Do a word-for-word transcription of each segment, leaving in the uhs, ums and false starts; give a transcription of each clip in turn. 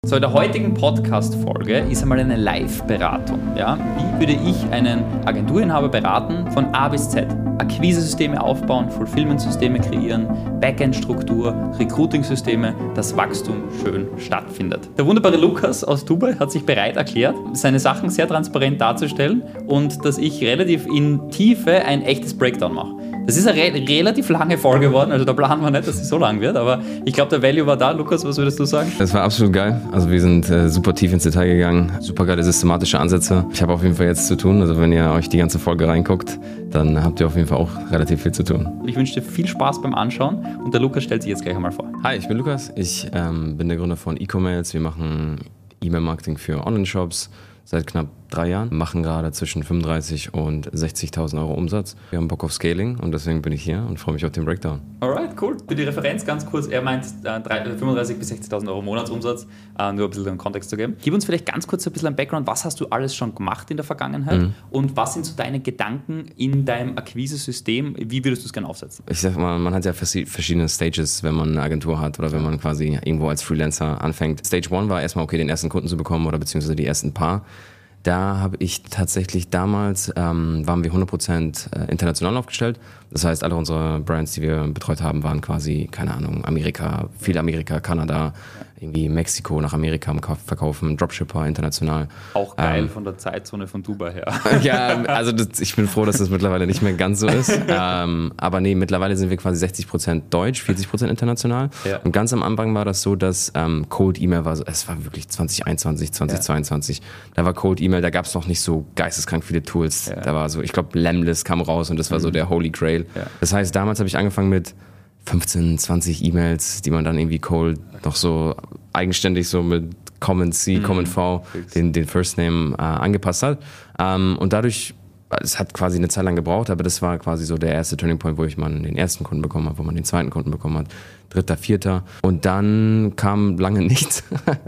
So, in der heutigen Podcast-Folge ist einmal eine Live-Beratung. Ja? Wie würde ich einen Agenturinhaber beraten von A bis Z? Akquise-Systeme aufbauen, Fulfillment-Systeme kreieren, Backend-Struktur, Recruiting-Systeme, dass Wachstum schön stattfindet. Der wunderbare Lukas aus Dubai hat sich bereit erklärt, seine Sachen sehr transparent darzustellen und dass ich relativ in Tiefe ein echtes Breakdown mache. Das ist eine re- relativ lange Folge geworden, also da planen wir nicht, dass sie so lang wird, aber ich glaube, der Value war da. Lukas, was würdest du sagen? Das war absolut geil. Also wir sind äh, super tief ins Detail gegangen, super geile systematische Ansätze. Ich habe auf jeden Fall jetzt zu tun, also wenn ihr euch die ganze Folge reinguckt, dann habt ihr auf jeden Fall auch relativ viel zu tun. Ich wünsche dir viel Spaß beim Anschauen und der Lukas stellt sich jetzt gleich einmal vor. Hi, ich bin Lukas, ich ähm, bin der Gründer von eCommerce. Wir machen E-Mail-Marketing für Online-Shops seit knapp drei Jahren, machen gerade zwischen fünfunddreißig und sechzigtausend Euro Umsatz. Wir haben Bock auf Scaling und deswegen bin ich hier und freue mich auf den Breakdown. Alright, cool. Für die Referenz ganz kurz, er meint äh, fünfunddreißig bis sechzigtausend Euro Monatsumsatz, äh, nur ein bisschen den Kontext zu geben. Gib uns vielleicht ganz kurz ein bisschen ein Background, was hast du alles schon gemacht in der Vergangenheit mhm. und was sind so deine Gedanken in deinem Akquise-System, wie würdest du es gerne aufsetzen? Ich sag mal, man hat ja verschiedene Stages, wenn man eine Agentur hat oder wenn man quasi irgendwo als Freelancer anfängt. Stage one war erstmal okay, den ersten Kunden zu bekommen oder beziehungsweise die ersten paar. Da habe ich tatsächlich damals, ähm, waren wir hundert Prozent international aufgestellt. Das heißt, alle unsere Brands, die wir betreut haben, waren quasi, keine Ahnung, Amerika, viel Amerika, Kanada, irgendwie Mexiko nach Amerika verkaufen, Dropshipper international. Auch geil ähm, von der Zeitzone von Dubai her. Ja, also das, ich bin froh, dass das mittlerweile nicht mehr ganz so ist. ähm, aber nee, mittlerweile sind wir quasi sechzig Prozent deutsch, vierzig Prozent international. Ja. Und ganz am Anfang war das so, dass ähm, Cold E-Mail war so, es war wirklich zwanzig einundzwanzig, zwanzig zweiundzwanzig. Ja. Da war Cold E-Mail, da gab es noch nicht so geisteskrank viele Tools. Ja. Da war so, ich glaube, Lemlist kam raus und das war mhm. so der Holy Grail. Ja. Das heißt, damals habe ich angefangen mit fünfzehn, zwanzig E-Mails, die man dann irgendwie cold noch so eigenständig so mit Common C, mhm. Common V, den, den First Name äh, angepasst hat. Ähm, und dadurch, es hat quasi eine Zeit lang gebraucht, aber das war quasi so der erste Turning Point, wo ich mal den ersten Kunden bekommen habe, wo man den zweiten Kunden bekommen hat, dritter, vierter. Und dann kam lange nichts.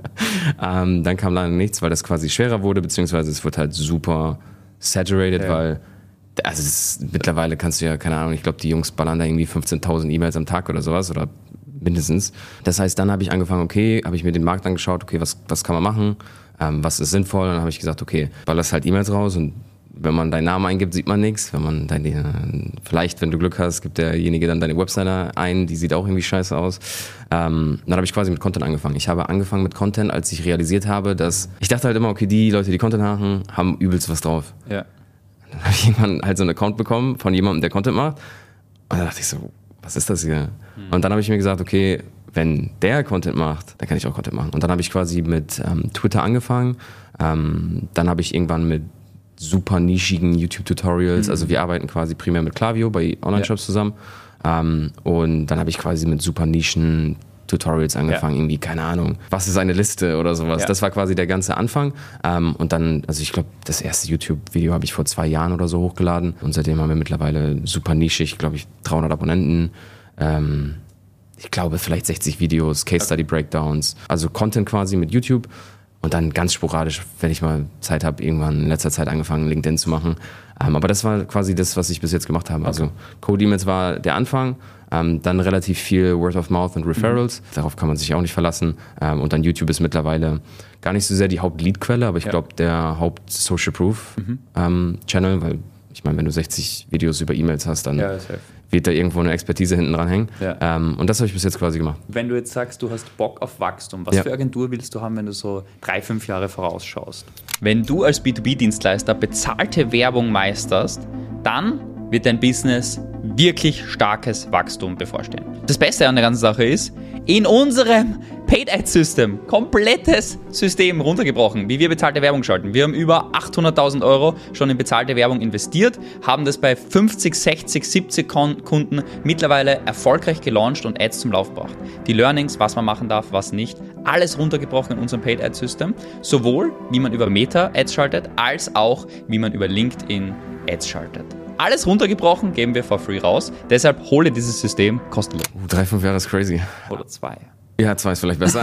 ähm, dann kam lange nichts, weil das quasi schwerer wurde, beziehungsweise es wird halt super saturated, ja. weil also das ist, mittlerweile kannst du ja, keine Ahnung, ich glaube, die Jungs ballern da irgendwie fünfzehntausend E-Mails am Tag oder sowas oder mindestens. Das heißt, dann habe ich angefangen, okay, habe ich mir den Markt angeschaut, okay, was, was kann man machen, ähm, was ist sinnvoll, und dann habe ich gesagt, okay, ballerst halt E-Mails raus und wenn man deinen Namen eingibt, sieht man nichts. Wenn man deine, vielleicht, wenn du Glück hast, gibt derjenige dann deine Webseite ein, die sieht auch irgendwie scheiße aus. Ähm, dann habe ich quasi mit Content angefangen. Ich habe angefangen mit Content, als ich realisiert habe, dass, ich dachte halt immer, okay, die Leute, die Content machen, haben übelst was drauf. Ja. Dann habe ich irgendwann halt so einen Account bekommen von jemandem, der Content macht. Und dann dachte ich so, was ist das hier? Mhm. Und dann habe ich mir gesagt, okay, wenn der Content macht, dann kann ich auch Content machen. Und dann habe ich quasi mit ähm, Twitter angefangen. Ähm, dann habe ich irgendwann mit super nischigen YouTube-Tutorials, mhm. also wir arbeiten quasi primär mit Klaviyo bei Online-Shops ja. zusammen. Ähm, und dann habe ich quasi mit super nischen Tutorials angefangen, ja. irgendwie, keine Ahnung, was ist eine Liste oder sowas. Ja. Das war quasi der ganze Anfang. Ähm, und dann, also ich glaube, das erste YouTube-Video habe ich vor zwei Jahren oder so hochgeladen. Und seitdem haben wir mittlerweile super nischig, glaube ich, dreihundert Abonnenten. Ähm, ich glaube, vielleicht sechzig Videos, Case-Study-Breakdowns. Also Content quasi mit YouTube. Und dann ganz sporadisch, wenn ich mal Zeit habe, irgendwann in letzter Zeit angefangen, LinkedIn zu machen. Ähm, aber das war quasi das, was ich bis jetzt gemacht habe. Okay. Also Cold E-Mails war der Anfang, ähm, dann relativ viel Word of Mouth und Referrals. Mhm. Darauf kann man sich auch nicht verlassen. Ähm, und dann YouTube ist mittlerweile gar nicht so sehr die Haupt-Lead-Quelle, aber ich ja. glaube der Haupt-Social-Proof-Channel, mhm. ähm, weil ich meine, wenn du sechzig Videos über E-Mails hast, dann ja, wird da irgendwo eine Expertise hinten dran hängen. Ja. Ähm, und das habe ich bis jetzt quasi gemacht. Wenn du jetzt sagst, du hast Bock auf Wachstum, was ja. für Agentur willst du haben, wenn du so drei, fünf Jahre vorausschaust? Wenn du als B zwei B-Dienstleister bezahlte Werbung meisterst, dann wird dein Business wirklich starkes Wachstum bevorstehen. Das Beste an der ganzen Sache ist, in unserem Paid-Ad-System, komplettes System runtergebrochen, wie wir bezahlte Werbung schalten. Wir haben über achthunderttausend Euro schon in bezahlte Werbung investiert, haben das bei fünfzig, sechzig, siebzig Kunden mittlerweile erfolgreich gelauncht und Ads zum Lauf gebracht. Die Learnings, was man machen darf, was nicht, alles runtergebrochen in unserem Paid-Ad-System. Sowohl wie man über Meta-Ads schaltet, als auch wie man über LinkedIn Ads schaltet. Alles runtergebrochen, geben wir for free raus. Deshalb hole dieses System kostenlos. Uh, drei, fünf Jahre ist crazy. Oder zwei. Ja, zwei ist vielleicht besser.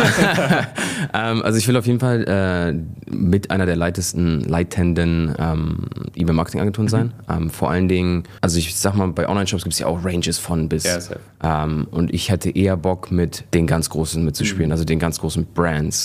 ähm, also ich will auf jeden Fall äh, mit einer der leitesten, leitenden ähm, E-Mail-Marketing-Agenturen sein. Mhm. Ähm, vor allen Dingen, also ich sag mal, bei Online-Shops gibt es ja auch Ranges von bis. Ja, ähm, und ich hätte eher Bock, mit den ganz Großen mitzuspielen, mhm. also den ganz großen Brands. Ja.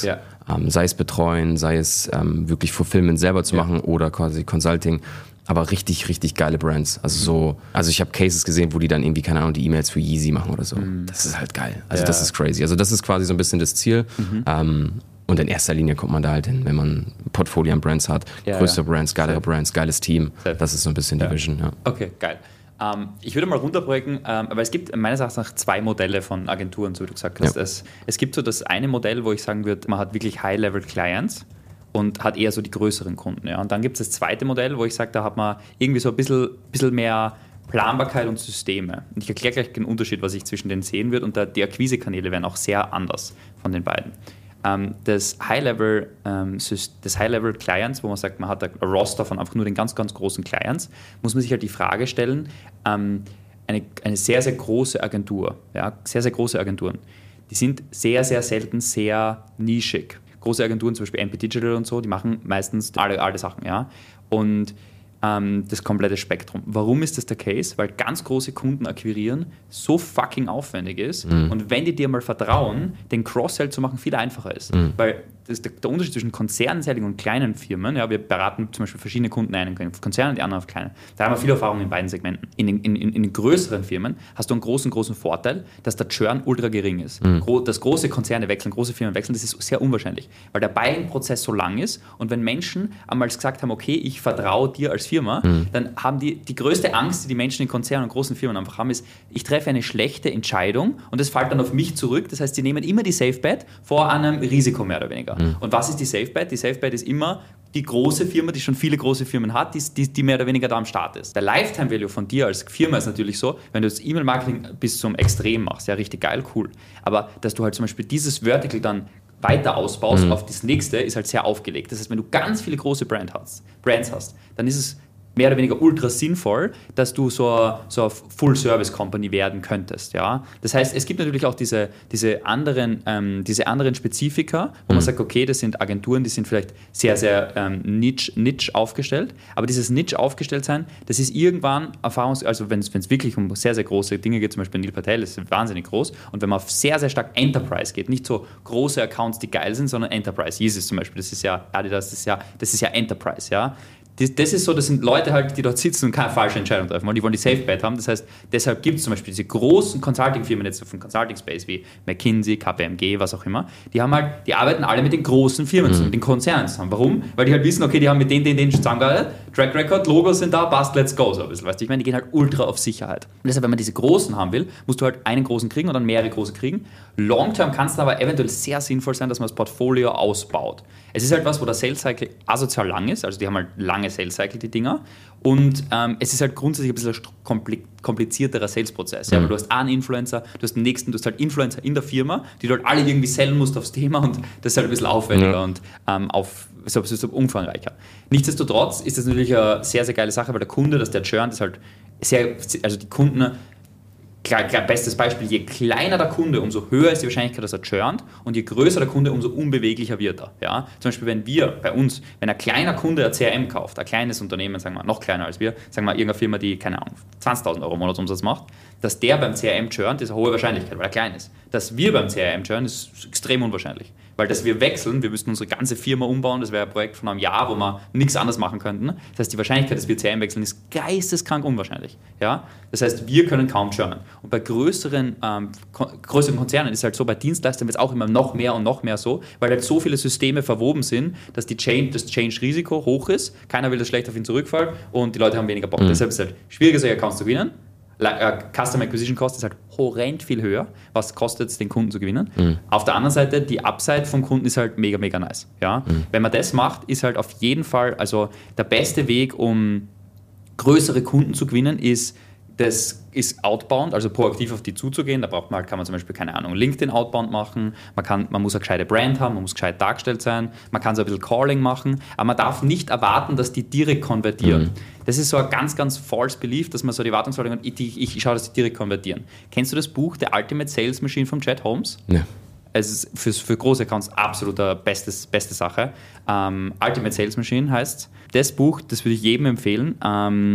ähm, sei es betreuen, sei es ähm, wirklich Fulfillment selber zu ja. machen oder quasi Consulting. Aber richtig, richtig geile Brands. Also so, also ich habe Cases gesehen, wo die dann irgendwie, keine Ahnung, die E-Mails für Yeezy machen oder so. Mhm. Das ist halt geil. Also ja. das ist crazy. Also das ist quasi so ein bisschen das Ziel. Mhm. Ähm, und in erster Linie kommt man da halt hin, wenn man ein Portfolio an Brands hat. Ja, größere ja. Brands, geilere Safe. Brands, geiles Team. Safe. Das ist so ein bisschen die ja. Vision. Ja. Okay, geil. Ähm, ich würde mal runterbrechen, ähm, aber es gibt meines Erachtens nach zwei Modelle von Agenturen, so wie du gesagt hast. Ja. Es, es gibt so das eine Modell, wo ich sagen würde, man hat wirklich High-Level-Clients und hat eher so die größeren Kunden. Ja. Und dann gibt es das zweite Modell, wo ich sage, da hat man irgendwie so ein bisschen, bisschen mehr Planbarkeit und Systeme. Und ich erkläre gleich den Unterschied, was ich zwischen denen sehen würde. Und da, die Akquisekanäle werden auch sehr anders von den beiden. Ähm, das High-Level, ähm, das High-Level-Clients, wo man sagt, man hat ein Roster von einfach nur den ganz, ganz großen Clients, muss man sich halt die Frage stellen, ähm, eine, eine sehr, sehr große Agentur, ja, sehr, sehr große Agenturen, die sind sehr, sehr selten sehr nischig. Große Agenturen, zum Beispiel M P Digital und so, die machen meistens alle, alle Sachen. Ja? Und ähm, das komplette Spektrum. Warum ist das der Case? Weil ganz große Kunden akquirieren so fucking aufwendig ist mhm. und wenn die dir mal vertrauen, den Cross-Sell zu machen viel einfacher ist. Mhm. Weil das ist der, der Unterschied zwischen Konzernselling und kleinen Firmen. Ja, wir beraten zum Beispiel verschiedene Kunden, einen auf Konzerne und die anderen auf kleine. Da haben wir viel Erfahrung in beiden Segmenten. In den, in, in den größeren Firmen hast du einen großen, großen Vorteil, dass der Churn ultra gering ist. Mhm. Gro- dass große Konzerne wechseln, große Firmen wechseln, das ist sehr unwahrscheinlich, weil der Buying-Prozess so lang ist und wenn Menschen einmal gesagt haben, okay, ich vertraue dir als Firma, mhm. dann haben die die größte Angst, die die Menschen in Konzernen und großen Firmen einfach haben, ist, ich treffe eine schlechte Entscheidung und das fällt dann auf mich zurück. Das heißt, sie nehmen immer die Safe Bet vor einem Risiko mehr oder weniger. Mhm. Und was ist die Safe Bet? Die Safe Bet ist immer die große Firma, die schon viele große Firmen hat, die, die, die mehr oder weniger da am Start ist. Der Lifetime Value von dir als Firma ist natürlich so, wenn du das E-Mail-Marketing bis zum Extrem machst, ja, richtig geil, cool. Aber dass du halt zum Beispiel dieses Vertical dann weiter ausbaust mhm. auf das nächste, ist halt sehr aufgelegt. Das heißt, wenn du ganz viele große Brand hast, Brands hast, dann ist es mehr oder weniger ultra sinnvoll, dass du so eine, so eine Full-Service-Company werden könntest. Ja? Das heißt, es gibt natürlich auch diese, diese, anderen, ähm, diese anderen Spezifika, wo mhm. man sagt, okay, das sind Agenturen, die sind vielleicht sehr, sehr ähm, niche, niche aufgestellt, aber dieses Niche aufgestellt sein, das ist irgendwann Erfahrungs-, also wenn es wirklich um sehr, sehr große Dinge geht, zum Beispiel Neil Patel, das ist wahnsinnig groß, und wenn man auf sehr, sehr stark Enterprise geht, nicht so große Accounts, die geil sind, sondern Enterprise, Jesus zum Beispiel, das ist ja Adidas, das ist ja, das ist ja Enterprise, ja. Das, das ist so, das sind Leute halt, die dort sitzen und keine falsche Entscheidung treffen wollen. Die wollen die Safe Bet haben. Das heißt, deshalb gibt es zum Beispiel diese großen Consulting-Firmen jetzt vom Consulting Space wie McKinsey, K P M G, was auch immer. Die haben halt, die arbeiten alle mit den großen Firmen zusammen, mhm. mit den Konzernen zusammen. Warum? Weil die halt wissen, okay, die haben mit denen, den, den zusammengearbeitet, Track Record, Logos sind da, passt, let's go, so ein bisschen. Weißt du, ich meine, die gehen halt ultra auf Sicherheit. Und deshalb, wenn man diese großen haben will, musst du halt einen großen kriegen oder mehrere große kriegen. Long-term kann es dann aber eventuell sehr sinnvoll sein, dass man das Portfolio ausbaut. Es ist halt was, wo der Sales-Cycle asozial lang ist, also die haben halt lange Sales-Cycle, die Dinger. Und ähm, es ist halt grundsätzlich ein bisschen ein komplizierterer Sales-Prozess. Ja? Mhm. Weil du hast einen Influencer, du hast den nächsten, du hast halt Influencer in der Firma, die du halt alle irgendwie sellen musst aufs Thema und das ist halt ein bisschen aufwendiger ja. und ähm, auf, so, so, so umfangreicher. Nichtsdestotrotz ist das natürlich eine sehr, sehr geile Sache, weil der Kunde, dass der churnt, ist halt sehr, also die Kunden, klar, klar, bestes Beispiel, je kleiner der Kunde, umso höher ist die Wahrscheinlichkeit, dass er churnt und je größer der Kunde, umso unbeweglicher wird er. Ja? Zum Beispiel, wenn wir bei uns, wenn ein kleiner Kunde ein C R M kauft, ein kleines Unternehmen, sagen wir noch kleiner als wir, sagen wir irgendeine Firma, die, keine Ahnung, zwanzigtausend Euro Monatsumsatz macht, dass der beim C R M churnt, ist eine hohe Wahrscheinlichkeit, weil er klein ist. Dass wir beim C R M churnt, ist extrem unwahrscheinlich. Weil dass wir wechseln, wir müssten unsere ganze Firma umbauen, das wäre ein Projekt von einem Jahr, wo wir nichts anderes machen könnten. Das heißt, die Wahrscheinlichkeit, dass wir C R M wechseln, ist geisteskrank unwahrscheinlich. Ja? Das heißt, wir können kaum churnen. Und bei größeren, ähm, ko- größeren Konzernen ist es halt so, bei Dienstleistern wird es auch immer noch mehr und noch mehr so, weil halt so viele Systeme verwoben sind, dass die Change, das Change-Risiko hoch ist, keiner will, dass schlecht auf ihn zurückfällt und die Leute haben weniger Bock. Mhm. Deshalb ist es halt schwieriger, solche Accounts zu gewinnen. Customer Acquisition Cost ist halt horrend viel höher. Was kostet es, den Kunden zu gewinnen? Mhm. Auf der anderen Seite, die Upside vom Kunden ist halt mega, mega nice. Ja? Mhm. Wenn man das macht, ist halt auf jeden Fall, also der beste Weg, um größere Kunden zu gewinnen, ist, das ist outbound, also proaktiv auf die zuzugehen. Da braucht man halt, kann man zum Beispiel, keine Ahnung, LinkedIn outbound machen. Man, kann, man muss eine gescheite Brand haben, man muss gescheit dargestellt sein. Man kann so ein bisschen Calling machen, aber man darf nicht erwarten, dass die direkt konvertieren. Mhm. Das ist so ein ganz, ganz false belief, dass man so die Erwartungshaltung hat, ich, ich, ich schaue, dass die direkt konvertieren. Kennst du das Buch The Ultimate Sales Machine von Chet Holmes? Ja. Es ist für, für große Accounts absolut eine bestes, beste Sache. Um, Ultimate Sales Machine heißt das Buch, das würde ich jedem empfehlen. Um,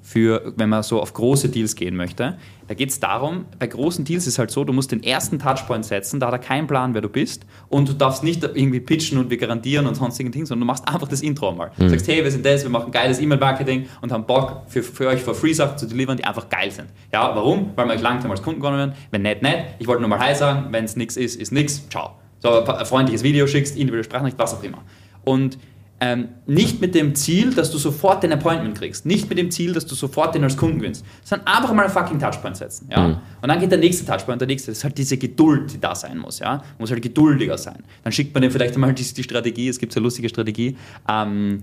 für, wenn man so auf große Deals gehen möchte. Da geht es darum, bei großen Deals ist es halt so, du musst den ersten Touchpoint setzen, da hat er keinen Plan, wer du bist und du darfst nicht irgendwie pitchen und wir garantieren und sonstigen Dinge, sondern du machst einfach das Intro mal. Du mhm. sagst, hey, wir sind das, wir machen geiles E-Mail-Marketing und haben Bock für, für euch for free Sachen zu delivern, die einfach geil sind. Ja, warum? Weil wir euch langsam als Kunden gewonnen werden. Wenn nicht, nicht. Ich wollte nur mal Hi sagen, wenn es nichts ist, ist nichts. Ciao. So, ein freundliches Video schickst, individuelle Sprachnachricht, was auch immer. Und Ähm, nicht mit dem Ziel, dass du sofort den Appointment kriegst, nicht mit dem Ziel, dass du sofort den als Kunden gewinnst, sondern einfach mal einen fucking Touchpoint setzen. Ja? Mhm. Und dann geht der nächste Touchpoint, der nächste, das ist halt diese Geduld, die da sein muss. Ja? Man muss halt geduldiger sein. Dann schickt man dem vielleicht einmal die, die Strategie, es gibt so eine lustige Strategie, ähm,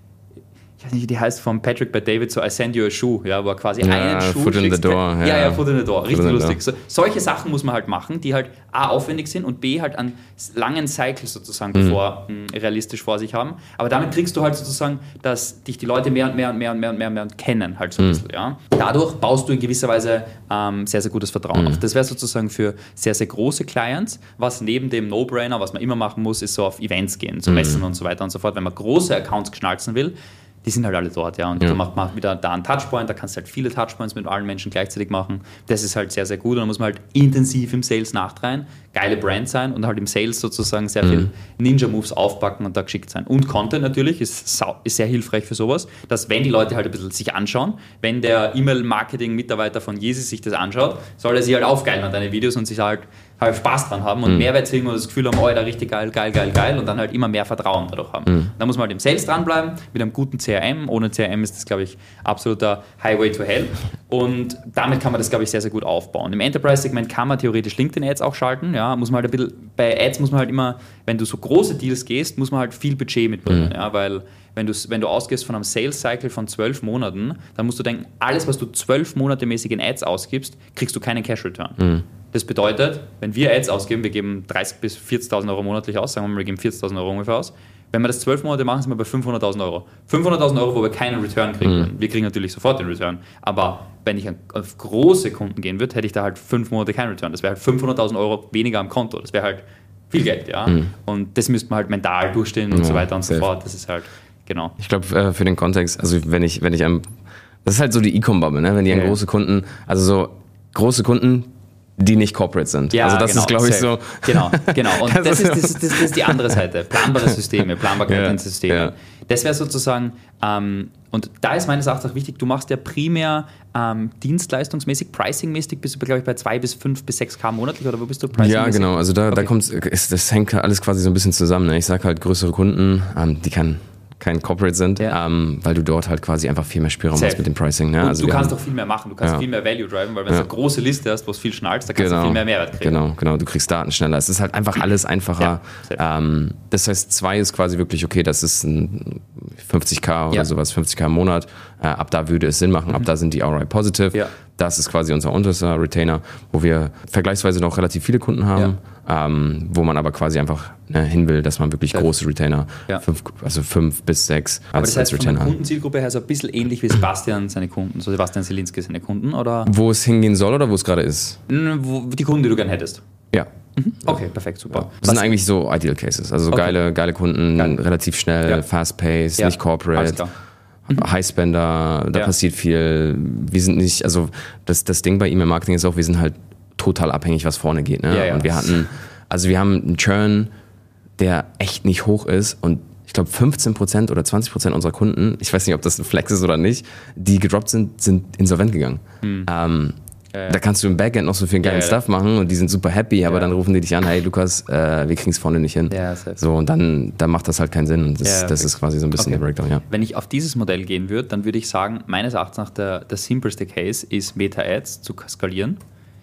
ich weiß nicht, wie die heißt, von Patrick bei David, so I send you a shoe, ja, wo er quasi ja, einen Schuh Foot in the door. Ja, ja, ja, Foot in the door, richtig foot lustig. So, solche Sachen muss man halt machen, die halt A, aufwendig sind und B, halt an langen Cycles sozusagen mhm. bevor mh, realistisch vor sich haben. Aber damit kriegst du halt sozusagen, dass dich die Leute mehr und mehr und mehr und mehr und mehr und mehr kennen, halt so ein mhm. bisschen, ja. Dadurch baust du in gewisser Weise ähm, sehr, sehr gutes Vertrauen mhm. auf. Das wäre sozusagen für sehr, sehr große Clients, was neben dem No-Brainer, was man immer machen muss, ist so auf Events gehen, zu Messen mhm. und so weiter und so fort. Wenn man große Accounts geschnalzen will, die sind halt alle dort, ja. Und ja. du machst mach wieder da einen Touchpoint, da kannst du halt viele Touchpoints mit allen Menschen gleichzeitig machen. Das ist halt sehr, sehr gut. Und dann muss man halt intensiv im Sales nachdrehen, geile Brand sein und halt im Sales sozusagen sehr mhm. viel Ninja-Moves aufpacken und da geschickt sein. Und Content natürlich ist, ist sehr hilfreich für sowas, dass wenn die Leute halt ein bisschen sich anschauen, wenn der E-Mail-Marketing-Mitarbeiter von Yeezy sich das anschaut, soll er sich halt aufgeilen an deine Videos und sich halt halt Spaß dran haben und mhm. Mehrwert sehen und das Gefühl haben, oh, da richtig geil, geil, geil, geil und dann halt immer mehr Vertrauen dadurch haben. Mhm. Da muss man halt im Sales dranbleiben, mit einem guten C R M. Ohne C R M ist das, glaube ich, absoluter Highway to Hell und damit kann man das, glaube ich, sehr, sehr gut aufbauen. Im Enterprise-Segment kann man theoretisch LinkedIn-Ads auch schalten, ja, muss man halt ein bisschen, bei Ads muss man halt immer, wenn du so große Deals gehst, muss man halt viel Budget mitbringen, mhm. ja, weil wenn du, wenn du ausgehst von einem Sales-Cycle von zwölf Monaten, dann musst du denken, alles, was du zwölf Monate mäßig in Ads ausgibst, kriegst du keinen Cash-Return. Mhm. Das bedeutet, wenn wir Ads ausgeben, wir geben dreißigtausend bis vierzigtausend Euro monatlich aus, sagen wir mal, wir geben vierzigtausend Euro ungefähr aus. Wenn wir das zwölf Monate machen, sind wir bei fünfhunderttausend Euro. fünfhunderttausend Euro, wo wir keinen Return kriegen. Mhm. Wir kriegen natürlich sofort den Return. Aber wenn ich auf große Kunden gehen würde, hätte ich da halt fünf Monate keinen Return. Das wäre halt fünfhunderttausend Euro weniger am Konto. Das wäre halt viel Geld, ja. Mhm. Und das müsste man halt mental durchstehen und ja, so weiter und safe. so fort. Das ist halt, genau. Ich glaube, für den Kontext, also wenn ich, wenn ich einem, das ist halt so die E-Com-Bubble, ne? Wenn die an ja. große Kunden, also so große Kunden, die nicht corporate sind. Ja, also das genau, ist, glaube ich, so. Genau, genau. Und das, ist, das, ist, das ist die andere Seite. Planbare Systeme, Planbarkeit ja, in Systemen. Ja. Das wäre sozusagen, ähm, und da ist meines Erachtens auch wichtig, du machst ja primär ähm, dienstleistungsmäßig, pricingmäßig, bist du, glaube ich, bei zwei bis fünf bis sechs K monatlich, oder wo bist du pricingmäßig? Ja, genau. Also da, okay. da kommt das hängt alles quasi so ein bisschen zusammen. Ne? Ich sage halt, größere Kunden, ähm, die kann kein Corporate sind, ja. ähm, weil du dort halt quasi einfach viel mehr Spielraum Safe. hast mit dem Pricing. Ne? Und also du kannst haben, auch viel mehr machen, du kannst ja. viel mehr Value driven, weil wenn ja. du eine große Liste hast, wo es viel schnallst, da kannst genau. du viel mehr Mehrwert kriegen. Genau, genau, du kriegst Daten schneller. Es ist halt einfach alles einfacher. Ja. Ähm, das heißt, zwei ist quasi wirklich, okay, das ist ein fünfzig K oder ja. sowas, fünfzig K im Monat. Äh, ab da würde es Sinn machen, mhm. ab da sind die R O I positive. Ja. Das ist quasi unser unterster Retainer, wo wir vergleichsweise noch relativ viele Kunden haben, ja. ähm, wo man aber quasi einfach ne, hin will, dass man wirklich ja. große Retainer, ja. fünf, also fünf bis seks aber als, das heißt, als Retainer von der Kundenzielgruppe her so ein bisschen ähnlich wie Sebastian seine Kunden, so Sebastian Selinski seine Kunden, oder? Wo es hingehen soll oder wo es gerade ist? Wo, die Kunden, die du gerne hättest. Ja. Mhm. Okay, perfekt, super. Ja. Das Was sind eigentlich so Ideal Cases, also so okay. geile, geile Kunden, Geil. relativ schnell, ja. fast-paced, ja. nicht corporate. Mhm. Highspender, da ja. passiert viel. Wir sind nicht, also das, das Ding bei E-Mail-Marketing ist auch, wir sind halt total abhängig, was vorne geht. Ne? Ja, ja. Und wir hatten, also wir haben einen Churn, der echt nicht hoch ist und ich glaube fünfzehn Prozent oder zwanzig Prozent unserer Kunden, ich weiß nicht, ob das ein Flex ist oder nicht, die gedroppt sind, sind insolvent gegangen. Mhm. Ähm, Ja, ja. Da kannst du im Backend noch so viel geilen ja, ja. Stuff machen und die sind super happy, aber ja. dann rufen die dich an, hey Lukas, äh, wir kriegen es vorne nicht hin. Ja, so, und dann, dann macht das halt keinen Sinn und das, ja, das ist quasi so ein bisschen okay. der Breakdown. Ja. Wenn ich auf dieses Modell gehen würde, dann würde ich sagen, meines Erachtens nach der, der simpelste Case ist Meta-Ads zu skalieren,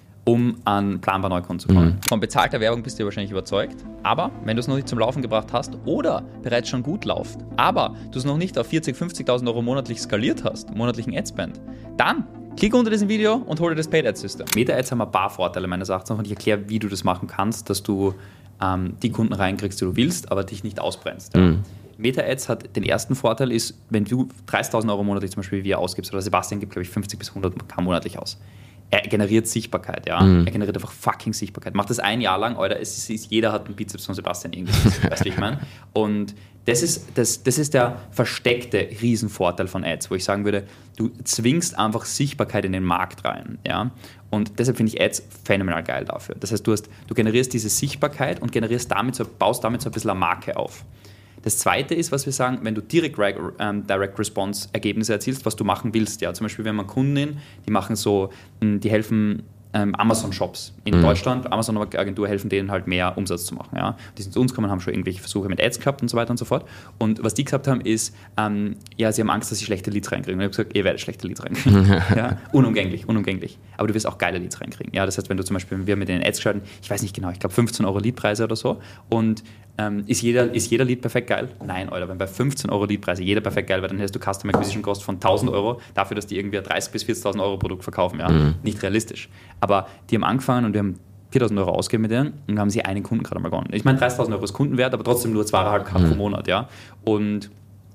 um an planbar Neukunden zu kommen. Mhm. Von bezahlter Werbung bist du wahrscheinlich überzeugt, aber wenn du es noch nicht zum Laufen gebracht hast oder bereits schon gut läuft, aber du es noch nicht auf vierzigtausend, fünfzigtausend Euro monatlich skaliert hast, monatlichen Adspend, dann klick unter diesem Video und hol dir das Paid Ad System. Meta-Ads haben ein paar Vorteile meines Erachtens und ich erkläre, wie du das machen kannst, dass du ähm, die Kunden reinkriegst, die du willst, aber dich nicht ausbrennst. Ja. Mhm. Meta-Ads hat den ersten Vorteil ist, wenn du dreißigtausend Euro monatlich zum Beispiel wie er ausgibst, oder Sebastian gibt, glaube ich, fünfzig bis hundert K monatlich aus. Er generiert Sichtbarkeit, ja. Mhm. Er generiert einfach fucking Sichtbarkeit. Macht das ein Jahr lang, Alter, es ist, jeder hat einen Bizeps von Sebastian irgendwie. Weißt du, wie ich meine? Und das ist, das, das ist der versteckte Riesenvorteil von Ads, wo ich sagen würde, du zwingst einfach Sichtbarkeit in den Markt rein. Ja? Und deshalb finde ich Ads phänomenal geil dafür. Das heißt, du, hast, du generierst diese Sichtbarkeit und generierst damit so, baust damit so ein bisschen eine Marke auf. Das Zweite ist, was wir sagen, wenn du direkt ähm, Direct Response Ergebnisse erzielst, was du machen willst. Ja? Zum Beispiel, wir haben eine Kundin, die machen so, die helfen ähm, Amazon-Shops in mhm. Deutschland. Amazon-Agentur helfen denen halt mehr Umsatz zu machen. Ja? Die sind zu uns gekommen, haben schon irgendwelche Versuche mit Ads gehabt und so weiter und so fort. Und was die gesagt haben, ist, ähm, ja, sie haben Angst, dass sie schlechte Leads reinkriegen. Und ich habe gesagt, ihr werdet schlechte Leads reinkriegen. ja? Unumgänglich, unumgänglich. Aber du wirst auch geile Leads reinkriegen. Ja? Das heißt, wenn du zum Beispiel, wir haben mit den Ads geschalten, ich weiß nicht genau, ich glaube fünfzehn Euro Leadpreise oder so. Und Ähm, ist, jeder, ist jeder Lead perfekt geil? Nein, Alter, wenn bei fünfzehn Euro Leadpreise jeder perfekt geil wäre, dann hättest du Customer Acquisition Cost von tausend Euro dafür, dass die irgendwie ein dreißigtausend bis vierzigtausend Euro Produkt verkaufen. Ja? Mhm. Nicht realistisch. Aber die haben angefangen und wir haben viertausend Euro ausgegeben mit denen und haben sie einen Kunden gerade mal gewonnen. Ich meine, dreißigtausend Euro ist Kundenwert, aber trotzdem nur zweieinhalb K mhm. pro Monat. Ja? Und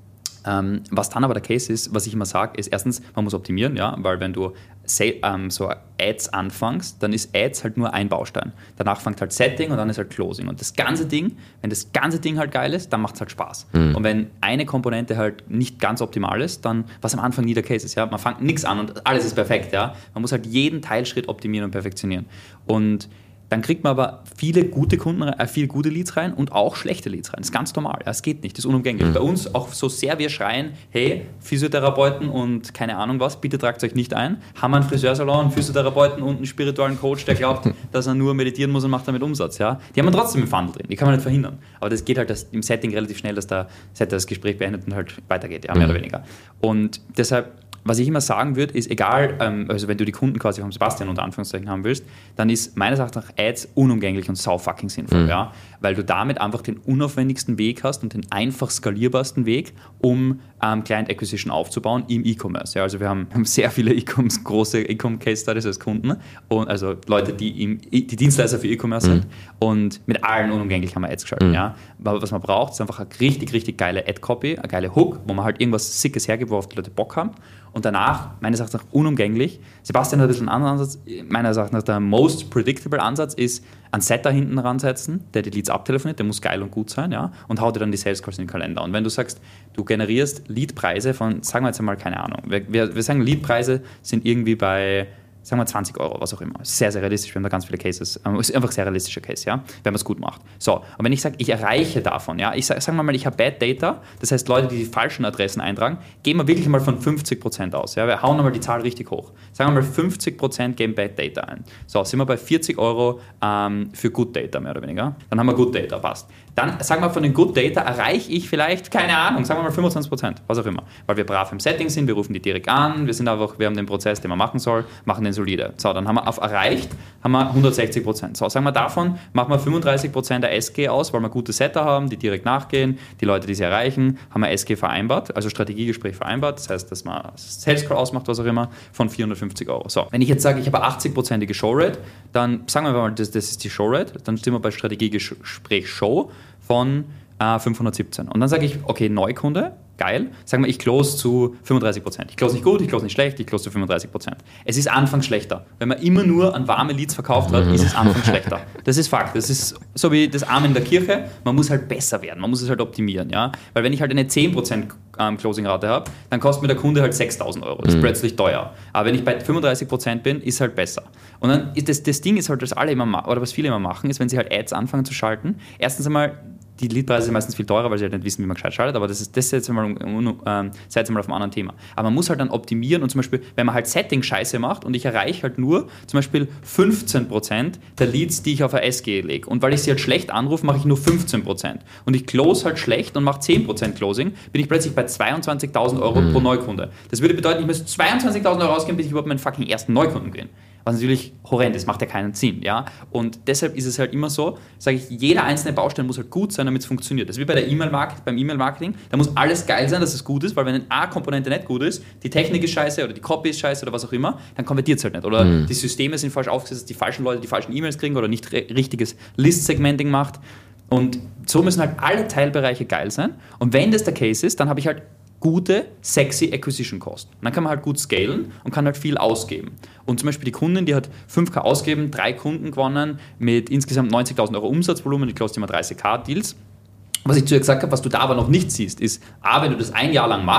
Ähm, was dann aber der Case ist, was ich immer sage, ist erstens, man muss optimieren, ja, weil wenn du say, ähm, so Ads anfängst, dann ist Ads halt nur ein Baustein. Danach fängt halt Setting und dann ist halt Closing. Und das ganze Ding, wenn das ganze Ding halt geil ist, dann macht es halt Spaß. Mhm. Und wenn eine Komponente halt nicht ganz optimal ist, dann, was am Anfang nie der Case ist, ja, man fängt nichts an und alles ist perfekt, ja. Man muss halt jeden Teilschritt optimieren und perfektionieren. Und dann kriegt man aber viele gute Kunden, äh, viele gute Leads rein und auch schlechte Leads rein. Das ist ganz normal. Es geht nicht, das ist unumgänglich. Mhm. Bei uns, auch so sehr wir schreien, hey, Physiotherapeuten und keine Ahnung was, bitte tragt euch nicht ein. Haben wir einen Friseursalon, einen Physiotherapeuten und einen spirituellen Coach, der glaubt, dass er nur meditieren muss und macht damit Umsatz. Ja? Die haben wir trotzdem im Funnel drin, die kann man nicht verhindern. Aber das geht halt das, im Setting relativ schnell, dass der Setter das Gespräch beendet und halt weitergeht, ja, mehr mhm. oder weniger. Und deshalb, was ich immer sagen würde, ist egal, ähm, also wenn du die Kunden quasi vom Sebastian unter Anführungszeichen haben willst, dann ist meines Erachtens nach Ads unumgänglich und sau fucking sinnvoll, mhm. ja, weil du damit einfach den unaufwendigsten Weg hast und den einfach skalierbarsten Weg, um ähm, Client Acquisition aufzubauen im E-Commerce. Ja, also wir haben, haben sehr viele E-Commerce, große E-Commerce Case Studies als Kunden, und also Leute, die, im, die Dienstleister für E-Commerce mhm. sind, und mit allen unumgänglich haben wir Ads geschaltet. Mhm. Ja. Aber was man braucht, ist einfach eine richtig, richtig geile Ad-Copy, eine geile Hook, wo man halt irgendwas Sickes hergibt, worauf die Leute Bock haben. Und danach, meines Erachtens nach, unumgänglich. Sebastian hat ein bisschen einen anderen Ansatz. Meines Erachtens nach, der most predictable Ansatz ist, einen Setter hinten ransetzen, der die Leads abtelefoniert, der muss geil und gut sein, ja, und haut dir dann die Sales Calls in den Kalender. Und wenn du sagst, du generierst Leadpreise von, sagen wir jetzt einmal, keine Ahnung, wir, wir, wir sagen, Leadpreise sind irgendwie bei, sagen wir zwanzig Euro, was auch immer. Sehr, sehr realistisch, wir haben da ganz viele Cases. Es ist einfach ein sehr realistischer Case, ja, wenn man es gut macht. So, und wenn ich sage, ich erreiche davon, ja, ich sage sag mal, ich habe Bad Data, das heißt, Leute, die die falschen Adressen eintragen, gehen wir wirklich mal von fünfzig Prozent aus. Ja, wir hauen mal die Zahl richtig hoch. Sagen wir mal, fünfzig Prozent geben Bad Data ein. So, sind wir bei vierzig Euro ähm, für Good Data, mehr oder weniger. Dann haben wir Good Data, passt. Dann, sagen wir, von den Good Data erreiche ich vielleicht, keine Ahnung, sagen wir mal fünfundzwanzig Prozent, was auch immer. Weil wir brav im Setting sind, wir rufen die direkt an, wir sind einfach, wir haben den Prozess, den man machen soll, machen den solide. So, dann haben wir auf erreicht, haben wir hundertsechzig Prozent. So, sagen wir, davon machen wir fünfunddreißig Prozent der S G aus, weil wir gute Setter haben, die direkt nachgehen, die Leute, die sie erreichen, haben wir S G vereinbart, also Strategiegespräch vereinbart, das heißt, dass man Sales Call ausmacht, was auch immer, von vierhundertfünfzig Euro. So, wenn ich jetzt sage, ich habe achtzig-prozentige Showrate, dann sagen wir mal, das, das ist die Showrate, dann sind wir bei Strategiegespräch Show von äh, fünfhundertsiebzehn. Und dann sage ich, okay, Neukunde, geil. Sagen wir, ich close zu fünfunddreißig Prozent. Ich close nicht gut, ich close nicht schlecht, ich close zu fünfunddreißig Prozent. Es ist anfangs schlechter. Wenn man immer nur an warme Leads verkauft hat, ist es anfangs schlechter. Das ist Fakt. Das ist so wie das Amen in der Kirche. Man muss halt besser werden. Man muss es halt optimieren. Ja? Weil wenn ich halt eine zehn Prozent Closing-Rate habe, dann kostet mir der Kunde halt sechstausend Euro. Das ist mhm. plötzlich teuer. Aber wenn ich bei fünfunddreißig Prozent bin, ist halt besser. Und dann ist das, das Ding ist halt, was alle immer machen, oder was viele immer machen, ist, wenn sie halt Ads anfangen zu schalten, erstens einmal, die Leadpreise sind meistens viel teurer, weil sie halt nicht wissen, wie man gescheit schaltet, aber das ist das ist jetzt mal, um, ähm, sei jetzt mal auf einem anderen Thema. Aber man muss halt dann optimieren und zum Beispiel, wenn man halt Setting-Scheiße macht und ich erreiche halt nur zum Beispiel fünfzehn Prozent der Leads, die ich auf eine S G lege, und weil ich sie halt schlecht anrufe, mache ich nur fünfzehn Prozent und ich close halt schlecht und mache zehn Prozent Closing, bin ich plötzlich bei zweiundzwanzigtausend Euro mhm. pro Neukunde. Das würde bedeuten, ich muss zweiundzwanzigtausend Euro ausgeben, bis ich überhaupt meinen fucking ersten Neukunden kriege. Was natürlich horrend ist, macht ja keinen Sinn. Ja? Und deshalb ist es halt immer so, sage ich, jeder einzelne Baustein muss halt gut sein, damit es funktioniert. Das ist wie bei der E-Mail-Marketing, beim E-Mail-Marketing, da muss alles geil sein, dass es gut ist, weil wenn eine A-Komponente nicht gut ist, die Technik ist scheiße oder die Copy ist scheiße oder was auch immer, dann konvertiert es halt nicht. Oder mhm. die Systeme sind falsch aufgesetzt, dass die falschen Leute die falschen E-Mails kriegen oder nicht richtiges List-Segmenting macht. Und so müssen halt alle Teilbereiche geil sein. Und wenn das der Case ist, dann habe ich halt gute, sexy Acquisition Cost. Und dann kann man halt gut scalen und kann halt viel ausgeben. Und zum Beispiel die Kundin, die hat fünf K ausgegeben, drei Kunden gewonnen mit insgesamt neunzigtausend Euro Umsatzvolumen, die closed immer dreißig K Deals. Was ich zu ihr gesagt habe, was du da aber noch nicht siehst, ist, A, wenn du das ein Jahr lang machst,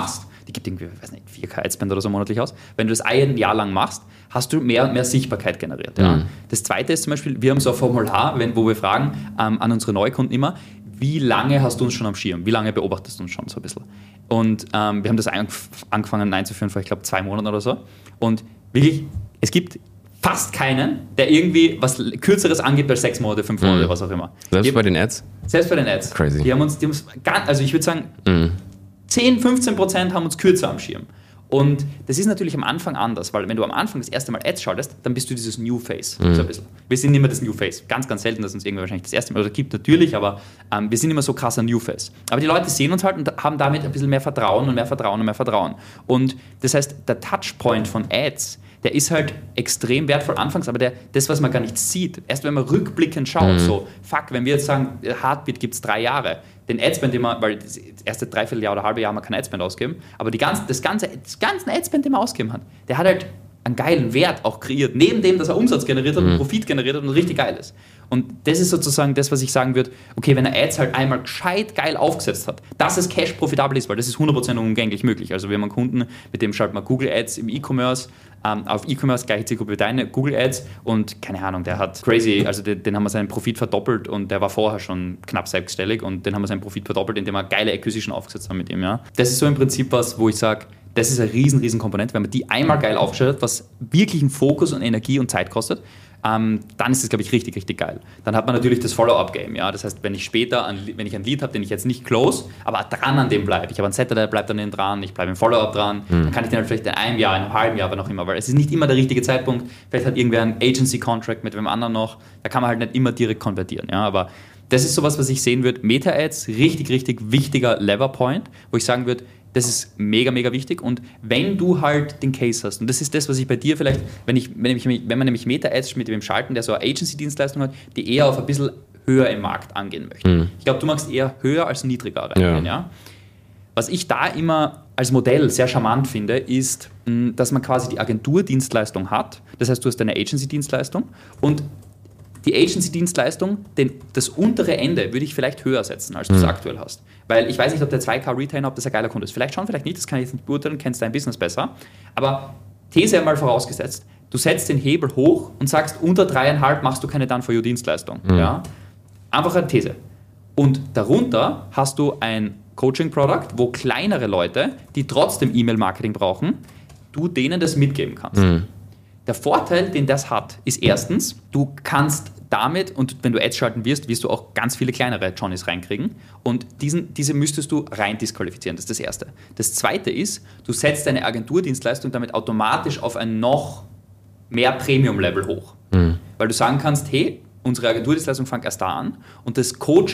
die gibt irgendwie, weiß nicht, vier K Adspend oder so monatlich aus. Wenn du das ein Jahr lang machst, hast du mehr und mehr Sichtbarkeit generiert. Ja? Mhm. Das zweite ist zum Beispiel, wir haben so ein Formular, wenn, wo wir fragen ähm, an unsere Neukunden immer, wie lange hast du uns schon am Schirm? Wie lange beobachtest du uns schon so ein bisschen? Und ähm, wir haben das angefangen einzuführen vor, ich glaube, zwei Monaten oder so. Und wirklich, es gibt fast keinen, der irgendwie was Kürzeres angibt als sechs Monate, fünf Monate, mhm. was auch immer. Selbst die, bei den Ads? Selbst bei den Ads. Crazy. Die haben uns, die haben uns ganz, also ich würde sagen, mhm. zehn, fünfzehn Prozent haben uns kürzer am Schirm. Und das ist natürlich am Anfang anders, weil wenn du am Anfang das erste Mal Ads schaltest, dann bist du dieses New Face. Mhm. So ein bisschen. Wir sind immer das New Face. Ganz, ganz selten, dass uns irgendwie wahrscheinlich das erste Mal, oder gibt natürlich, aber ähm, wir sind immer so krasser New Face. Aber die Leute sehen uns halt und haben damit ein bisschen mehr Vertrauen und mehr Vertrauen und mehr Vertrauen. Und das heißt, der Touchpoint von Ads, der ist halt extrem wertvoll anfangs, aber der, das, was man gar nicht sieht, erst wenn man rückblickend schaut, mhm. so, fuck, wenn wir jetzt sagen, Heartbeat gibt es drei Jahre, den Adspend, den man, weil das erste Dreivierteljahr oder halbe Jahr man kein Adspend ausgeben, aber die ganze, das ganze das ganze Adspend, den man ausgeben hat, der hat halt einen geilen Wert auch kreiert, neben dem, dass er Umsatz generiert hat und Profit generiert hat und richtig geil ist. Und das ist sozusagen das, was ich sagen würde, okay, wenn er Ads halt einmal gescheit geil aufgesetzt hat, dass es cash profitabel ist, weil das ist hundert Prozent unumgänglich möglich. Also wir haben einen Kunden, mit dem schalten wir Google Ads im E-Commerce, ähm, auf E-Commerce gleiche Zielgruppe wie deine, Google Ads und keine Ahnung, der hat crazy, also den, den haben wir seinen Profit verdoppelt und der war vorher schon knapp selbstständig und den haben wir seinen Profit verdoppelt, indem wir geile Acquisition aufgesetzt haben mit ihm. Ja. Das ist so im Prinzip was, wo ich sage, das ist eine riesen, riesen Komponente, wenn man die einmal geil aufgestellt hat, was wirklich einen Fokus und Energie und Zeit kostet, ähm, dann ist das, glaube ich, richtig, richtig geil. Dann hat man natürlich das Follow-up-Game. Ja? Das heißt, wenn ich später, an, wenn ich ein Lead habe, den ich jetzt nicht close, aber dran an dem bleibe. Ich habe einen Setter, der bleibt an dem dran, ich bleibe im Follow-up dran, mhm. dann kann ich den halt vielleicht in einem Jahr, in einem halben Jahr, aber noch immer, weil es ist nicht immer der richtige Zeitpunkt. Vielleicht hat irgendwer einen Agency-Contract mit wem anderen noch, da kann man halt nicht immer direkt konvertieren. Ja? Aber das ist sowas, was ich sehen würde. Meta-Ads, richtig, richtig wichtiger Lever-Point, wo ich sagen würde, das ist mega, mega wichtig. Und wenn du halt den Case hast, und das ist das, was ich bei dir vielleicht, wenn, ich, wenn, ich, wenn man nämlich Meta-Ads mit dem schalten, der so eine Agency-Dienstleistung hat, die eher auf ein bisschen höher im Markt angehen möchte. Mhm. Ich glaube, du magst eher höher als niedriger reingehen. Ja. Ja? Was ich da immer als Modell sehr charmant finde, ist, dass man quasi die Agenturdienstleistung hat. Das heißt, du hast eine Agency-Dienstleistung und die Agency-Dienstleistung, den, das untere Ende würde ich vielleicht höher setzen, als du es mhm. aktuell hast. Weil ich weiß nicht, ob der zwei K Retainer, ob das ein geiler Kunde ist. Vielleicht schon, vielleicht nicht, das kann ich jetzt nicht beurteilen, kennst dein Business besser. Aber These einmal vorausgesetzt, du setzt den Hebel hoch und sagst, unter dreieinhalb machst du keine Done-for-You-Dienstleistung. Mhm. Ja? Einfach eine These. Und darunter hast du ein Coaching-Produkt, wo kleinere Leute, die trotzdem E-Mail-Marketing brauchen, du denen das mitgeben kannst. Mhm. Der Vorteil, den das hat, ist erstens, du kannst damit, und wenn du Ads schalten wirst, wirst du auch ganz viele kleinere Johnnies reinkriegen und diesen, diese müsstest du rein disqualifizieren, das ist das Erste. Das Zweite ist, du setzt deine Agenturdienstleistung damit automatisch auf ein noch mehr Premium-Level hoch. Mhm. Weil du sagen kannst, hey, unsere Agenturdienstleistung fängt erst da an und das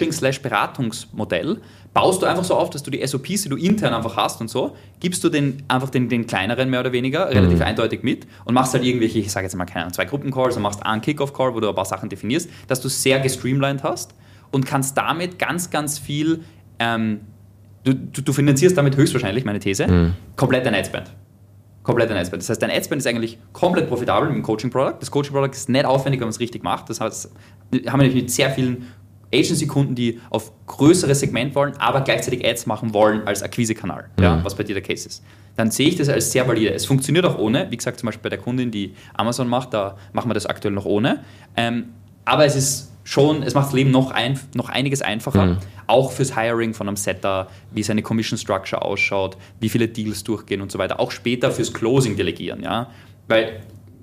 Coaching-Beratungsmodell baust du einfach so auf, dass du die S O Ps, die du intern einfach hast und so, gibst du den, einfach den, den kleineren mehr oder weniger relativ mhm. eindeutig mit und machst halt irgendwelche, ich sage jetzt mal keine Ahnung, zwei Gruppencalls und machst einen Kick-Off-Call, wo du ein paar Sachen definierst, dass du sehr gestreamlined hast und kannst damit ganz, ganz viel, ähm, du, du, du finanzierst damit höchstwahrscheinlich, meine These, mhm. komplett dein Adspend. Komplett ein Adspend. Das heißt, dein Adspend ist eigentlich komplett profitabel mit dem Coaching-Produkt. Das Coaching-Produkt ist nicht aufwendig, wenn man es richtig macht. Das heißt, haben wir nämlich mit sehr vielen Agency-Kunden, die auf größeres Segment wollen, aber gleichzeitig Ads machen wollen als Akquise-Kanal, mhm. ja, was bei dir der Case ist. Dann sehe ich das als sehr valide. Es funktioniert auch ohne. Wie gesagt, zum Beispiel bei der Kundin, die Amazon macht, da machen wir das aktuell noch ohne. Ähm, aber es ist schon, es macht das Leben noch, ein, noch einiges einfacher, mhm. auch fürs Hiring von einem Setter, wie seine Commission Structure ausschaut, wie viele Deals durchgehen und so weiter. Auch später fürs Closing delegieren, ja, weil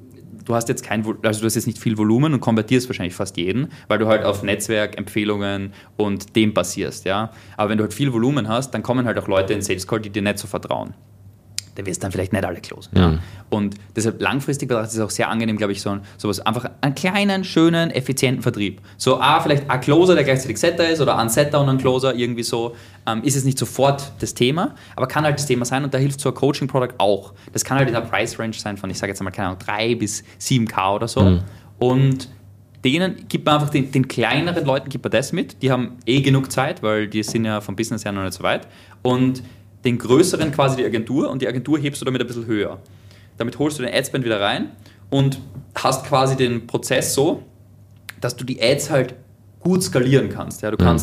du hast jetzt kein, also du hast jetzt nicht viel Volumen und konvertierst wahrscheinlich fast jeden, weil du halt auf Netzwerk, Empfehlungen und dem basierst, ja. Aber wenn du halt viel Volumen hast, dann kommen halt auch Leute in Sales Call, die dir nicht so vertrauen. Dann wirst du dann vielleicht nicht alle closen. Ja. Und deshalb langfristig betrachtet ist es auch sehr angenehm, glaube ich, so sowas, einfach einen kleinen, schönen, effizienten Vertrieb. So, ah, vielleicht ein Closer, der gleichzeitig Setter ist, oder ein Setter und ein Closer, irgendwie so, ähm, ist es nicht sofort das Thema, aber kann halt das Thema sein und da hilft so ein Coaching-Product auch. Das kann halt in der Price-Range sein von, ich sage jetzt einmal, keine Ahnung, drei bis sieben K oder so. Mhm. Und denen gibt man einfach, den, den kleineren Leuten gibt man das mit, die haben eh genug Zeit, weil die sind ja vom Business her noch nicht so weit. Und den größeren quasi die Agentur und die Agentur hebst du damit ein bisschen höher. Damit holst du den Adspend wieder rein und hast quasi den Prozess so, dass du die Ads halt gut skalieren kannst. Ja, du kannst,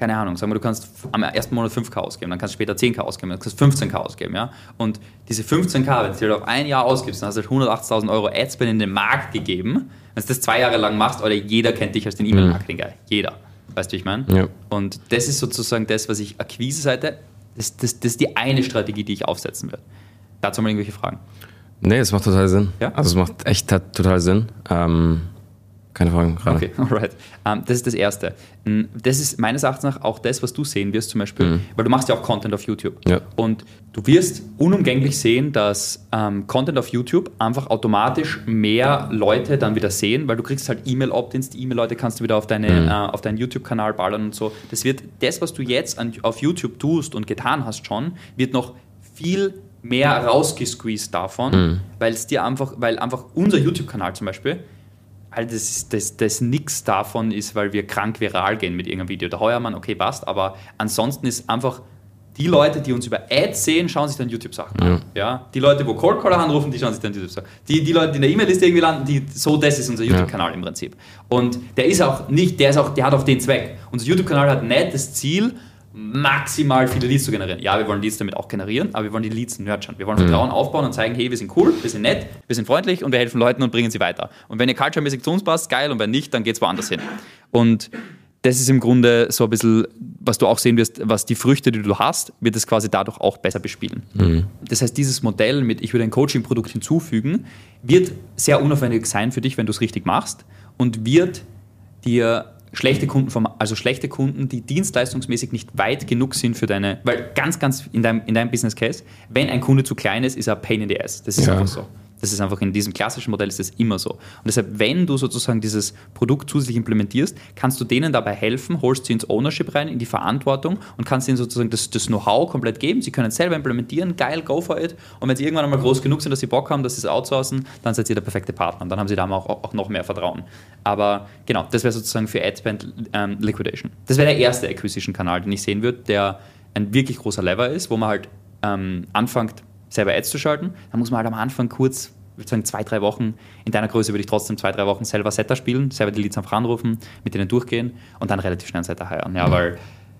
keine Ahnung, sagen wir, du kannst am ersten Monat fünf K ausgeben, dann kannst du später zehn K ausgeben, dann kannst du fünfzehn K ausgeben, ja. Und diese fünfzehn K, wenn du dir auf ein Jahr ausgibst, dann hast du halt hundertachtzigtausend Euro Adspend in den Markt gegeben. Wenn du das zwei Jahre lang machst, oder jeder kennt dich als den E-Mail-Marketing-Guy. Jeder. Weißt du, wie ich meine? Ja. Und das ist sozusagen das, was ich Akquise-Seite, das, das, das ist die eine Strategie, die ich aufsetzen werde. Dazu mal irgendwelche Fragen. Nee, es macht total Sinn. Ja? Also es macht echt total Sinn. Ähm, keine Fragen gerade. Okay, alright. Um, das ist das Erste. Das ist meines Erachtens nach auch das, was du sehen wirst zum Beispiel, mhm. weil du machst ja auch Content auf YouTube. Ja. Und du wirst unumgänglich sehen, dass ähm, Content auf YouTube einfach automatisch mehr Leute dann wieder sehen, weil du kriegst halt E-Mail-Opt-ins, die E-Mail-Leute kannst du wieder auf, deine, mhm. äh, auf deinen YouTube-Kanal ballern und so. Das wird, das, was du jetzt an, auf YouTube tust und getan hast schon, wird noch viel mehr rausgesqueezed davon, mhm. weil es dir einfach, weil einfach unser YouTube-Kanal zum Beispiel, weil das, das, das nichts davon ist, weil wir krank viral gehen mit irgendeinem Video. Da heuer man, okay, passt, aber ansonsten ist einfach die Leute, die uns über Ads sehen, schauen sich dann YouTube-Sachen an. Ja. Ja? Die Leute, wo Cold Caller anrufen, die schauen sich dann YouTube-Sachen an. Die, die Leute, die in der E-Mail-Liste irgendwie landen, die, so, das ist unser YouTube-Kanal ja. im Prinzip. Und der ist auch nicht, der ist auch, der hat auch den Zweck. Unser YouTube-Kanal hat nicht das Ziel, maximal viele Leads zu generieren. Ja, wir wollen Leads damit auch generieren, aber wir wollen die Leads nurturen. Wir wollen Vertrauen mhm. aufbauen und zeigen, hey, wir sind cool, wir sind nett, wir sind freundlich und wir helfen Leuten und bringen sie weiter. Und wenn ihr culturemäßig zu uns passt, geil, und wenn nicht, dann geht es woanders hin. Und das ist im Grunde so ein bisschen, was du auch sehen wirst, was die Früchte, die du hast, wird es quasi dadurch auch besser bespielen. Mhm. Das heißt, dieses Modell mit, ich würde ein Coaching-Produkt hinzufügen, wird sehr unaufwendig sein für dich, wenn du es richtig machst, und wird dir schlechte Kunden, vom, also schlechte Kunden, die dienstleistungsmäßig nicht weit genug sind für deine, weil ganz, ganz in deinem, in deinem Business Case, wenn ein Kunde zu klein ist, ist er Pain in the Ass. Das ist ja. einfach so. Das ist einfach in diesem klassischen Modell ist das immer so. Und deshalb, wenn du sozusagen dieses Produkt zusätzlich implementierst, kannst du denen dabei helfen, holst sie ins Ownership rein, in die Verantwortung und kannst ihnen sozusagen das, das Know-how komplett geben. Sie können es selber implementieren, geil, go for it. Und wenn sie irgendwann einmal groß genug sind, dass sie Bock haben, dass sie es outsourcen, dann seid ihr der perfekte Partner. Und dann haben sie da auch, auch noch mehr Vertrauen. Aber genau, das wäre sozusagen für Adspend ähm, Liquidation. Das wäre der erste Acquisition-Kanal, den ich sehen würde, der ein wirklich großer Lever ist, wo man halt ähm, anfängt, selber Ads zu schalten. Dann muss man halt am Anfang kurz, ich würde sagen zwei, drei Wochen, in deiner Größe würde ich trotzdem zwei, drei Wochen selber Setter spielen, selber die Leads einfach anrufen, mit denen durchgehen und dann relativ schnell einen Setter heiren. Ja, mhm. weil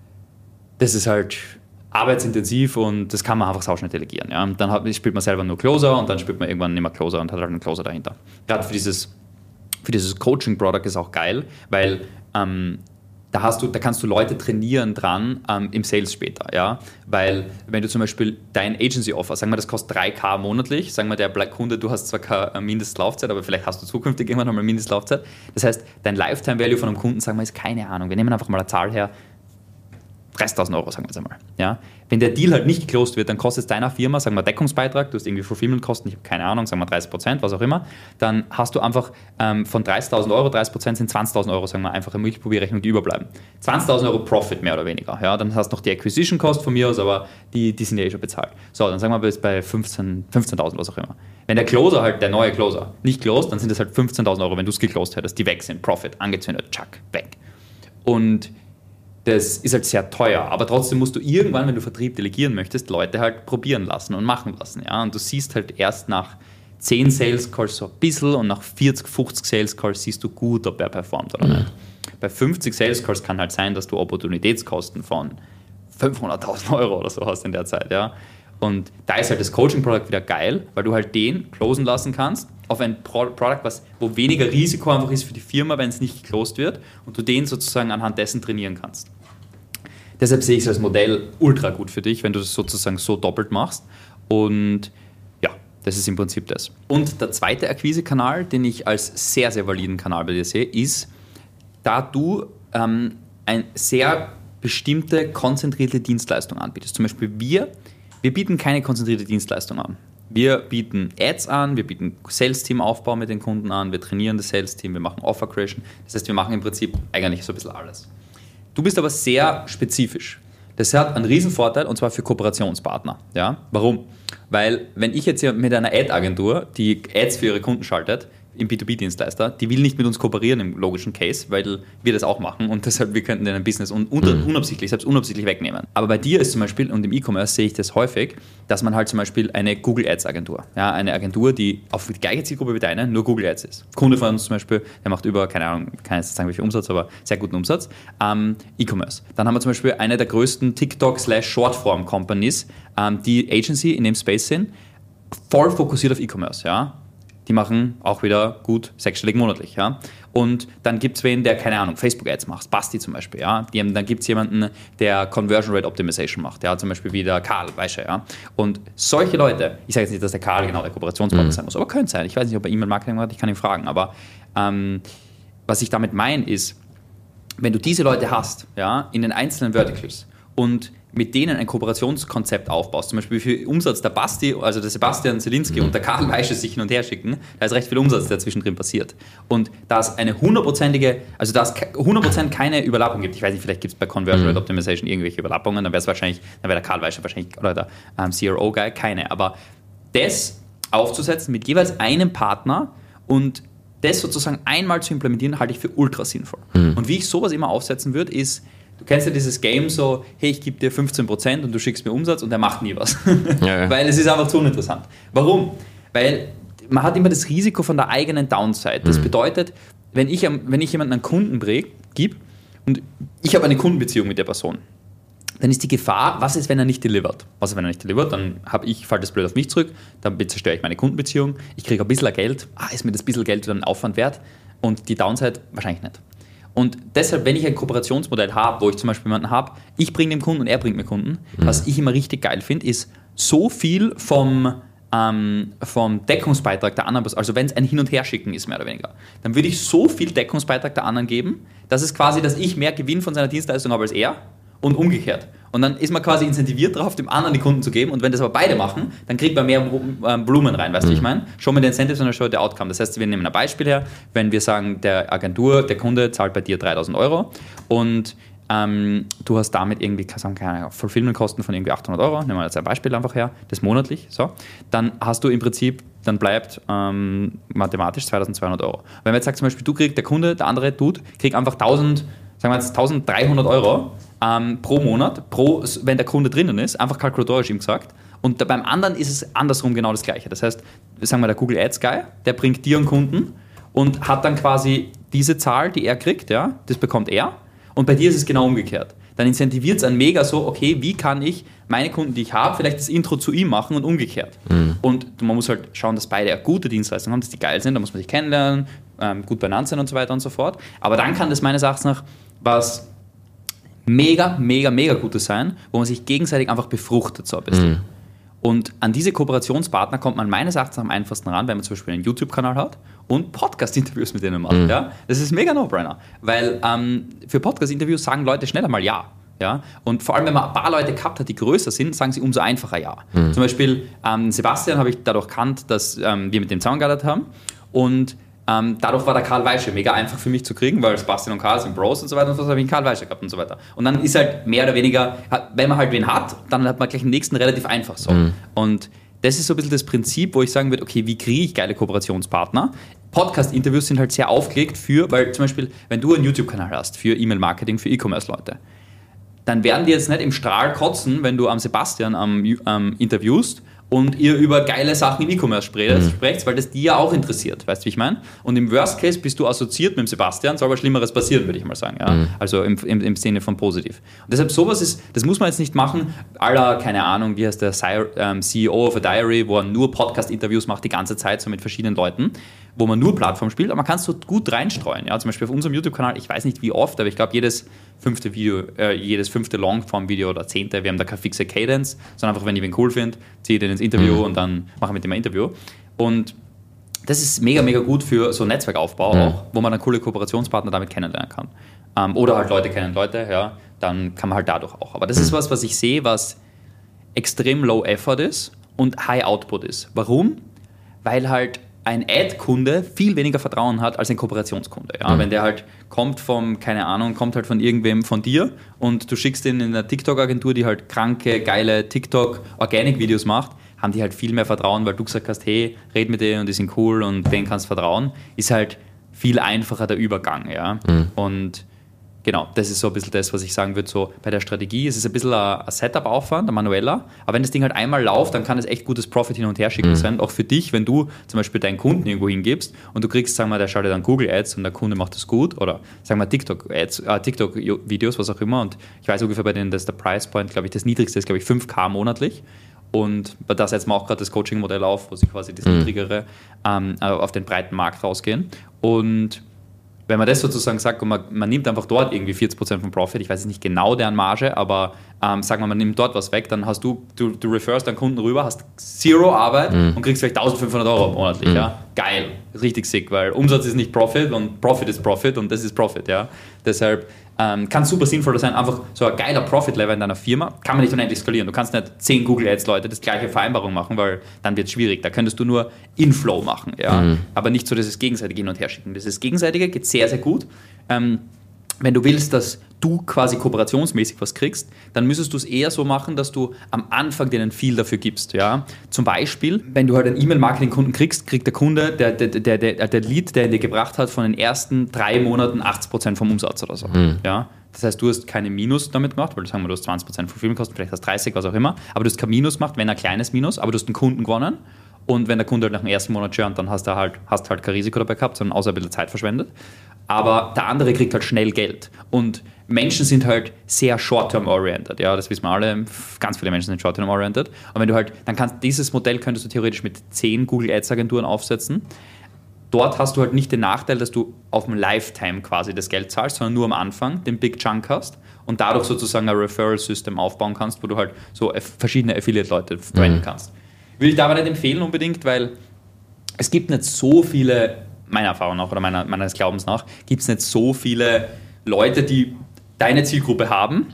das ist halt arbeitsintensiv und das kann man einfach sauschnell delegieren. Ja. Und dann hat, spielt man selber nur Closer und dann spielt man irgendwann nicht mehr Closer und hat halt einen Closer dahinter. Gerade für dieses, für dieses Coaching-Product ist auch geil, weil ähm, Da, hast du, da kannst du Leute trainieren dran ähm, im Sales später, ja, weil wenn du zum Beispiel dein Agency-Offer, sagen wir, das kostet drei K monatlich, sagen wir, der Kunde, du hast zwar keine Mindestlaufzeit, aber vielleicht hast du zukünftig irgendwann einmal Mindestlaufzeit, das heißt, dein Lifetime-Value von einem Kunden, sagen wir, ist keine Ahnung, wir nehmen einfach mal eine Zahl her, dreißigtausend Euro, sagen wir jetzt einmal, ja. Wenn der Deal halt nicht geclosed wird, dann kostet es deiner Firma, sagen wir Deckungsbeitrag, du hast irgendwie Fulfillment-Kosten, ich habe keine Ahnung, sagen wir dreißig Prozent, was auch immer, dann hast du einfach ähm, von dreißigtausend Euro, dreißig Prozent sind zwanzigtausend Euro, sagen wir einfach eine Milchprobierrechnung, die überbleiben. zwanzigtausend Euro Profit mehr oder weniger, ja, dann hast du noch die Acquisition-Cost von mir aus, aber die, die sind ja eh schon bezahlt. So, dann sagen wir bis bei fünfzehntausend, was auch immer. Wenn der Closer halt, der neue Closer, nicht closed, dann sind das halt fünfzehntausend Euro, wenn du es geclosed hättest, die weg sind, Profit, angezündet, tschack, weg. Und das ist halt sehr teuer, aber trotzdem musst du irgendwann, wenn du Vertrieb delegieren möchtest, Leute halt probieren lassen und machen lassen. Ja? Und du siehst halt erst nach zehn Sales Calls so ein bisschen und nach vierzig, fünfzig Sales Calls siehst du gut, ob er performt oder mhm. nicht. Bei fünfzig Sales Calls kann halt sein, dass du Opportunitätskosten von fünfhunderttausend Euro oder so hast in der Zeit. Ja? Und da ist halt das Coaching-Produkt wieder geil, weil du halt den closen lassen kannst auf ein Pro- Produkt, was, wo weniger Risiko einfach ist für die Firma, wenn es nicht geclosed wird und du den sozusagen anhand dessen trainieren kannst. Deshalb sehe ich es als Modell ultra gut für dich, wenn du das sozusagen so doppelt machst. Und ja, das ist im Prinzip das. Und der zweite Akquise-Kanal, den ich als sehr, sehr validen Kanal bei dir sehe, ist, da du ähm, eine sehr bestimmte, konzentrierte Dienstleistung anbietest. Zum Beispiel wir, wir bieten keine konzentrierte Dienstleistung an. Wir bieten Ads an, wir bieten Sales-Team-Aufbau mit den Kunden an, wir trainieren das Sales-Team, wir machen Offer-Creation. Das heißt, wir machen im Prinzip eigentlich so ein bisschen alles. Du bist aber sehr spezifisch. Das hat einen riesen Vorteil und zwar für Kooperationspartner. Ja? Warum? Weil wenn ich jetzt hier mit einer Ad-Agentur, die Ads für ihre Kunden schaltet, im B zwei B-Dienstleister, die will nicht mit uns kooperieren im logischen Case, weil wir das auch machen und deshalb, wir könnten den Business un- unter- mhm. unabsichtlich, selbst unabsichtlich wegnehmen. Aber bei dir ist zum Beispiel, und im E-Commerce sehe ich das häufig, dass man halt zum Beispiel eine Google Ads Agentur, ja, eine Agentur, die auf die gleiche Zielgruppe wie deine, nur Google Ads ist. Kunde von uns zum Beispiel, der macht über, keine Ahnung, kann jetzt sagen, wie viel Umsatz, aber sehr guten Umsatz, ähm, E-Commerce. Dann haben wir zum Beispiel eine der größten TikTok-slash-Shortform-Companies, ähm, die Agency in dem Space sind, voll fokussiert auf E-Commerce, ja. Die machen auch wieder gut sechsstellig monatlich, ja. Und dann gibt es wen, der, keine Ahnung, Facebook-Ads macht, Basti zum Beispiel, ja. Die haben, dann gibt es jemanden, der Conversion Rate Optimization macht, ja, zum Beispiel wie der Karl, weißt du, ja. Und solche Leute, ich sage jetzt nicht, dass der Karl genau der Kooperationspartner mhm. sein muss, aber könnte sein. Ich weiß nicht, ob er E-Mail-Marketing macht, ich kann ihn fragen, aber ähm, was ich damit meine ist, wenn du diese Leute hast, ja, in den einzelnen Verticals und mit denen ein Kooperationskonzept aufbaust, zum Beispiel wie viel Umsatz der Basti, also der Sebastian Zielinski mhm. und der Karl Weische sich hin und her schicken, da ist recht viel Umsatz, der zwischendrin passiert. Und da es eine hundertprozentige, also da es hundert Prozent keine Überlappung gibt, ich weiß nicht, vielleicht gibt es bei Conversion Rate Optimization irgendwelche Überlappungen, dann wäre es wahrscheinlich, dann wäre der Karl Weische wahrscheinlich, oder der ähm, C R O-Guy, keine, aber das aufzusetzen mit jeweils einem Partner und das sozusagen einmal zu implementieren, halte ich für ultra sinnvoll. Mhm. Und wie ich sowas immer aufsetzen würde, ist, du kennst ja dieses Game so, hey, ich gebe dir fünfzehn Prozent und du schickst mir Umsatz und der macht nie was. Ja, ja. Weil es ist einfach zu uninteressant. Warum? Weil man hat immer das Risiko von der eigenen Downside. Das mhm. bedeutet, wenn ich, wenn ich jemanden einen Kunden gebe und ich habe eine Kundenbeziehung mit der Person, dann ist die Gefahr, was ist, wenn er nicht delivert? Was ist, wenn er nicht delivert? Dann habe ich, fällt das blöd auf mich zurück, dann zerstöre ich meine Kundenbeziehung, ich kriege ein bisschen Geld, ah, ist mir das bisschen Geld wieder ein Aufwand wert? Und die Downside wahrscheinlich nicht. Und deshalb, wenn ich ein Kooperationsmodell habe, wo ich zum Beispiel jemanden habe, ich bringe dem Kunden und er bringt mir Kunden, mhm. was ich immer richtig geil finde, ist so viel vom, ähm, vom Deckungsbeitrag der anderen, also wenn es ein Hin- und Herschicken ist, mehr oder weniger, dann würde ich so viel Deckungsbeitrag der anderen geben, dass es quasi, dass ich mehr Gewinn von seiner Dienstleistung habe als er und umgekehrt. Und dann ist man quasi incentiviert darauf, dem anderen die Kunden zu geben. Und wenn das aber beide machen, dann kriegt man mehr Volumen rein, weißt du, mhm. wie ich meine? Schon mit den Incentives und schon der Outcome. Das heißt, wir nehmen ein Beispiel her, wenn wir sagen, der Agentur, der Kunde zahlt bei dir dreitausend Euro und ähm, du hast damit irgendwie, keine Ahnung, Fulfillment-Kosten von irgendwie achthundert Euro, nehmen wir jetzt ein Beispiel einfach her, das monatlich, so, dann hast du im Prinzip, dann bleibt ähm, mathematisch zweitausendzweihundert Euro. Wenn man jetzt sagt zum Beispiel, du kriegst, der Kunde, der andere Dude, kriegt einfach tausend, sagen wir jetzt eintausenddreihundert Euro ähm, pro Monat, pro, wenn der Kunde drinnen ist, einfach kalkulatorisch ihm gesagt. Und da, beim anderen ist es andersrum genau das Gleiche. Das heißt, sagen wir der Google Ads Guy, der bringt dir einen Kunden und hat dann quasi diese Zahl, die er kriegt, ja, das bekommt er. Und bei dir ist es genau umgekehrt. Dann incentiviert es einen mega so, okay, wie kann ich meine Kunden, die ich habe, vielleicht das Intro zu ihm machen und umgekehrt. Mhm. Und man muss halt schauen, dass beide eine gute Dienstleistungen haben, dass die geil sind, da muss man sich kennenlernen, ähm, gut beieinander sein und so weiter und so fort. Aber dann kann das meines Erachtens nach was mega, mega, mega Gutes sein, wo man sich gegenseitig einfach befruchtet so ein bisschen. Mhm. Und an diese Kooperationspartner kommt man meines Erachtens am einfachsten ran, wenn man zum Beispiel einen YouTube-Kanal hat und Podcast-Interviews mit denen macht. Mhm. Ja? Das ist mega No-Brainer, weil ähm, für Podcast-Interviews sagen Leute schneller mal Ja. Ja? Und vor allem, wenn man ein paar Leute gehabt hat, die größer sind, sagen sie umso einfacher Ja. Mhm. Zum Beispiel ähm, Sebastian habe ich dadurch gekannt, dass ähm, wir mit dem zusammengearbeitet haben und Ähm, dadurch war der Karl Weische mega einfach für mich zu kriegen, weil Sebastian und Karl sind Bros und so weiter und so habe ich einen Karl Weische gehabt und so weiter. Und dann ist halt mehr oder weniger, wenn man halt wen hat, dann hat man gleich den nächsten relativ einfach so. Mhm. Und das ist so ein bisschen das Prinzip, wo ich sagen würde, okay, wie kriege ich geile Kooperationspartner? Podcast-Interviews sind halt sehr aufgelegt für, weil zum Beispiel, wenn du einen YouTube-Kanal hast für E-Mail-Marketing, für E-Commerce-Leute, dann werden die jetzt nicht im Strahl kotzen, wenn du am Sebastian am, ähm, interviewst und ihr über geile Sachen im E-Commerce sprecht, mhm. sprecht, weil das die ja auch interessiert, weißt du, wie ich meine? Und im Worst Case bist du assoziiert mit dem Sebastian, soll was Schlimmeres passieren, würde ich mal sagen. Ja? Mhm. Also im, im, im Sinne von positiv. Und deshalb sowas ist, das muss man jetzt nicht machen, à la, keine Ahnung, wie heißt der C E O of a Diary, wo er nur Podcast-Interviews macht die ganze Zeit, so mit verschiedenen Leuten, wo man nur Plattform spielt, aber man kann es so gut reinstreuen. Ja? Zum Beispiel auf unserem YouTube-Kanal, ich weiß nicht wie oft, aber ich glaube jedes fünfte Video, äh, jedes fünfte Longform-Video oder zehnte, wir haben da keine fixe Cadence, sondern einfach, wenn ich ihn cool finde, ziehe ich den ins Interview mhm. und dann mache ich mit dem ein Interview. Und das ist mega, mega gut für so Netzwerkaufbau mhm. auch, wo man dann coole Kooperationspartner damit kennenlernen kann. Ähm, oder halt Leute kennen Leute, ja, dann kann man halt dadurch auch. Aber das mhm. ist was, was ich sehe, was extrem low effort ist und high output ist. Warum? Weil halt ein Ad-Kunde viel weniger Vertrauen hat als ein Kooperationskunde. Ja? Mhm. Wenn der halt kommt vom, keine Ahnung, kommt halt von irgendwem von dir und du schickst ihn in eine TikTok-Agentur, die halt kranke, geile TikTok-Organic-Videos macht, haben die halt viel mehr Vertrauen, weil du gesagt hast, hey, red mit denen und die sind cool und denen kannst du vertrauen, ist halt viel einfacher der Übergang. Ja? Mhm. Und genau, das ist so ein bisschen das, was ich sagen würde, so bei der Strategie ist es ein bisschen ein, ein Setup-Aufwand, ein manueller, aber wenn das Ding halt einmal läuft, dann kann es echt gutes Profit hin und her schicken mhm. sein, auch für dich, wenn du zum Beispiel deinen Kunden irgendwo hingibst und du kriegst, sagen wir, der schaltet dann Google Ads und der Kunde macht das gut oder sagen wir TikTok Ads, äh, TikTok-Videos, was auch immer und ich weiß ungefähr bei denen, dass der Price Point, glaube ich, das niedrigste ist, glaube ich, fünf K monatlich und bei da setzen wir auch gerade das Coaching-Modell auf, wo sie quasi das mhm. niedrigere ähm, auf den breiten Markt rausgehen und wenn man das sozusagen sagt und man, man nimmt einfach dort irgendwie vierzig Prozent vom Profit, ich weiß jetzt nicht genau deren Marge, aber ähm, sagen wir, man nimmt dort was weg, dann hast du, du, du referrst deinen Kunden rüber, hast zero Arbeit mm. und kriegst vielleicht eintausendfünfhundert Euro monatlich. Mm. Ja? Geil, richtig sick, weil Umsatz ist nicht Profit und Profit ist Profit und das ist Profit. Ja? Deshalb ähm, kann es super sinnvoll sein, einfach so ein geiler Profit-Level in deiner Firma, kann man nicht unendlich skalieren. Du kannst nicht zehn Google Ads-Leute das gleiche Vereinbarung machen, weil dann wird es schwierig. Da könntest du nur Inflow machen, ja? Mm. aber nicht so dieses gegenseitige Hin- und Herschicken. Das ist Gegenseitige, geht sehr, sehr gut. Ähm, wenn du willst, dass du quasi kooperationsmäßig was kriegst, dann müsstest du es eher so machen, dass du am Anfang denen viel dafür gibst. Ja? Zum Beispiel, wenn du halt einen E-Mail-Marketing-Kunden kriegst, kriegt der Kunde, der, der, der, der, der Lead, der ihn dir gebracht hat, von den ersten drei Monaten achtzig Prozent vom Umsatz oder so. Mhm. Ja? Das heißt, du hast keine Minus damit gemacht, weil sagen wir, du hast zwanzig Prozent Fulfillment-Kosten, vielleicht hast du dreißig, was auch immer, aber du hast kein Minus gemacht, wenn ein kleines Minus, aber du hast einen Kunden gewonnen. Und wenn der Kunde halt nach dem ersten Monat churnt, dann hast du halt, hast halt kein Risiko dabei gehabt, sondern außer ein bisschen Zeit verschwendet. Aber der andere kriegt halt schnell Geld. Und Menschen sind halt sehr short-term-oriented. Ja, das wissen wir alle. Ganz viele Menschen sind short-term-oriented. Und wenn du halt, dann kannst dieses Modell könntest du theoretisch mit zehn Google Ads-Agenturen aufsetzen. Dort hast du halt nicht den Nachteil, dass du auf dem Lifetime quasi das Geld zahlst, sondern nur am Anfang den Big Chunk hast und dadurch sozusagen ein Referral-System aufbauen kannst, wo du halt so verschiedene Affiliate-Leute verwenden mhm. kannst. Würde ich dabei nicht empfehlen unbedingt, weil es gibt nicht so viele, meiner Erfahrung nach oder meiner, meines Glaubens nach, gibt es nicht so viele Leute, die deine Zielgruppe haben,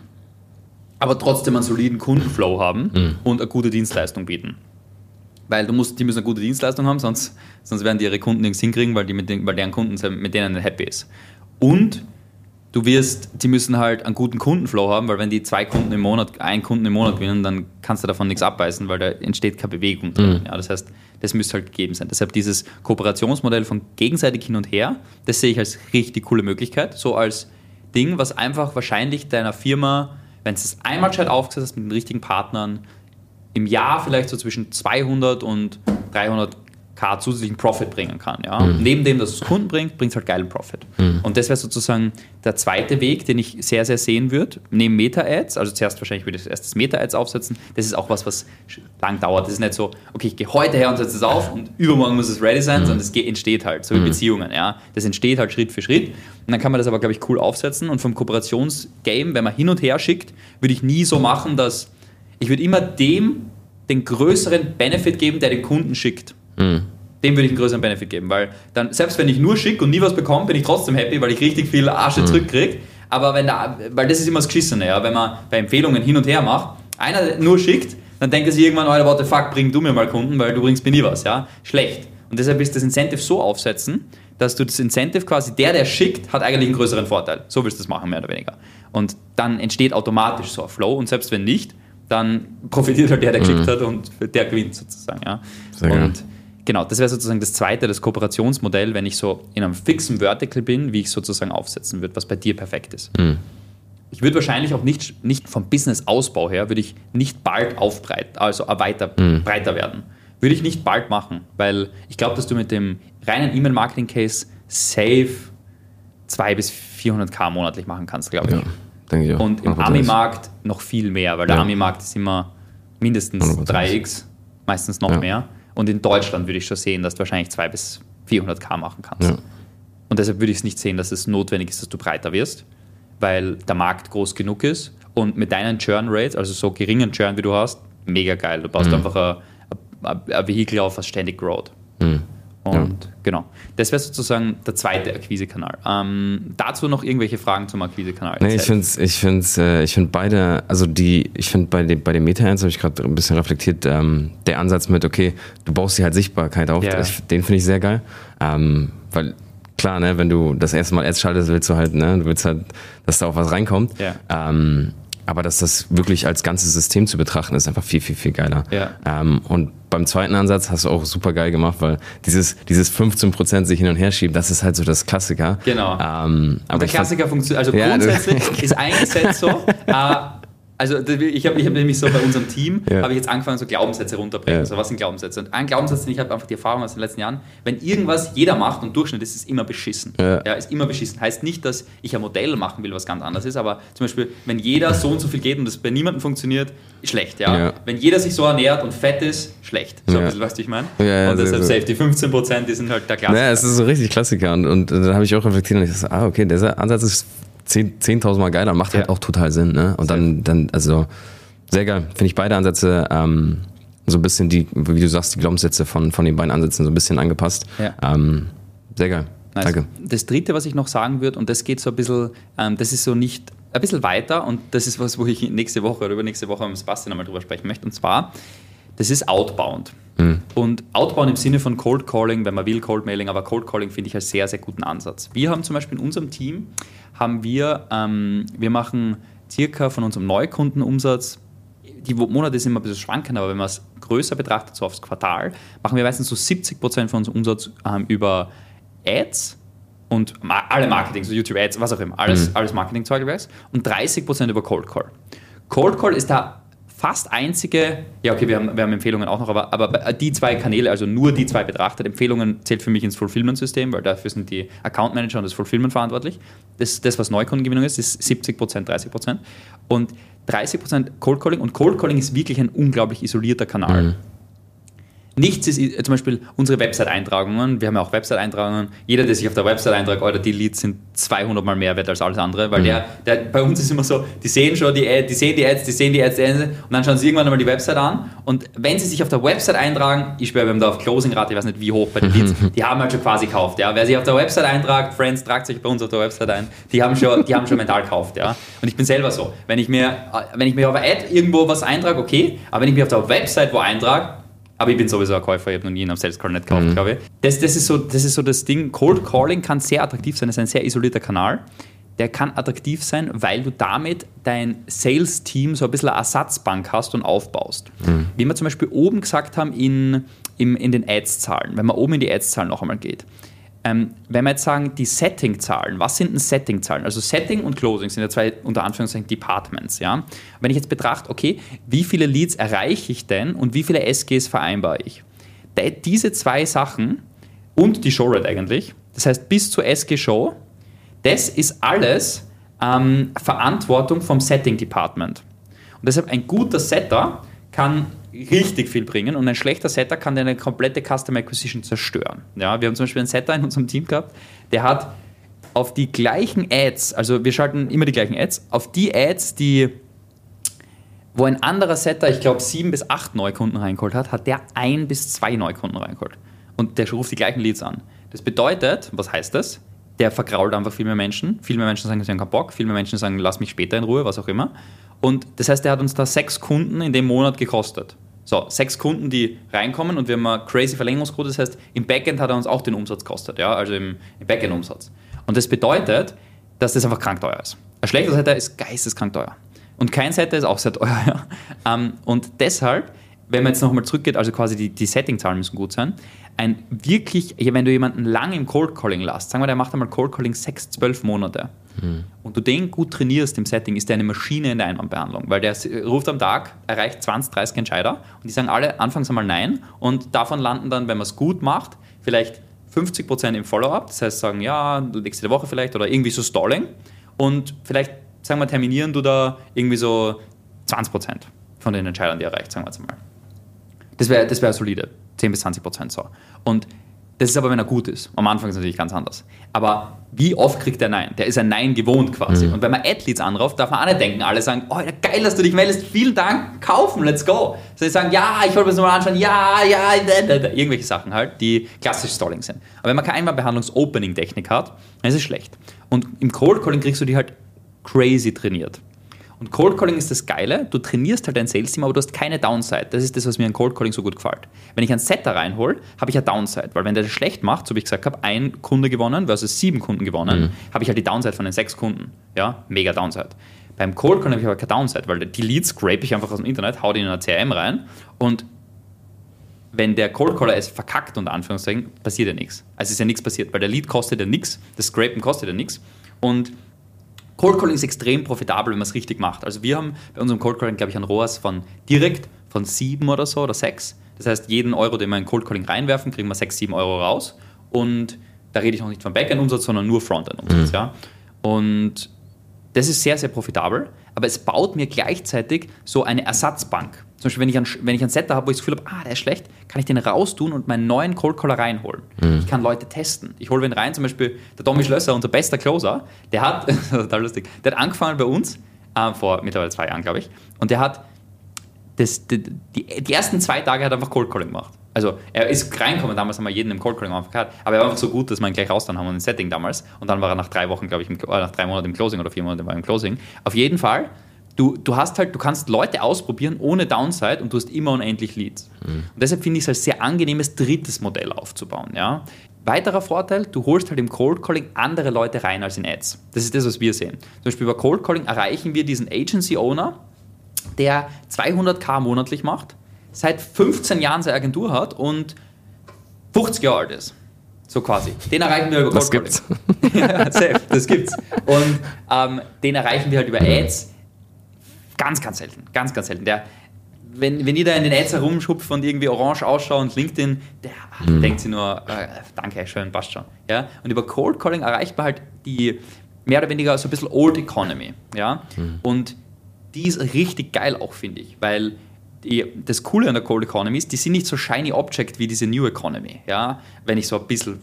aber trotzdem einen soliden Kundenflow haben mhm. und eine gute Dienstleistung bieten. Weil du musst, die müssen eine gute Dienstleistung haben, sonst, sonst werden die ihre Kunden nichts hinkriegen, weil, die mit den, weil deren Kunden mit denen nicht happy ist. Und du wirst, die müssen halt einen guten Kundenflow haben, weil wenn die zwei Kunden im Monat, einen Kunden im Monat gewinnen, dann kannst du davon nichts abbeißen, weil da entsteht keine Bewegung drin. Mhm. Ja, das heißt, das müsste halt gegeben sein. Deshalb dieses Kooperationsmodell von gegenseitig hin und her, das sehe ich als richtig coole Möglichkeit, so als Ding, was einfach wahrscheinlich deiner Firma, wenn es es einmal gescheit aufgesetzt hast mit den richtigen Partnern, im Jahr vielleicht so zwischen zweihundert und dreihundert K zusätzlichen Profit bringen kann. Ja? Mhm. Neben dem, dass es Kunden bringt, bringt es halt geilen Profit. Mhm. Und das wäre sozusagen der zweite Weg, den ich sehr, sehr sehen würde, neben Meta-Ads. Also zuerst wahrscheinlich würde ich erst das Meta-Ads aufsetzen. Das ist auch was, was lang dauert. Das ist nicht so, okay, ich gehe heute her und setze es auf und übermorgen muss es ready sein, mhm. sondern es entsteht halt, so wie mhm. Beziehungen. Ja? Das entsteht halt Schritt für Schritt. Und dann kann man das aber, glaube ich, cool aufsetzen. Und vom Kooperationsgame, wenn man hin und her schickt, würde ich nie so machen, dass ich würde immer dem den größeren Benefit geben, der den Kunden schickt. Mhm. Dem würde ich einen größeren Benefit geben, weil dann, selbst wenn ich nur schicke und nie was bekomme, bin ich trotzdem happy, weil ich richtig viel Arsche mhm. zurückkriege. Aber wenn da, weil das ist immer das Geschissene, ja, wenn man bei Empfehlungen hin und her macht, einer nur schickt, dann denkt er sich irgendwann, Alter, what the fuck, bring du mir mal Kunden, weil du bringst mir nie was, ja, schlecht. Und deshalb ist das Incentive so aufsetzen, dass du das Incentive quasi, der, der schickt, hat eigentlich einen größeren Vorteil. So willst du das machen, mehr oder weniger. Und dann entsteht automatisch so ein Flow und selbst wenn nicht, dann profitiert halt der, der geklickt mhm. hat und der gewinnt sozusagen. Ja. Sehr und geil. Genau, das wäre sozusagen das zweite, das Kooperationsmodell, wenn ich so in einem fixen Vertical bin, wie ich sozusagen aufsetzen würde, was bei dir perfekt ist. Mhm. Ich würde wahrscheinlich auch nicht, nicht vom Business-Ausbau her, würde ich nicht bald aufbreiten, also weiter, mhm. breiter werden. Würde ich nicht bald machen, weil ich glaube, dass du mit dem reinen E-Mail-Marketing-Case safe zweihundert bis vierhundert K monatlich machen kannst, glaube ich. Ja. Denke ich auch. Und im Ami-Markt noch viel mehr, weil der ja. Ami-Markt ist immer mindestens drei x, meistens noch ja. mehr. Und in Deutschland würde ich schon sehen, dass du wahrscheinlich zweihundert bis vierhundert K machen kannst. Ja. Und deshalb würde ich es nicht sehen, dass es notwendig ist, dass du breiter wirst, weil der Markt groß genug ist. Und mit deinen Churn-Rates, also so geringen Churn, wie du hast, mega geil. Du baust mhm. einfach ein, ein Vehikel auf, was ständig growt. Mhm. Und ja. genau, das wäre sozusagen der zweite Akquisekanal. Ähm, dazu noch irgendwelche Fragen zum Akquisekanal? Nee, ich finde ich find's, äh, ich find beide, also die, ich finde bei den, bei den Meta-Ads habe ich gerade ein bisschen reflektiert, ähm, der Ansatz mit, okay, du baust dir halt Sichtbarkeit auf, yeah. ich, den finde ich sehr geil, ähm, weil klar, ne, wenn du das erste Mal Ads schaltest, willst du halt, ne, du willst halt, dass da auch was reinkommt, yeah. ähm, Aber dass das wirklich als ganzes System zu betrachten, ist einfach viel, viel, viel geiler. Ja. Ähm, und beim zweiten Ansatz hast du auch super geil gemacht, weil dieses, dieses fünfzehn Prozent sich hin und her schieben, das ist halt so das Klassiker. Genau. Ähm, aber und der Klassiker funktioniert, also ja, grundsätzlich ist eingesetzt so, äh, also ich habe ich hab nämlich so bei unserem Team, ja. habe ich jetzt angefangen, so Glaubenssätze runterbringen. Ja. So, was sind Glaubenssätze? Und ein Glaubenssatz, den ich habe, einfach die Erfahrung aus den letzten Jahren, wenn irgendwas jeder macht und Durchschnitt ist, ist immer beschissen. Ja. Ja, ist immer beschissen. Heißt nicht, dass ich ein Modell machen will, was ganz anders ist, aber zum Beispiel, wenn jeder so und so viel geht und das bei niemandem funktioniert, schlecht. Ja? Ja. Wenn jeder sich so ernährt und fett ist, schlecht. So ja. ein bisschen, weißt du, ich meine? Ja, ja, und deshalb safe, die fünfzehn Prozent, die sind halt der Klassiker. Ja, es ist so richtig Klassiker und, und da habe ich auch reflektiert und ich dachte, ah, okay, dieser Ansatz ist zehntausend Mal geiler, macht halt ja. auch total Sinn. Ne? Und dann, dann, also sehr geil. Finde ich beide Ansätze ähm, so ein bisschen die, wie du sagst, die Glaubenssätze von, von den beiden Ansätzen so ein bisschen angepasst. Ja. Ähm, sehr geil. Nice. Danke. Das dritte, was ich noch sagen würde, und das geht so ein bisschen, ähm, das ist so nicht ein bisschen weiter und das ist was, wo ich nächste Woche oder übernächste Woche mit Sebastian einmal drüber sprechen möchte. Und zwar, das ist Outbound. Mhm. Und Outbound im Sinne von Cold Calling, wenn man will, Cold Mailing, aber Cold Calling finde ich als sehr, sehr guten Ansatz. Wir haben zum Beispiel in unserem Team, haben wir, ähm, wir machen circa von unserem Neukundenumsatz, die Monate sind immer ein bisschen schwankend, aber wenn man es größer betrachtet, so aufs Quartal, machen wir meistens so siebzig Prozent von unserem Umsatz ähm, über Ads und ma- alle Marketing, so YouTube-Ads, was auch immer, alles, mhm. alles Marketing-Zeug und dreißig Prozent über Cold Call. Cold Call ist da fast einzige, ja okay, wir haben, wir haben Empfehlungen auch noch, aber, aber die zwei Kanäle, also nur die zwei betrachtet, Empfehlungen zählt für mich ins Fulfillment-System, weil dafür sind die Account Manager und das Fulfillment verantwortlich. Das, das was Neukundengewinnung ist, ist siebzig Prozent, dreißig Prozent. Und dreißig Prozent Cold Calling und Cold Calling ist wirklich ein unglaublich isolierter Kanal. Mhm. Nichts ist, zum Beispiel unsere Website-Eintragungen, wir haben ja auch Website-Eintragungen, jeder, der sich auf der Website eintragt, oder die Leads sind zweihundert Mal mehr wert als alles andere, weil mhm. der, der, bei uns ist immer so, die sehen schon die Ads, die sehen die Ads, die sehen die Ads, die Ads und dann schauen sie irgendwann einmal die Website an und wenn sie sich auf der Website eintragen, ich schwöre, wir haben da auf Closing-Rate, ich weiß nicht wie hoch bei den Leads, die haben halt schon quasi gekauft, ja. Wer sich auf der Website eintragt, Friends, tragt sich bei uns auf der Website ein, die haben schon, die haben schon mental gekauft, ja. Und ich bin selber so, wenn ich mir, wenn ich mir auf eine Ad irgendwo was eintrage, okay, aber wenn ich mir auf der Website wo eintrage, aber ich bin sowieso ein Käufer, ich habe noch nie in einem Sales Call nicht gekauft, mhm. glaube ich. Das, das, ist so, das ist so das Ding, Cold Calling kann sehr attraktiv sein, das ist ein sehr isolierter Kanal. Der kann attraktiv sein, weil du damit dein Sales-Team so ein bisschen eine Ersatzbank hast und aufbaust. Mhm. Wie wir zum Beispiel oben gesagt haben in, in, in den Ads-Zahlen, wenn man oben in die Ads-Zahlen noch einmal geht. Ähm, wenn wir jetzt sagen, die Setting-Zahlen, was sind denn Setting-Zahlen? Also Setting und Closing sind ja zwei, unter Anführungszeichen, Departments. Ja? Wenn ich jetzt betrachte, okay, wie viele Leads erreiche ich denn und wie viele S Gs vereinbare ich? De, diese zwei Sachen und die Showrate eigentlich, das heißt bis zur S G-Show, das ist alles ähm, Verantwortung vom Setting-Department. Und deshalb ein guter Setter kann richtig viel bringen und ein schlechter Setter kann deine komplette Customer Acquisition zerstören. Ja, wir haben zum Beispiel einen Setter in unserem Team gehabt, der hat auf die gleichen Ads, also wir schalten immer die gleichen Ads, auf die Ads, die, wo ein anderer Setter, ich glaube, sieben bis acht Neukunden reingeholt hat, hat der ein bis zwei Neukunden reingeholt. Und der ruft die gleichen Leads an. Das bedeutet, was heißt das? Der vergrault einfach viel mehr Menschen. Viel mehr Menschen sagen, sie haben keinen Bock. Viel mehr Menschen sagen, lass mich später in Ruhe, was auch immer. Und das heißt, der hat uns da sechs Kunden in dem Monat gekostet. So, sechs Kunden, die reinkommen und wir haben eine crazy Verlängerungsquote. Das heißt, im Backend hat er uns auch den Umsatz gekostet, ja, also im, im Backend-Umsatz. Und das bedeutet, dass das einfach krank teuer ist. Ein schlechter Setter ist geisteskrank teuer. Und kein Setter ist auch sehr teuer. Ja. Um, und deshalb, wenn man jetzt nochmal zurückgeht, also quasi die, die Setting-Zahlen müssen gut sein, ein wirklich, wenn du jemanden lange im Cold-Calling lässt, sagen wir, der macht einmal Cold-Calling sechs, zwölf Monate hm. und du den gut trainierst im Setting, ist der eine Maschine in der Einwandbehandlung, weil der ruft am Tag, erreicht zwanzig, dreißig Entscheider und die sagen alle anfangs einmal nein und davon landen dann, wenn man es gut macht, vielleicht fünfzig Prozent im Follow-up, das heißt sagen, ja, nächste Woche vielleicht oder irgendwie so Stalling und vielleicht, sagen wir, terminieren du da irgendwie so zwanzig Prozent von den Entscheidern, die erreicht, sagen wir jetzt mal. Das wäre das wär solide, zehn bis zwanzig Prozent so. Und das ist aber, wenn er gut ist. Am Anfang ist es natürlich ganz anders. Aber wie oft kriegt er Nein? Der ist ein Nein gewohnt quasi. Mhm. Und wenn man Ad-Leads anruft, darf man auch nicht denken, alle sagen, oh, geil, dass du dich meldest, vielen Dank, kaufen, let's go. So, sie sagen, ja, ich wollte mir das mal anschauen, ja, ja, da, da, da. Irgendwelche Sachen halt, die klassisch Stalling sind. Aber wenn man keine Einwandbehandlungs-Opening-Technik hat, dann ist es schlecht. Und im Cold Calling kriegst du die halt crazy trainiert. Und Cold Calling ist das Geile, du trainierst halt dein Sales-Team, aber du hast keine Downside. Das ist das, was mir an Cold Calling so gut gefällt. Wenn ich einen Setter reinhole, habe ich eine Downside, weil wenn der das schlecht macht, so wie ich gesagt habe, ein Kunde gewonnen versus sieben Kunden gewonnen, mhm. habe ich halt die Downside von den sechs Kunden. Ja, mega Downside. Beim Cold Calling habe ich aber keine Downside, weil die Leads scrape ich einfach aus dem Internet, hau die in ein C R M rein und wenn der Cold Caller es verkackt, unter Anführungszeichen, passiert ja nichts. Also ist ja nichts passiert, weil der Lead kostet ja nichts, das Scrapen kostet ja nichts. Und Cold Calling ist extrem profitabel, wenn man es richtig macht. Also wir haben bei unserem Cold Calling, glaube ich, einen R O A S von direkt von sieben oder so oder sechs. Das heißt, jeden Euro, den wir in Cold Calling reinwerfen, kriegen wir sechs, sieben Euro raus. Und da rede ich noch nicht vom Backend-Umsatz, sondern nur Frontend-Umsatz. Mhm. Ja? Und das ist sehr, sehr profitabel, aber es baut mir gleichzeitig so eine Ersatzbank. Zum Beispiel, wenn ich einen, wenn ich einen Setter habe, wo ich das Gefühl habe, ah, der ist schlecht, kann ich den raustun und meinen neuen Cold Caller reinholen. Mhm. Ich kann Leute testen. Ich hole wen rein, zum Beispiel der Tommy Schlösser, unser bester Closer, der hat, total lustig, der hat angefangen bei uns, äh, vor mittlerweile zwei Jahren, glaube ich, und der hat das, die, die, die ersten zwei Tage hat er einfach Cold Calling gemacht. Also er ist reingekommen, damals haben wir jeden im Cold Calling am Anfang gehabt, aber er war einfach so gut, dass wir ihn gleich raus dann haben und ein Setting damals und dann war er nach drei Wochen, glaube ich, im, äh, nach drei Monaten im Closing oder vier Monaten war er im Closing. Auf jeden Fall, du, du hast halt, du kannst Leute ausprobieren ohne Downside und du hast immer unendlich Leads. Mhm. Und deshalb finde ich es als sehr angenehmes drittes Modell aufzubauen. Ja? Weiterer Vorteil, du holst halt im Cold Calling andere Leute rein als in Ads. Das ist das, was wir sehen. Zum Beispiel bei Cold Calling erreichen wir diesen Agency Owner, der zweihunderttausend monatlich macht, seit fünfzehn Jahren seine Agentur hat und fünfzig Jahre alt ist. So quasi. Den erreichen wir über Cold Calling. Das gibt's. Ja, safe, das gibt's. Und ähm, den erreichen wir halt über Ads ganz, ganz selten. Ganz, ganz selten. Der, wenn, wenn ihr da in den Ads herumschupft und irgendwie orange ausschaut und LinkedIn, der mhm. denkt sich nur, äh, danke, schön, passt schon. Ja? Und über Cold Calling erreicht man halt die mehr oder weniger so ein bisschen Old Economy. Ja? Mhm. Und die ist richtig geil auch, finde ich, weil die, das Coole an der Cold Economy ist, die sind nicht so shiny Object wie diese New Economy, ja, wenn ich so ein bisschen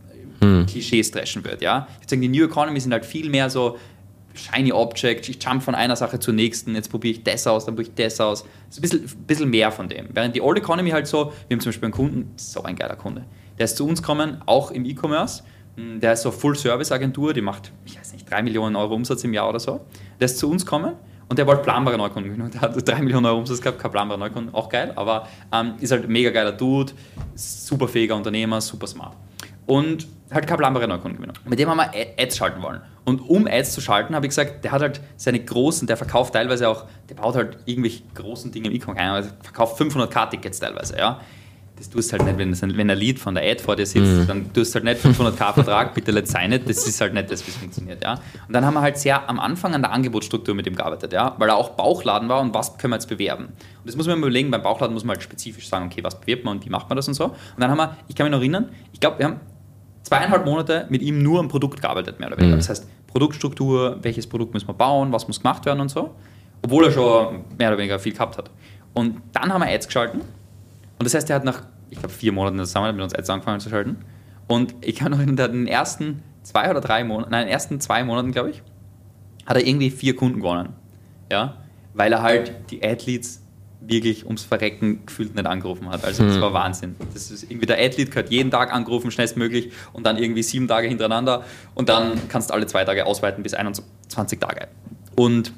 hm. Klischees dreschen würde, ja. Ich würde sagen, die New Economy sind halt viel mehr so shiny Object, ich jump von einer Sache zur nächsten, jetzt probiere ich das aus, dann probiere ich das aus. Das ist ein bisschen, ein bisschen mehr von dem. Während die Old Economy halt so, wir haben zum Beispiel einen Kunden, so ein geiler Kunde, der ist zu uns gekommen, auch im E-Commerce, der ist so Full-Service-Agentur, die macht, ich weiß nicht, drei Millionen Euro Umsatz im Jahr oder so, der ist zu uns gekommen. Und der wollte planbare Neukunden gewinnen. Der hat drei Millionen Euro Umsatz gehabt, kein planbarer Neukunden, auch geil, aber ähm, ist halt ein mega geiler Dude, super fähiger Unternehmer, super smart. Und halt kein planbare Neukunden gewinnen. Mit dem haben wir Ads schalten wollen. Und um Ads zu schalten, habe ich gesagt, der hat halt seine großen, der verkauft teilweise auch, der baut halt irgendwelche großen Dinge im E-Commerce ein, also verkauft fünfhunderttausend-Tickets teilweise, ja. Das tust halt nicht, wenn, wenn ein Lead von der Ad vor dir sitzt, mhm. dann tust du halt nicht fünfhunderttausend Vertrag, bitte let's sign it, das ist halt nicht das, wie es funktioniert, ja. Und dann haben wir halt sehr am Anfang an der Angebotsstruktur mit ihm gearbeitet, ja, weil er auch Bauchladen war und was können wir jetzt bewerben. Und das muss man mal überlegen, beim Bauchladen muss man halt spezifisch sagen, okay, was bewirbt man und wie macht man das und so. Und dann haben wir, ich kann mich noch erinnern, ich glaube, wir haben zweieinhalb Monate mit ihm nur am Produkt gearbeitet, mehr oder weniger. Mhm. Das heißt, Produktstruktur, welches Produkt müssen wir bauen, was muss gemacht werden und so, obwohl er schon mehr oder weniger viel gehabt hat. Und dann haben wir Ads geschalten und das heißt, er hat nach ich glaube, vier Monate zusammen mit uns Ads angefangen zu schalten. Und ich kann noch erinnern, in den ersten zwei oder drei Monaten, nein, in den ersten zwei Monaten, glaube ich, hat er irgendwie vier Kunden gewonnen. Ja? Weil er halt die Ad-Leads wirklich ums Verrecken gefühlt nicht angerufen hat. Also das war Wahnsinn. Das ist irgendwie, der Ad-Lead gehört jeden Tag angerufen, schnellstmöglich und dann irgendwie sieben Tage hintereinander und dann kannst du alle zwei Tage ausweiten bis einundzwanzig Tage. Und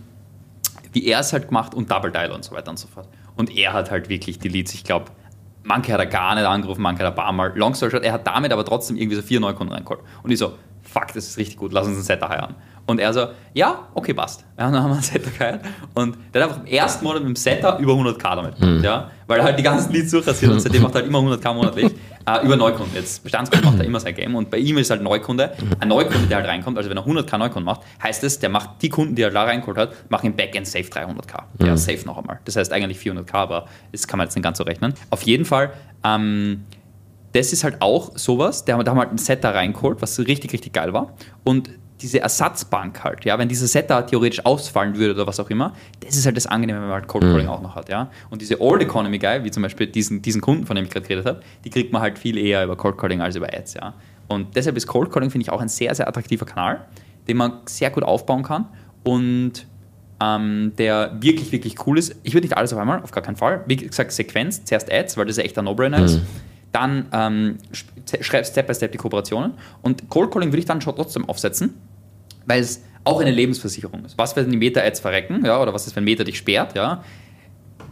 wie er es halt gemacht und Double Dial und so weiter und so fort. Und er hat halt wirklich die Leads, ich glaube, manche hat er gar nicht angerufen, manche hat er ein paar Mal. Long story short, er hat damit aber trotzdem irgendwie so vier Neukunden reingeholt. Und ich so, fuck, das ist richtig gut, lass uns einen Setter heiern. Und er so, ja, okay, passt. Ja, dann haben wir einen Setter geheiert. Und der hat einfach im ersten Monat mit dem Setter über hunderttausend damit. Mhm. Ja, weil er halt die ganzen Leads durchrasiert und seitdem macht er halt immer hunderttausend monatlich. äh, über Neukunden. Jetzt Bestandskunden macht er immer sein Game. Und bei ihm ist halt Neukunde. Ein Neukunde, der halt reinkommt, also wenn er hunderttausend Neukunden macht, heißt es, der macht die Kunden, die er da reingeholt hat, machen im Backend safe dreihunderttausend. Mhm. Ja, safe noch einmal. Das heißt eigentlich vierhunderttausend, aber das kann man jetzt nicht ganz so rechnen. Auf jeden Fall, ähm, das ist halt auch sowas, da haben wir halt einen Setter reingeholt, was richtig, richtig geil war. Und diese Ersatzbank halt, ja, wenn dieser Setter theoretisch ausfallen würde oder was auch immer, das ist halt das Angenehme, wenn man halt Cold Calling mhm. auch noch hat, ja. Und diese Old Economy Guy, wie zum Beispiel diesen, diesen Kunden, von dem ich gerade geredet habe, die kriegt man halt viel eher über Cold Calling als über Ads, ja. Und deshalb ist Cold Calling, finde ich, auch ein sehr, sehr attraktiver Kanal, den man sehr gut aufbauen kann und ähm, der wirklich, wirklich cool ist. Ich würde nicht alles auf einmal, auf gar keinen Fall. Wie gesagt, Sequenz, zuerst Ads, weil das ja echt ein No-Brainer mhm. ist. Dann ähm, schreibst Step by Step die Kooperationen. Und Cold Calling würde ich dann schon trotzdem aufsetzen, weil es auch eine Lebensversicherung ist. Was, wenn die Meta-Ads verrecken, ja, oder was ist, wenn Meta dich sperrt, ja?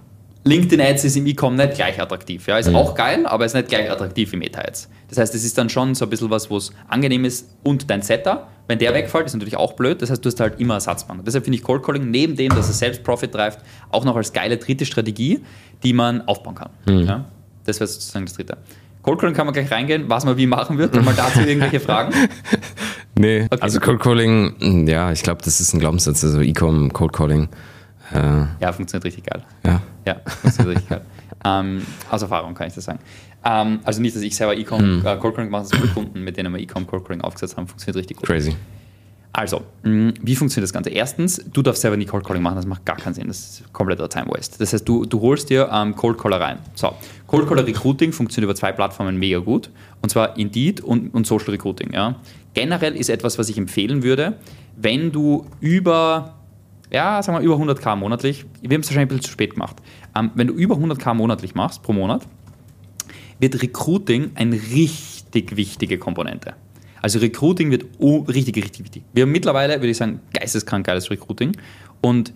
LinkedIn-Ads ist im E-Com nicht gleich attraktiv. Ja, ist mhm. auch geil, aber ist nicht gleich attraktiv wie Meta-Ads. Das heißt, es ist dann schon so ein bisschen was, wo es angenehm ist und dein Setter, wenn der wegfällt, ist natürlich auch blöd. Das heißt, du hast halt immer Ersatzbank. Deshalb finde ich Cold Calling neben dem, dass es selbst Profit treibt, auch noch als geile dritte Strategie, die man aufbauen kann. Mhm. Ja, das wäre sozusagen das dritte. Cold Calling kann man gleich reingehen, was man wie machen wird. Nochmal dazu irgendwelche Fragen? Nee, okay. Also Cold Calling, ja, ich glaube, das ist ein Glaubenssatz, also E-Com, Cold Calling. Äh, ja, funktioniert richtig geil. Ja. Ja, funktioniert richtig geil. Ähm, aus Erfahrung kann ich das sagen. Ähm, also nicht, dass ich selber E-Com hm. äh, Cold Calling mache, sondern mit Kunden, mit denen wir E-Com Cold Calling aufgesetzt haben, funktioniert richtig gut. Crazy. Also, mh, wie funktioniert das Ganze? Erstens, du darfst selber nie Cold Calling machen, das macht gar keinen Sinn, das ist kompletter Time Waste. Das heißt, du, du holst dir ähm, Cold Caller rein. So, Cold Caller Recruiting funktioniert über zwei Plattformen mega gut, und zwar Indeed und, und Social Recruiting. Ja. Generell ist etwas, was ich empfehlen würde, wenn du über, ja, sagen wir über hunderttausend monatlich, wir haben es wahrscheinlich ein bisschen zu spät gemacht, ähm, wenn du über hunderttausend monatlich machst pro Monat, wird Recruiting eine richtig wichtige Komponente. Also Recruiting wird oh, richtig, richtig wichtig. Wir haben mittlerweile, würde ich sagen, geisteskrank geiles Recruiting. Und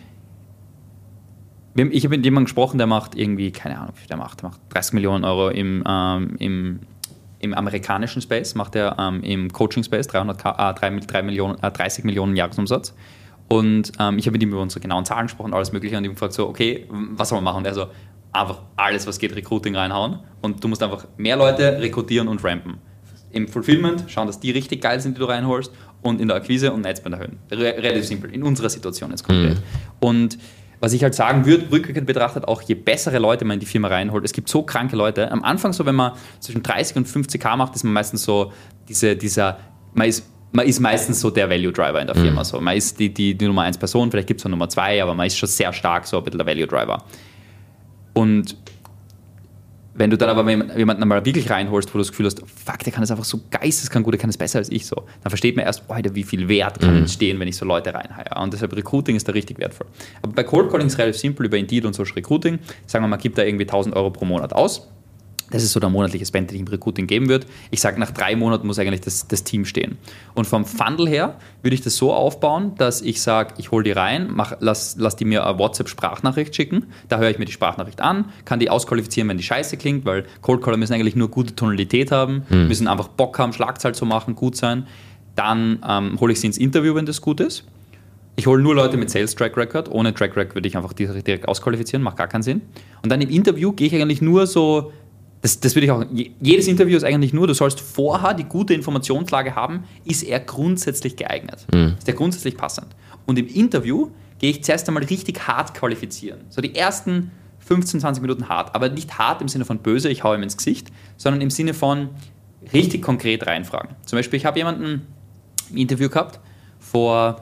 wir haben, ich habe mit jemandem gesprochen, der macht irgendwie, keine Ahnung, der macht, der macht dreißig Millionen Euro im, ähm, im, im amerikanischen Space, macht er ähm, im Coaching-Space dreihundert, äh, drei Millionen, äh, dreißig Millionen Jahresumsatz. Und ähm, ich habe mit ihm über unsere genauen Zahlen gesprochen, alles Mögliche, und ihm gefragt so, okay, was soll man machen? Und er so, einfach alles, was geht, Recruiting reinhauen. Und du musst einfach mehr Leute rekrutieren und rampen. Im Fulfillment schauen, dass die richtig geil sind, die du reinholst, und in der Akquise und Netzband erhöhen. Re- relativ simpel, in unserer Situation jetzt konkret. Mhm. Und was ich halt sagen würde, rückwirkend betrachtet, auch je bessere Leute man in die Firma reinholt, es gibt so kranke Leute. Am Anfang so, wenn man zwischen dreißig und fünfzig K macht, ist man meistens so, diese, dieser, man ist, man ist meistens so der Value Driver in der Firma. Mhm. So. Man ist die, die, die Nummer eins Person, vielleicht gibt es noch Nummer zwei, aber man ist schon sehr stark so ein bisschen der Value Driver. Und wenn du dann aber jemanden mal wirklich reinholst, wo du das Gefühl hast, fuck, der kann das einfach so geisteskrank gut, der kann das besser als ich, so, dann versteht man erst, oh, wie viel Wert kann entstehen, wenn ich so Leute reinhire. Und deshalb Recruiting ist da richtig wertvoll. Aber bei Cold Calling ist es relativ simpel, über Indeed und Social Recruiting. Sagen wir mal, man gibt da irgendwie tausend Euro pro Monat aus. Das ist so der monatliche Spend, den ich im Recruiting geben wird. Ich sage, nach drei Monaten muss eigentlich das, das Team stehen. Und vom Funnel her würde ich das so aufbauen, dass ich sage, ich hole die rein, mach, lass, lass die mir eine WhatsApp-Sprachnachricht schicken. Da höre ich mir die Sprachnachricht an, kann die ausqualifizieren, wenn die scheiße klingt, weil Cold Caller müssen eigentlich nur gute Tonalität haben, mhm. müssen einfach Bock haben, Schlagzahl zu machen, gut sein. Dann ähm, hole ich sie ins Interview, wenn das gut ist. Ich hole nur Leute mit Sales Track Record. Ohne Track Record würde ich einfach direkt, direkt ausqualifizieren, macht gar keinen Sinn. Und dann im Interview gehe ich eigentlich nur so... Das, das würde ich auch, jedes Interview ist eigentlich nur, du sollst vorher die gute Informationslage haben, ist er grundsätzlich geeignet? Mhm. Ist er grundsätzlich passend? Und im Interview gehe ich zuerst einmal richtig hart qualifizieren. So die ersten fünfzehn, zwanzig Minuten hart, aber nicht hart im Sinne von böse, ich hau ihm ins Gesicht, sondern im Sinne von richtig konkret reinfragen. Zum Beispiel, ich habe jemanden im Interview gehabt vor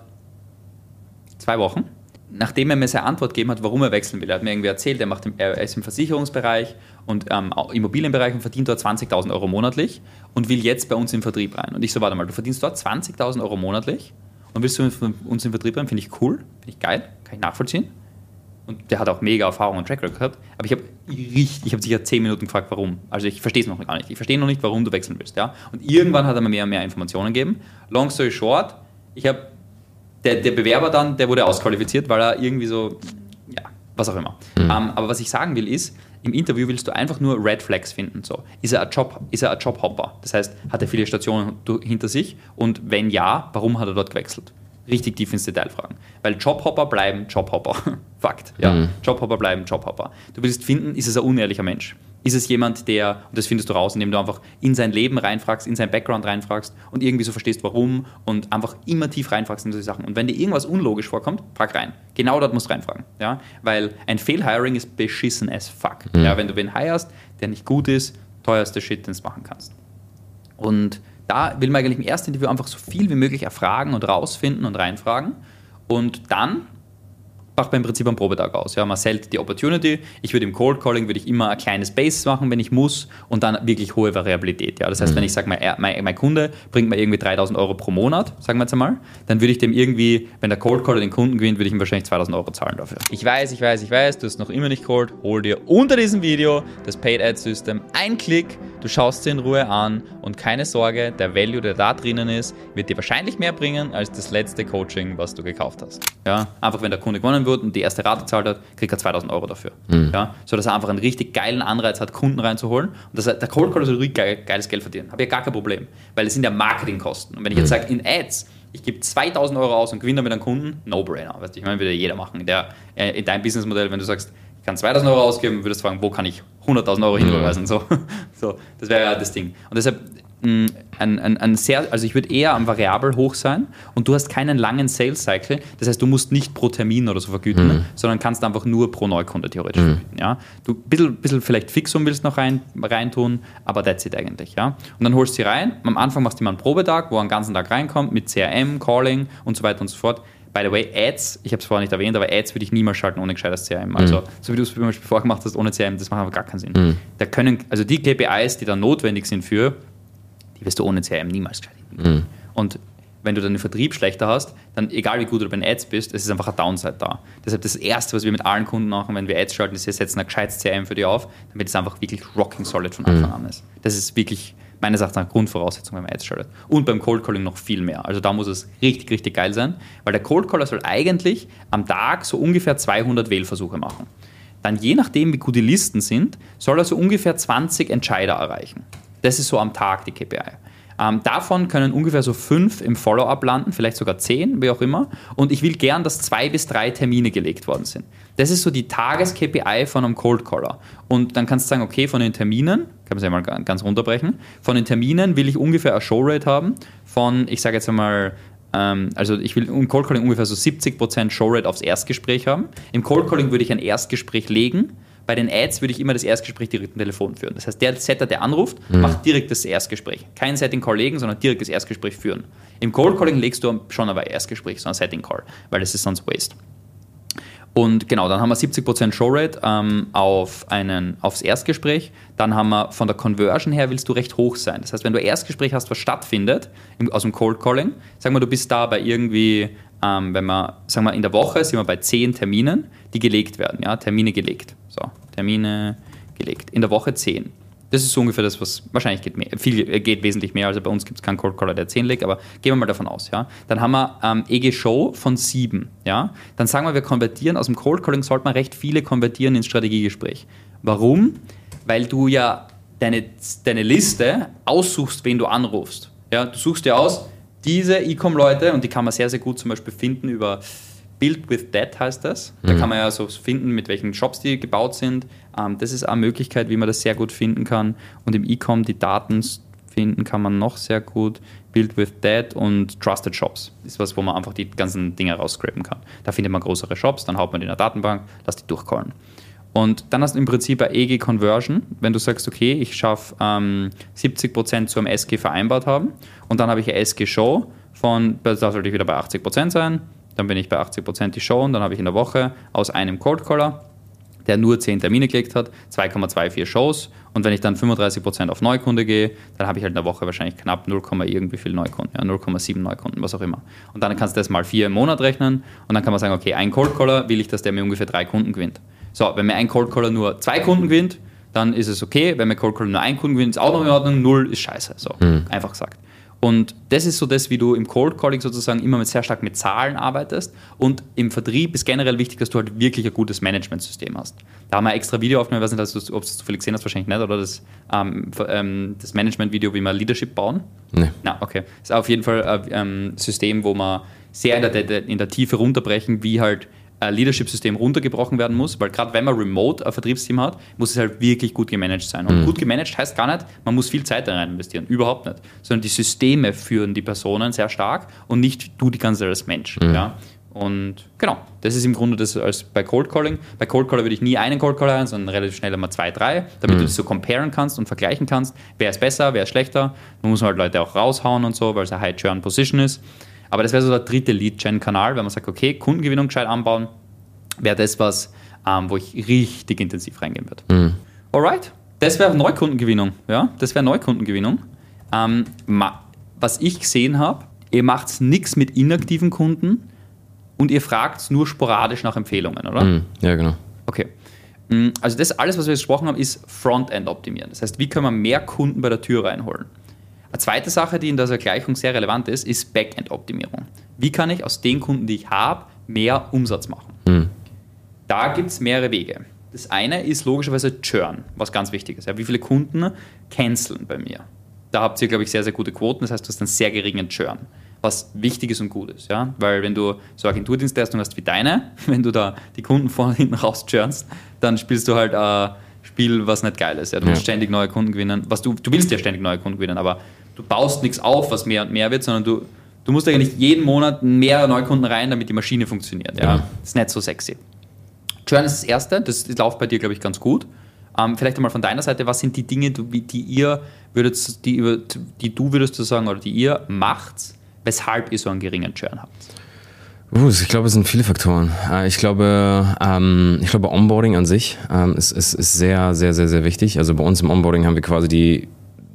zwei Wochen, nachdem er mir seine Antwort gegeben hat, warum er wechseln will. Er hat mir irgendwie erzählt, er, macht, er ist im Versicherungsbereich und ähm, Immobilienbereich und verdient dort zwanzigtausend Euro monatlich und will jetzt bei uns im Vertrieb rein. Und ich so, warte mal, du verdienst dort zwanzigtausend Euro monatlich und willst du für uns im Vertrieb rein? Finde ich cool, finde ich geil, kann ich nachvollziehen. Und der hat auch mega Erfahrung und Track Record gehabt. Aber ich habe richtig, ich habe sicher zehn Minuten gefragt, warum. Also ich verstehe es noch gar nicht. Ich verstehe noch nicht, warum du wechseln willst. Ja? Und irgendwann hat er mir mehr und mehr Informationen gegeben. Long story short, ich habe Der, der Bewerber dann, der wurde ausqualifiziert, weil er irgendwie so, ja, was auch immer. Mhm. Um, aber was ich sagen will ist, im Interview willst du einfach nur Red Flags finden. So. Ist er ein Job, ist er ein Jobhopper? Das heißt, hat er viele Stationen hinter sich? Und wenn ja, warum hat er dort gewechselt? Richtig tief ins Detail fragen. Weil Jobhopper bleiben Jobhopper. Fakt. Ja. Mhm. Jobhopper bleiben Jobhopper. Du willst finden, ist es ein unehrlicher Mensch? Ist es jemand, der, und das findest du raus, indem du einfach in sein Leben reinfragst, in sein Background reinfragst und irgendwie so verstehst, warum und einfach immer tief reinfragst in solche Sachen. Und wenn dir irgendwas unlogisch vorkommt, frag rein. Genau dort musst du reinfragen. Ja? Weil ein Fail-Hiring ist beschissen as fuck. Mhm. Ja, wenn du wen hirest, der nicht gut ist, teuerste Shit, den du machen kannst. Und da will man eigentlich im ersten Interview einfach so viel wie möglich erfragen und rausfinden und reinfragen. Und dann macht man im Prinzip einen Probetag aus. Ja, man sellt die Opportunity. Ich würde im Cold Calling würde ich immer ein kleines Base machen, wenn ich muss, und dann wirklich hohe Variabilität. Ja, das heißt, mhm. wenn ich sage, mein, mein, mein Kunde bringt mir irgendwie dreitausend Euro pro Monat, sagen wir jetzt einmal, dann würde ich dem irgendwie, wenn der Cold Caller den Kunden gewinnt, würde ich ihm wahrscheinlich zweitausend Euro zahlen dafür. Ich weiß, ich weiß, ich weiß, du hast noch immer nicht cold. Hol dir unter diesem Video das Paid Ad System. Ein Klick. du schaust dir in Ruhe an und keine Sorge, der Value, der da drinnen ist, wird dir wahrscheinlich mehr bringen als das letzte Coaching, was du gekauft hast. Ja, einfach wenn der Kunde gewonnen wird und die erste Rate zahlt hat, kriegt er zweitausend Euro dafür. Mhm. Ja, so dass er einfach einen richtig geilen Anreiz hat, Kunden reinzuholen. Und das, der Cold Caller soll richtig geil, geiles Geld verdienen. Habe ich ja gar kein Problem, weil es sind ja Marketingkosten. Und wenn ich jetzt sage, in Ads, ich gebe zweitausend Euro aus und gewinne damit einen Kunden, No-Brainer. Weißt du, ich meine, würde jeder machen. Der, äh, in deinem Businessmodell, wenn du sagst, ich kann zweitausend Euro ausgeben, würdest du fragen, wo kann ich hunderttausend Euro hinüberweisen? So, so, das wäre ja das Ding. Und deshalb mh, ein, ein, ein sehr, also ich würde eher am Variabel hoch sein und du hast keinen langen Sales-Cycle. Das heißt, du musst nicht pro Termin oder so vergüten, mhm. sondern kannst einfach nur pro Neukunde theoretisch mhm. vergüten. Ja? Du ein bisschen, bisschen vielleicht Fixum willst noch rein, reintun, aber that's it eigentlich. Ja? Und dann holst du sie rein. Am Anfang machst du mal einen Probetag, wo er einen ganzen Tag reinkommt mit C R M, Calling und so weiter und so fort. By the way, Ads, ich habe es vorher nicht erwähnt, aber Ads würde ich niemals schalten ohne gescheites C R M. Also, mhm. so wie du es zum Beispiel vorgemacht hast, ohne C R M, das macht aber gar keinen Sinn. Mhm. Da können, also die K P Is, die da notwendig sind für, die wirst du ohne C R M niemals gescheit hinkriegen. Mhm. Und wenn du dann den Vertrieb schlechter hast, dann egal wie gut du bei den Ads bist, es ist einfach eine Downside da. Deshalb das Erste, was wir mit allen Kunden machen, wenn wir Ads schalten, ist, wir setzen ein gescheites C R M für die auf, damit es einfach wirklich rocking solid von Anfang mhm. an ist. Das ist wirklich meines Erachtens eine Grundvoraussetzung, wenn man Ads schaltet. Und beim Cold Calling noch viel mehr. Also da muss es richtig, richtig geil sein, weil der Cold Caller soll eigentlich am Tag so ungefähr zweihundert Wählversuche machen. Dann je nachdem, wie gut die Listen sind, soll er so ungefähr zwanzig Entscheider erreichen. Das ist so am Tag die K P I. Ähm, davon können ungefähr so fünf im Follow-up landen, vielleicht sogar zehn, wie auch immer. Und ich will gern, dass zwei bis drei Termine gelegt worden sind. Das ist so die Tages-K P I von einem Cold Caller. Und dann kannst du sagen, okay, von den Terminen, kann man es ja mal ganz runterbrechen, von den Terminen will ich ungefähr eine Showrate haben von, ich sage jetzt einmal, ähm, also ich will im Cold Calling ungefähr so siebzig Prozent Showrate aufs Erstgespräch haben. Im Cold Calling würde ich ein Erstgespräch legen. Bei den Ads würde ich immer das Erstgespräch direkt am Telefon führen. Das heißt, der Setter, der anruft, mhm. macht direkt das Erstgespräch. Kein Setting-Call legen, sondern direkt das Erstgespräch führen. Im Cold-Calling legst du schon aber Erstgespräch, so ein Setting-Call, weil das ist sonst Waste. Und genau, dann haben wir siebzig Prozent Showrate ähm, auf einen, aufs Erstgespräch. Dann haben wir von der Conversion her willst du recht hoch sein. Das heißt, wenn du Erstgespräch hast, was stattfindet im, aus dem Cold-Calling, sagen wir, du bist da bei irgendwie, ähm, wenn wir, sagen wir, in der Woche sind wir bei zehn Terminen, die gelegt werden. Ja, Termine gelegt. So, Termine gelegt. In der Woche zehn. Das ist so ungefähr das, was wahrscheinlich geht, mehr, viel, geht wesentlich mehr. Also bei uns gibt es keinen Cold Caller, der zehn legt, aber gehen wir mal davon aus. Ja? Dann haben wir ähm, E G Show von sieben. Ja? Dann sagen wir, wir konvertieren. Aus dem Cold Calling sollte man recht viele konvertieren ins Strategiegespräch. Warum? Weil du ja deine, deine Liste aussuchst, wen du anrufst. Ja? Du suchst dir aus, diese E-Com-Leute, und die kann man sehr, sehr gut zum Beispiel finden über Build with That heißt das. Da mhm. kann man ja so finden, mit welchen Shops die gebaut sind. Ähm, das ist eine Möglichkeit, wie man das sehr gut finden kann. Und im E-Com die Daten finden kann man noch sehr gut. Build with That und Trusted Shops ist was, wo man einfach die ganzen Dinge rausscrapen kann. Da findet man größere Shops, dann haut man die in der Datenbank, lass die durchcallen. Und dann hast du im Prinzip eine E G-Conversion, wenn du sagst, okay, ich schaffe ähm, siebzig Prozent zu einem S G vereinbart haben und dann habe ich eine S G-Show von, da sollte ich wieder bei achtzig Prozent sein, dann bin ich bei achtzig Prozent die Show und dann habe ich in der Woche aus einem Cold Caller, der nur zehn Termine gelegt hat, zwei Komma vierundzwanzig Shows und wenn ich dann fünfunddreißig Prozent auf Neukunde gehe, dann habe ich halt in der Woche wahrscheinlich knapp null, irgendwie viel Neukunden, ja, null Komma sieben Neukunden, was auch immer. Und dann kannst du das mal vier im Monat rechnen und dann kann man sagen, okay, ein Cold Caller will ich, dass der mir ungefähr drei Kunden gewinnt. So, wenn mir ein Cold Caller nur zwei Kunden gewinnt, dann ist es okay, wenn mir Cold Caller nur einen Kunden gewinnt, ist auch noch in Ordnung, null ist scheiße, so, mhm. einfach gesagt. Und das ist so das, wie du im Cold Calling sozusagen immer mit sehr stark mit Zahlen arbeitest. Und im Vertrieb ist generell wichtig, dass du halt wirklich ein gutes Managementsystem hast. Da haben wir ein extra Video aufgenommen, ich weiß nicht, ob du es zufällig gesehen hast, wahrscheinlich nicht, oder das, ähm, das Management-Video, wie wir Leadership bauen. Nee. Na, okay. Das ist auf jeden Fall ein ähm, System, wo wir sehr in der, in der Tiefe runterbrechen, wie halt ein Leadership-System runtergebrochen werden muss, weil gerade wenn man remote ein Vertriebsteam hat, muss es halt wirklich gut gemanagt sein. Und mhm. gut gemanagt heißt gar nicht, man muss viel Zeit da rein investieren, überhaupt nicht. Sondern die Systeme führen die Personen sehr stark und nicht du die ganze Zeit als Mensch. Mhm. Ja? Und genau, das ist im Grunde das als bei Cold Calling. Bei Cold Caller würde ich nie einen Cold Caller ein, sondern relativ schnell einmal zwei, drei, damit mhm. du das so comparen kannst und vergleichen kannst, wer ist besser, wer ist schlechter. Man muss halt Leute auch raushauen und so, weil es eine High-Churn-Position ist. Aber das wäre so der dritte Lead-Gen-Kanal, wenn man sagt, okay, Kundengewinnung gescheit anbauen, wäre das was, ähm, wo ich richtig intensiv reingehen würde. Mhm. Alright, das wäre Neukundengewinnung. Ja? Das wäre Neukundengewinnung. Ähm, ma- was ich gesehen habe, ihr macht nichts mit inaktiven Kunden und ihr fragt nur sporadisch nach Empfehlungen, oder? Mhm. Ja, genau. Okay. Also das alles, was wir jetzt gesprochen haben, ist Frontend optimieren. Das heißt, wie können wir mehr Kunden bei der Tür reinholen? Eine zweite Sache, die in dieser Gleichung sehr relevant ist, ist Backend-Optimierung. Wie kann ich aus den Kunden, die ich habe, mehr Umsatz machen? Mhm. Da gibt es mehrere Wege. Das eine ist logischerweise Churn, was ganz wichtig ist. Ja, wie viele Kunden canceln bei mir? Da habt ihr, glaube ich, sehr, sehr gute Quoten. Das heißt, du hast einen sehr geringen Churn, was wichtig ist und gut ist. Ja? Weil wenn du so Agenturdienstleistungen hast wie deine, wenn du da die Kunden vorne und hinten raus churnst, dann spielst du halt ein Spiel, was nicht geil ist. Ja? Du musst ja. ständig neue Kunden gewinnen. Was du, du willst ja ständig neue Kunden gewinnen, aber du baust nichts auf, was mehr und mehr wird, sondern du, du musst eigentlich jeden Monat mehr neue Kunden rein, damit die Maschine funktioniert. Ja? Ja. Das ist nicht so sexy. Churn ist das Erste, das läuft bei dir, glaube ich, ganz gut. Ähm, vielleicht einmal von deiner Seite, was sind die Dinge, die, die ihr würdet, die, die du würdest du sagen, oder die ihr macht, weshalb ihr so einen geringen Churn habt? Uh, ich glaube, es sind viele Faktoren. Ich glaube, ähm, ich glaube Onboarding an sich ähm, ist, ist, ist sehr, sehr, sehr, sehr wichtig. Also bei uns im Onboarding haben wir quasi die,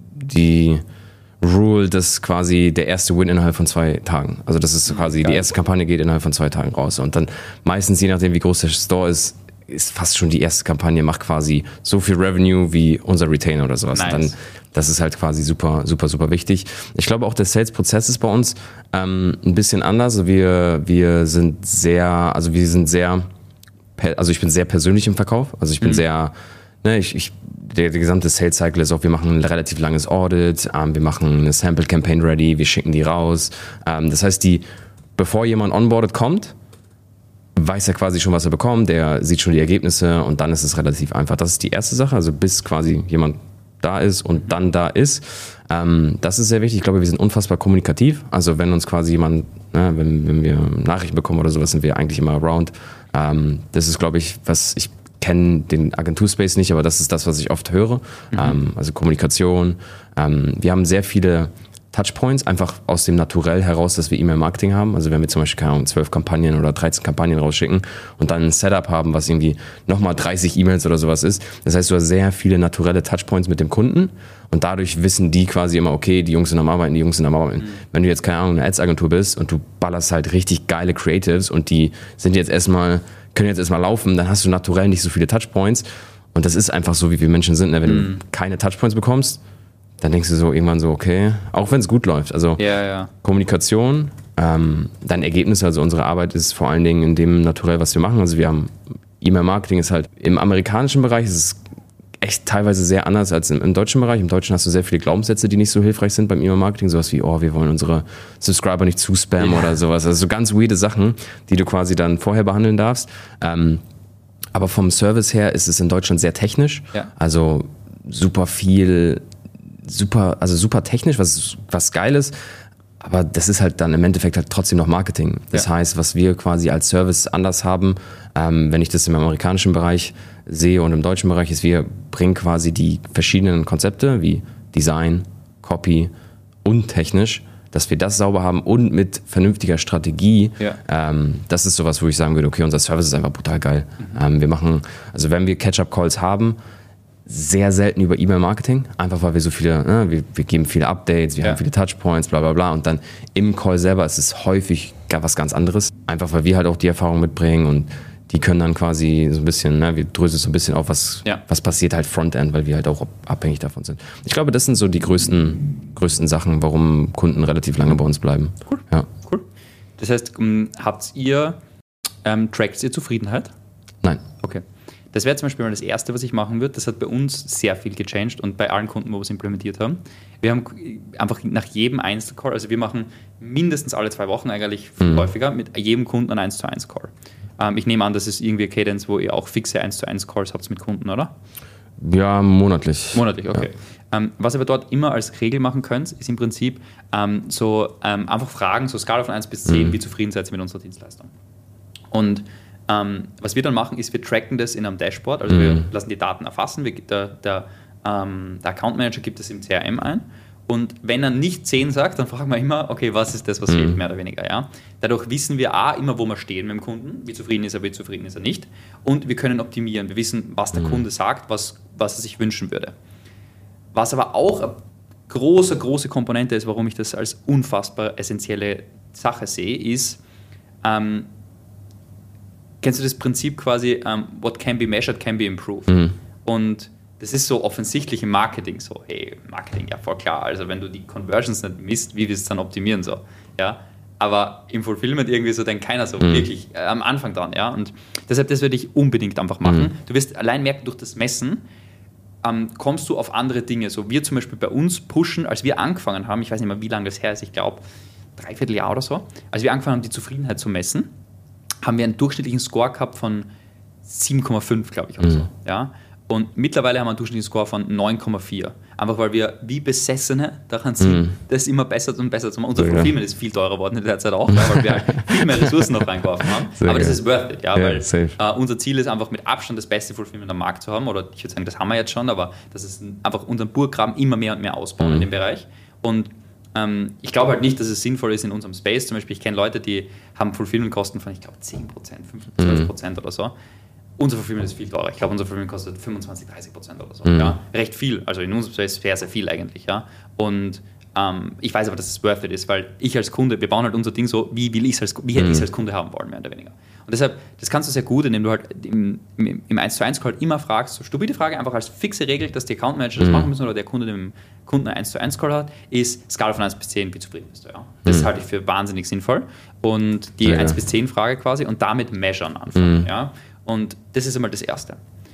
die Rule, dass quasi der erste Win innerhalb von zwei Tagen. Also das ist quasi, Geil. Die erste Kampagne geht innerhalb von zwei Tagen raus. Und dann meistens, je nachdem wie groß der Store ist, ist fast schon die erste Kampagne, macht quasi so viel Revenue wie unser Retainer oder sowas. Nice. Dann, das ist halt quasi super, super, super wichtig. Ich glaube auch, der Sales-Prozess ist bei uns ähm, ein bisschen anders. Wir, wir sind sehr, also wir sind sehr, also ich bin sehr persönlich im Verkauf. Also ich bin mhm. sehr, ne, ich, ich Der, der gesamte Sales-Cycle ist auch, wir machen ein relativ langes Audit, ähm, wir machen eine Sample-Campaign ready, wir schicken die raus. Ähm, das heißt, die, bevor jemand onboardet kommt, weiß er quasi schon, was er bekommt, der sieht schon die Ergebnisse und dann ist es relativ einfach. Das ist die erste Sache, also bis quasi jemand da ist und dann da ist. Ähm, das ist sehr wichtig. Ich glaube, wir sind unfassbar kommunikativ. Also wenn uns quasi jemand, ne, wenn, wenn wir Nachrichten bekommen oder sowas, sind wir eigentlich immer around. Ähm, das ist, glaube ich, was ich kenne den Agenturspace nicht, aber das ist das, was ich oft höre. Mhm. Ähm, also Kommunikation. Ähm, wir haben sehr viele Touchpoints, einfach aus dem Naturell heraus, dass wir E-Mail-Marketing haben. Also wenn wir zum Beispiel, keine Ahnung, zwölf Kampagnen oder dreizehn Kampagnen rausschicken und dann ein Setup haben, was irgendwie nochmal dreißig E-Mails oder sowas ist. Das heißt, du hast sehr viele naturelle Touchpoints mit dem Kunden und dadurch wissen die quasi immer, okay, die Jungs sind am Arbeiten, die Jungs sind am Arbeiten. Mhm. Wenn du jetzt, keine Ahnung, eine Ads-Agentur bist und du ballerst halt richtig geile Creatives und die sind jetzt erstmal, können jetzt erstmal laufen, dann hast du naturell nicht so viele Touchpoints und das ist einfach so, wie wir Menschen sind. Ne? Wenn mhm. du keine Touchpoints bekommst, dann denkst du so irgendwann so, okay, auch wenn es gut läuft. Also ja, ja. Kommunikation, ähm, dann Ergebnisse, also unsere Arbeit ist vor allen Dingen in dem Naturell, was wir machen. Also wir haben E-Mail-Marketing ist halt im amerikanischen Bereich, ist es echt teilweise sehr anders als im, im deutschen Bereich. Im Deutschen hast du sehr viele Glaubenssätze, die nicht so hilfreich sind beim E-Mail-Marketing. Sowas wie, oh, wir wollen unsere Subscriber nicht zuspammen ja. oder sowas. Also so ganz weirde Sachen, die du quasi dann vorher behandeln darfst. Ähm, aber vom Service her ist es in Deutschland sehr technisch. Ja. Also super viel... super, also super technisch, was, was geil ist, aber das ist halt dann im Endeffekt halt trotzdem noch Marketing. Das ja. heißt, was wir quasi als Service anders haben, ähm, wenn ich das im amerikanischen Bereich sehe und im deutschen Bereich, ist, wir bringen quasi die verschiedenen Konzepte wie Design, Copy und technisch, dass wir das sauber haben und mit vernünftiger Strategie. Ja. Ähm, das ist sowas, wo ich sagen würde, okay, unser Service ist einfach brutal geil. Mhm. Ähm, wir machen, also wenn wir Catch-up-Calls haben, sehr selten über E-Mail-Marketing, einfach weil wir so viele, ne, wir, wir geben viele Updates, wir ja. haben viele Touchpoints, bla bla bla und dann im Call selber ist es häufig was ganz anderes, einfach weil wir halt auch die Erfahrung mitbringen und die können dann quasi so ein bisschen, ne, wir dröseln so ein bisschen auf, was, ja. was passiert halt Frontend, weil wir halt auch abhängig davon sind. Ich glaube, das sind so die größten, größten Sachen, warum Kunden relativ lange bei uns bleiben. Cool, ja. cool. Das heißt, habt ihr, ähm, trackt ihr Zufriedenheit? Nein. Okay. Das wäre zum Beispiel mal das Erste, was ich machen würde. Das hat bei uns sehr viel gechanged und bei allen Kunden, wo wir es implementiert haben. Wir haben einfach nach jedem Einzelcall, also wir machen mindestens alle zwei Wochen eigentlich viel mhm. häufiger mit jedem Kunden einen eins zu eins Call. Ähm, ich nehme an, das ist irgendwie Cadence, wo ihr auch fixe eins zu eins Calls habt mit Kunden, oder? Ja, monatlich. Monatlich, okay. Ja. Ähm, was ihr aber dort immer als Regel machen könnt, ist im Prinzip ähm, so ähm, einfach Fragen, so Skala von eins bis zehn, mhm. wie zufrieden seid ihr mit unserer Dienstleistung. Und Ähm, was wir dann machen, ist, wir tracken das in einem Dashboard, also mhm. wir lassen die Daten erfassen, wir, der, der, ähm, der Account Manager gibt das im C R M ein und wenn er nicht zehn sagt, dann fragen wir immer, okay, was ist das, was mhm. fehlt, mehr oder weniger. Ja? Dadurch wissen wir A, immer, wo wir stehen mit dem Kunden, wie zufrieden ist er, wie zufrieden ist er nicht und wir können optimieren, wir wissen, was der mhm. Kunde sagt, was, was er sich wünschen würde. Was aber auch eine große, große Komponente ist, warum ich das als unfassbar essentielle Sache sehe, ist, ähm, kennst du das Prinzip quasi, um, what can be measured can be improved. Mhm. Und das ist so offensichtlich im Marketing so, hey, Marketing, ja voll klar, also wenn du die Conversions nicht misst, wie willst du es dann optimieren so, ja, aber im Fulfillment irgendwie so denkt keiner so mhm. wirklich äh, am Anfang dran, ja, und deshalb, das würde ich unbedingt einfach machen. Mhm. Du wirst allein merken, durch das Messen ähm, kommst du auf andere Dinge, so wir zum Beispiel bei uns pushen, als wir angefangen haben, ich weiß nicht mehr, wie lange das her ist, ich glaube, dreiviertel Jahr oder so, als wir angefangen haben, die Zufriedenheit zu messen, haben wir einen durchschnittlichen Score gehabt von sieben Komma fünf, glaube ich, oder mhm. so, ja. Und mittlerweile haben wir einen durchschnittlichen Score von neun Komma vier. Einfach weil wir wie Besessene daran sind, mm. das immer besser und besser zu machen. Unser Fulfillment ist viel teurer geworden in der Zeit auch, weil wir halt viel mehr Ressourcen noch reingeworfen haben. Sehr Aber geil. Das ist worth it, ja, yeah, weil äh, unser Ziel ist einfach mit Abstand das beste Fulfillment am Markt zu haben. Oder ich würde sagen, das haben wir jetzt schon, aber das ist einfach unseren Burggraben immer mehr und mehr ausbauen mm. in dem Bereich. Und ähm, ich glaube halt nicht, dass es sinnvoll ist in unserem Space. Zum Beispiel, ich kenne Leute, die haben Fulfillment-Kosten von, ich glaube, zehn Prozent, fünfzehn, zwölf Prozent mm. oder so. Unser Fulfillment ist viel teurer. Ich glaube, unser Fulfillment kostet fünfundzwanzig, dreißig Prozent oder so. Mhm. Ja? Recht viel. Also in unserem Space sehr, sehr viel eigentlich. Ja? Und ähm, ich weiß aber, dass es worth it ist, weil ich als Kunde, wir bauen halt unser Ding so, wie will ich's als, wie hätte mhm. ich es als Kunde haben wollen, mehr oder weniger. Und deshalb, das kannst du sehr gut, indem du halt im, im, im eins zu eins Call immer fragst, so stupide Frage, einfach als fixe Regel, dass die Account Manager das mhm. machen müssen oder der Kunde, der mit dem Kunden einen eins zu eins Call hat, ist Skala von eins bis zehn, wie zufrieden bist du. Ja? Das mhm. halte ich für wahnsinnig sinnvoll. Und die ja, eins bis zehn Frage quasi und damit measuren anfangen. Mhm. Ja? Und das ist einmal das Erste.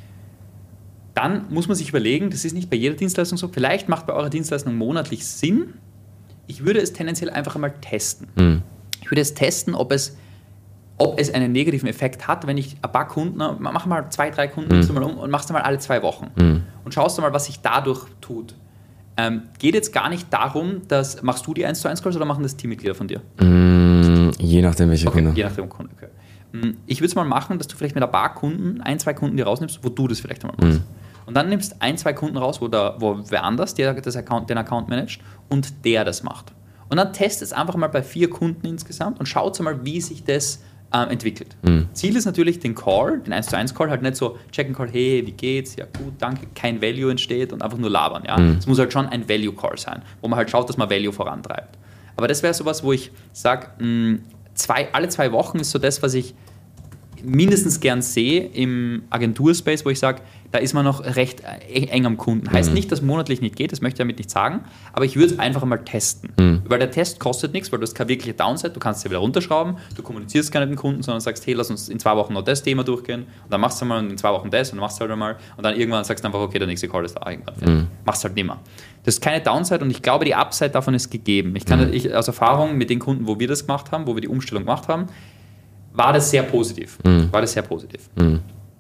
Dann muss man sich überlegen, das ist nicht bei jeder Dienstleistung so, vielleicht macht bei eurer Dienstleistung monatlich Sinn. Ich würde es tendenziell einfach einmal testen. Mhm. Ich würde es testen, ob es, ob es einen negativen Effekt hat, wenn ich ein paar Kunden, mach mal zwei, drei Kunden, nimmst mhm. du mal um und machst du mal alle zwei Wochen. Mhm. Und schaust du mal, was sich dadurch tut. Ähm, geht jetzt gar nicht darum, dass, machst du die eins zu eins Calls oder machen das Teammitglieder von dir? Mhm. Je nachdem, welche okay, Kunde. Je nachdem, Kunde, okay. Ich würde es mal machen, dass du vielleicht mit ein paar Kunden, ein, zwei Kunden, die rausnimmst, wo du das vielleicht einmal machst. Mhm. Und dann nimmst ein, zwei Kunden raus, wo, der, wo wer anders der das Account, den Account managt und der das macht. Und dann testet es einfach mal bei vier Kunden insgesamt und schaut mal, wie sich das ähm, entwickelt. Mhm. Ziel ist natürlich den Call, den eins zu eins Call, halt nicht so checken Call, hey, wie geht's? Ja gut, danke, kein Value entsteht und einfach nur labern. Ja? Mhm. Es muss halt schon ein Value Call sein, wo man halt schaut, dass man Value vorantreibt. Aber das wäre sowas, wo ich sage, Zwei, alle zwei Wochen ist so das, was ich mindestens gern sehe im Agenturspace, wo ich sage, da ist man noch recht eng am Kunden. Heißt mhm. nicht, dass monatlich nicht geht, das möchte ich damit nicht sagen, aber ich würde es einfach einmal testen. Mhm. Weil der Test kostet nichts, weil du hast keine wirkliche Downside, du kannst es ja wieder runterschrauben, du kommunizierst gar nicht mit dem Kunden, sondern sagst, hey, lass uns in zwei Wochen noch das Thema durchgehen und dann machst du mal in zwei Wochen das und dann machst du halt einmal und dann irgendwann sagst du einfach, okay, der nächste Call ist da irgendwann. Mhm. Machst halt nicht mehr. Das ist keine Downside und ich glaube, die Upside davon ist gegeben. Ich kann mhm. ich, aus Erfahrung mit den Kunden, wo wir das gemacht haben, wo wir die Umstellung gemacht haben, war das sehr positiv. Mhm. War das sehr positiv. Mhm.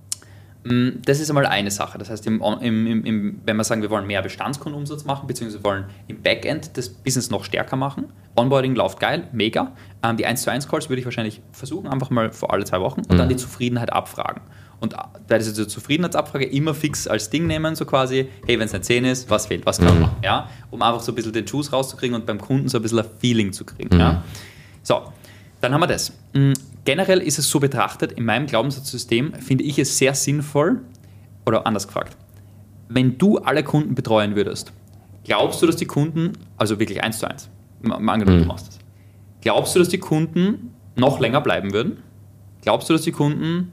Das ist einmal eine Sache. Das heißt, im, im, im, wenn wir sagen, wir wollen mehr Bestandskundenumsatz machen, beziehungsweise wollen im Backend das Business noch stärker machen. Onboarding läuft geil, mega. Ähm, die eins zu eins Calls würde ich wahrscheinlich versuchen, einfach mal vor alle zwei Wochen und mhm. dann die Zufriedenheit abfragen. Und bei dieser Zufriedenheitsabfrage immer fix als Ding nehmen, so quasi, hey, wenn es eine zehn ist, was fehlt, was kann man mhm. machen? Ja? Um einfach so ein bisschen den Juice rauszukriegen und beim Kunden so ein bisschen ein Feeling zu kriegen. Mhm. Ja? So, dann haben wir das. Generell ist es so betrachtet, in meinem Glaubenssatzsystem finde ich es sehr sinnvoll, oder anders gefragt, wenn du alle Kunden betreuen würdest, glaubst du, dass die Kunden, also wirklich eins zu eins, mal angenommen, mhm. du machst das, glaubst du, dass die Kunden noch länger bleiben würden? Glaubst du, dass die Kunden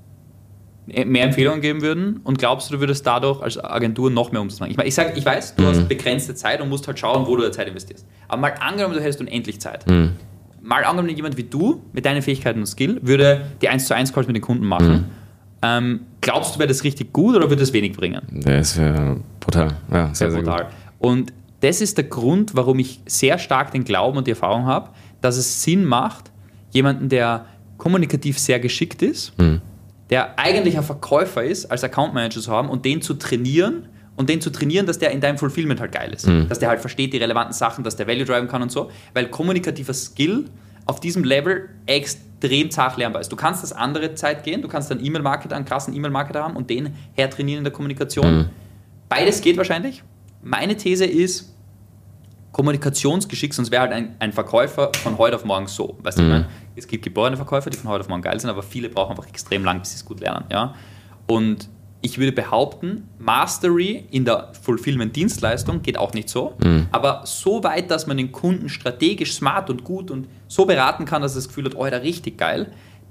mehr Empfehlungen geben würden? Und glaubst du, du würdest dadurch als Agentur noch mehr Umsatz machen? Ich, meine, ich, sag, ich weiß, du mhm. hast begrenzte Zeit und musst halt schauen, wo du deine Zeit investierst. Aber mal angenommen, du hättest unendlich Zeit. Mhm. Mal angenommen, jemand wie du mit deinen Fähigkeiten und Skill würde die eins zu eins Calls mit den Kunden machen. Mhm. Ähm, glaubst du, wäre das richtig gut oder würde das wenig bringen? Das wäre brutal. Ja, sehr, sehr brutal. Gut. Und das ist der Grund, warum ich sehr stark den Glauben und die Erfahrung habe, dass es Sinn macht, jemanden, der kommunikativ sehr geschickt ist, mhm. der eigentlich ein Verkäufer ist, als Account Manager zu haben und den zu trainieren und den zu trainieren, dass der in deinem Fulfillment halt geil ist. Mhm. Dass der halt versteht die relevanten Sachen, dass der Value driven kann und so. Weil kommunikativer Skill auf diesem Level extrem zart lernbar ist. Du kannst das andere Zeit gehen, du kannst einen E-Mail-Marketer, einen krassen E-Mail-Marketer haben und den hertrainieren in der Kommunikation. Mhm. Beides geht wahrscheinlich. Meine These ist, Kommunikationsgeschick, sonst wäre halt ein, ein Verkäufer von heute auf morgen so. Weißt du, mhm. ich meine, es gibt geborene Verkäufer, die von heute auf morgen geil sind, aber viele brauchen einfach extrem lang, bis sie es gut lernen. Ja? Und ich würde behaupten, Mastery in der Fulfillment-Dienstleistung geht auch nicht so, mhm. aber so weit, dass man den Kunden strategisch smart und gut und so beraten kann, dass er das Gefühl hat, oh, da richtig geil,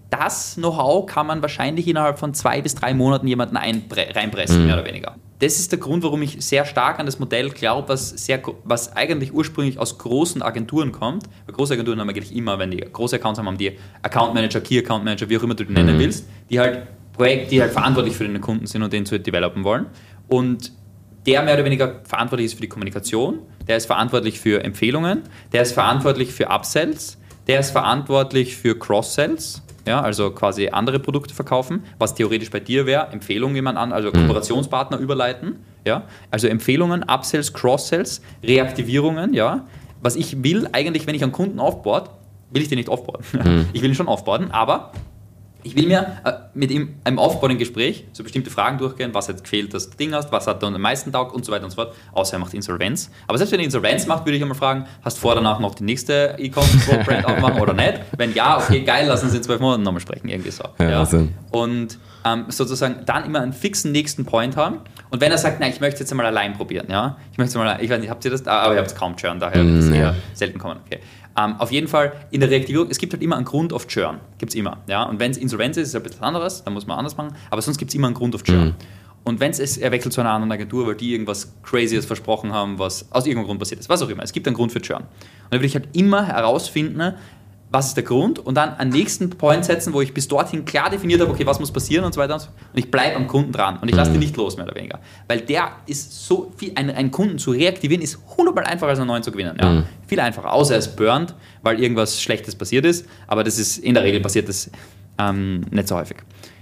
das Know-how kann man wahrscheinlich innerhalb von zwei bis drei Monaten jemanden einpre- reinpressen, mhm. mehr oder weniger. Das ist der Grund, warum ich sehr stark an das Modell glaube, was, sehr, was eigentlich ursprünglich aus großen Agenturen kommt. Weil große Agenturen haben eigentlich immer, wenn die große Accounts haben, haben die Account Manager, Key Account Manager, wie auch immer du den nennen mhm. willst, die halt Projekte, die halt verantwortlich für den Kunden sind und den zu developen wollen. Und der mehr oder weniger verantwortlich ist für die Kommunikation, der ist verantwortlich für Empfehlungen, der ist verantwortlich für Upsells, der ist verantwortlich für Cross-Sells, ja, also quasi andere Produkte verkaufen, was theoretisch bei dir wäre, Empfehlungen jemand an, also Kooperationspartner überleiten, ja, also Empfehlungen, Upsells, Cross-Sells, Reaktivierungen, ja, was ich will eigentlich, wenn ich einen Kunden aufbaut, will ich den nicht aufbauen, mhm. ich will ihn schon aufbauen, aber ich will mir äh, mit ihm im aufbauenden Gespräch so bestimmte Fragen durchgehen, was hat gefehlt, dass du Ding hast, was hat dann am meisten taugt und so weiter und so fort, außer er macht Insolvenz. Aber selbst wenn er Insolvenz macht, würde ich einmal fragen, hast du vor, danach noch die nächste E-Commerce-Brand aufmachen oder nicht? Wenn ja, okay, geil, lass uns in zwölf Monaten nochmal sprechen, irgendwie so. Ja, ja. Also. Und ähm, sozusagen dann immer einen fixen nächsten Point haben. Und wenn er sagt, nein, ich möchte es jetzt einmal allein probieren, ja, ich möchte es mal, ich weiß nicht, habt ihr das, aber ihr habt es kaum Churn, daher wird es eher selten kommen, okay. Um, auf jeden Fall in der Reaktivierung, es gibt halt immer einen Grund auf Churn. Gibt es immer. Ja? Und wenn es Insolvenz ist, ist es ein bisschen anderes, dann muss man anders machen. Aber sonst gibt es immer einen Grund auf Churn. Mhm. Und wenn es ist, er wechselt zu einer anderen Agentur, weil die irgendwas Crazyes versprochen haben, was aus irgendeinem Grund passiert ist. Was auch immer. Es gibt einen Grund für Churn. Und dann will ich halt immer herausfinden, was ist der Grund und dann einen nächsten Point setzen, wo ich bis dorthin klar definiert habe, okay, was muss passieren und so weiter und so fort. Und ich bleibe am Kunden dran und ich lasse den nicht los, mehr oder weniger. Weil der ist so viel, einen, einen Kunden zu reaktivieren, ist hundertmal einfacher als einen neuen zu gewinnen. Ja. Mhm. Viel einfacher, außer er ist burnt, weil irgendwas Schlechtes passiert ist, aber das ist, in der Regel passiert das ähm, nicht so häufig.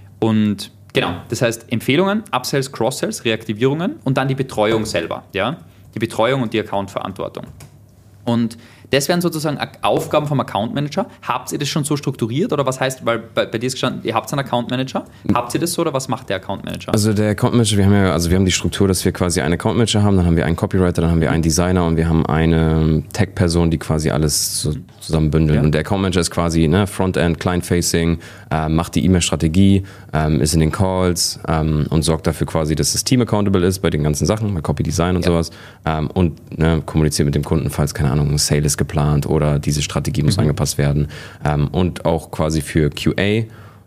Und genau, das heißt Empfehlungen, Upsells, Cross-Sells, Reaktivierungen und dann die Betreuung selber. Ja? Die Betreuung und die Account-Verantwortung. Und das wären sozusagen Aufgaben vom Account Manager. Habt ihr das schon so strukturiert oder was heißt, weil bei, bei dir ist gestanden, ihr habt einen Account Manager. Habt ihr das so oder was macht der Account Manager? Also der Account Manager, wir haben ja, also wir haben die Struktur, dass wir quasi einen Account Manager haben, dann haben wir einen Copywriter, dann haben wir einen Designer und wir haben eine Tech-Person, die quasi alles so zusammenbündeln. Ja. Und der Account Manager ist quasi ne, Frontend, Client-Facing, äh, macht die E-Mail-Strategie, ähm, ist in den Calls ähm, und sorgt dafür quasi, dass das Team accountable ist bei den ganzen Sachen, bei Copy Design und ja. sowas ähm, und ne, kommuniziert mit dem Kunden, falls, keine Ahnung, ein Sale ist geplant oder diese Strategie muss mhm. angepasst werden ähm, und auch quasi für Q A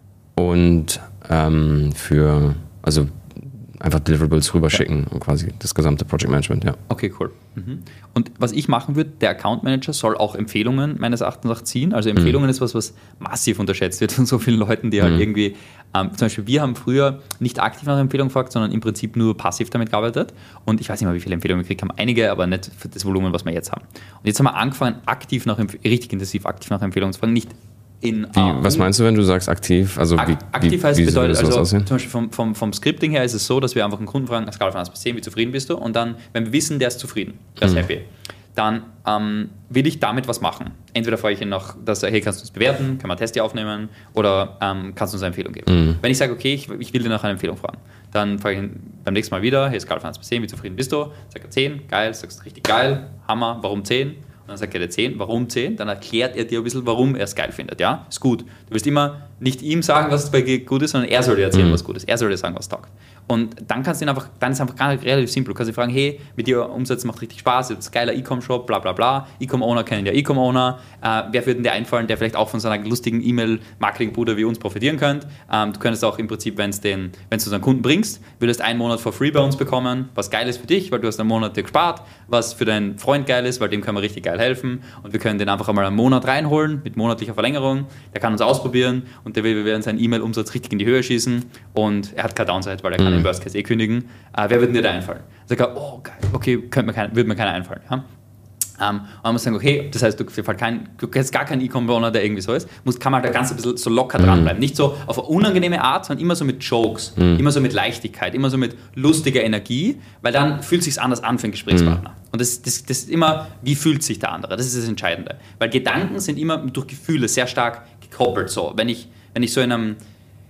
und ähm, für, also einfach Deliverables rüberschicken ja. und quasi das gesamte Project Management, ja. Okay, cool. Mhm. Und was ich machen würde, der Account Manager soll auch Empfehlungen meines Erachtens nach ziehen. Also Empfehlungen mhm. ist was, was massiv unterschätzt wird von so vielen Leuten, die halt mhm. irgendwie, ähm, zum Beispiel wir haben früher nicht aktiv nach Empfehlungen gefragt, sondern im Prinzip nur passiv damit gearbeitet. Und ich weiß nicht mal, wie viele Empfehlungen wir gekriegt haben. Einige, aber nicht für das Volumen, was wir jetzt haben. Und jetzt haben wir angefangen, aktiv nach, richtig intensiv aktiv nach Empfehlungen zu fragen, nicht In, wie, uh, was meinst du, wenn du sagst aktiv? Also wie, aktiv heißt wie, bedeutet, also zum Beispiel vom, vom, vom Scripting her ist es so, dass wir einfach einen Kunden fragen, Skala von eins bis zehn, wie zufrieden bist du? Und dann, wenn wir wissen, der ist zufrieden, der ist mhm. happy, dann ähm, will ich damit was machen. Entweder frage ich ihn noch, dass er, hey, kannst du uns bewerten, können wir einen Test hier aufnehmen oder ähm, kannst du uns eine Empfehlung geben? Mhm. Wenn ich sage, okay, ich, ich will dir nach einer Empfehlung fragen, dann frage ich ihn beim nächsten Mal wieder, hey, Skala von eins bis zehn, wie zufrieden bist du? Sagt er zehn, geil, sagst du richtig geil, Hammer, warum zehn? Dann sagt er dir zehn, warum zehn? Dann erklärt er dir ein bisschen, warum er es geil findet. Ja, ist gut. Du wirst immer nicht ihm sagen, was bei dir gut ist, sondern er soll dir erzählen, mhm. was gut ist. Er soll dir sagen, was taugt. Und dann kannst du ihn einfach, dann ist es einfach ganz relativ simpel. Du kannst ihn fragen, hey, mit dir umsetzen macht richtig Spaß, ihr habt ein geiler E-Com-Shop, bla bla bla. E-Com-Owner kennen ja E-Com-Owner. Äh, wer würde dir einfallen, der vielleicht auch von so einer lustigen E-Mail-Marketing-Bude wie uns profitieren könnte? Ähm, du könntest auch im Prinzip, wenn es den, wenn du einen Kunden bringst, würdest einen Monat for free bei uns bekommen, was geil ist für dich, weil du hast einen Monat dir gespart, was für deinen Freund geil ist, weil dem können wir richtig geil helfen. Und wir können den einfach einmal einen Monat reinholen mit monatlicher Verlängerung. Der kann uns ausprobieren und der will, wir werden seinen E-Mail-Umsatz richtig in die Höhe schießen und er hat keine Downside, weil er kann mhm. im Worst Case eh kündigen. Äh, wer würde dir da einfallen? Sagt er, oh geil, okay, könnte mir kein, würde mir keiner einfallen. Ja? Um, und man muss sagen, okay, das heißt, du, kein, du kennst gar keinen E-Com-Owner, der irgendwie so ist, muss, kann man halt da ganz ein bisschen so locker mhm. dranbleiben. Nicht so auf eine unangenehme Art, sondern immer so mit Jokes, mhm. immer so mit Leichtigkeit, immer so mit lustiger Energie, weil dann fühlt es sich anders an für einen Gesprächspartner. Mhm. Und das, das, das ist immer, wie fühlt sich der andere? Das ist das Entscheidende. Weil Gedanken sind immer durch Gefühle sehr stark gekoppelt. So. Wenn ich, wenn ich so in einem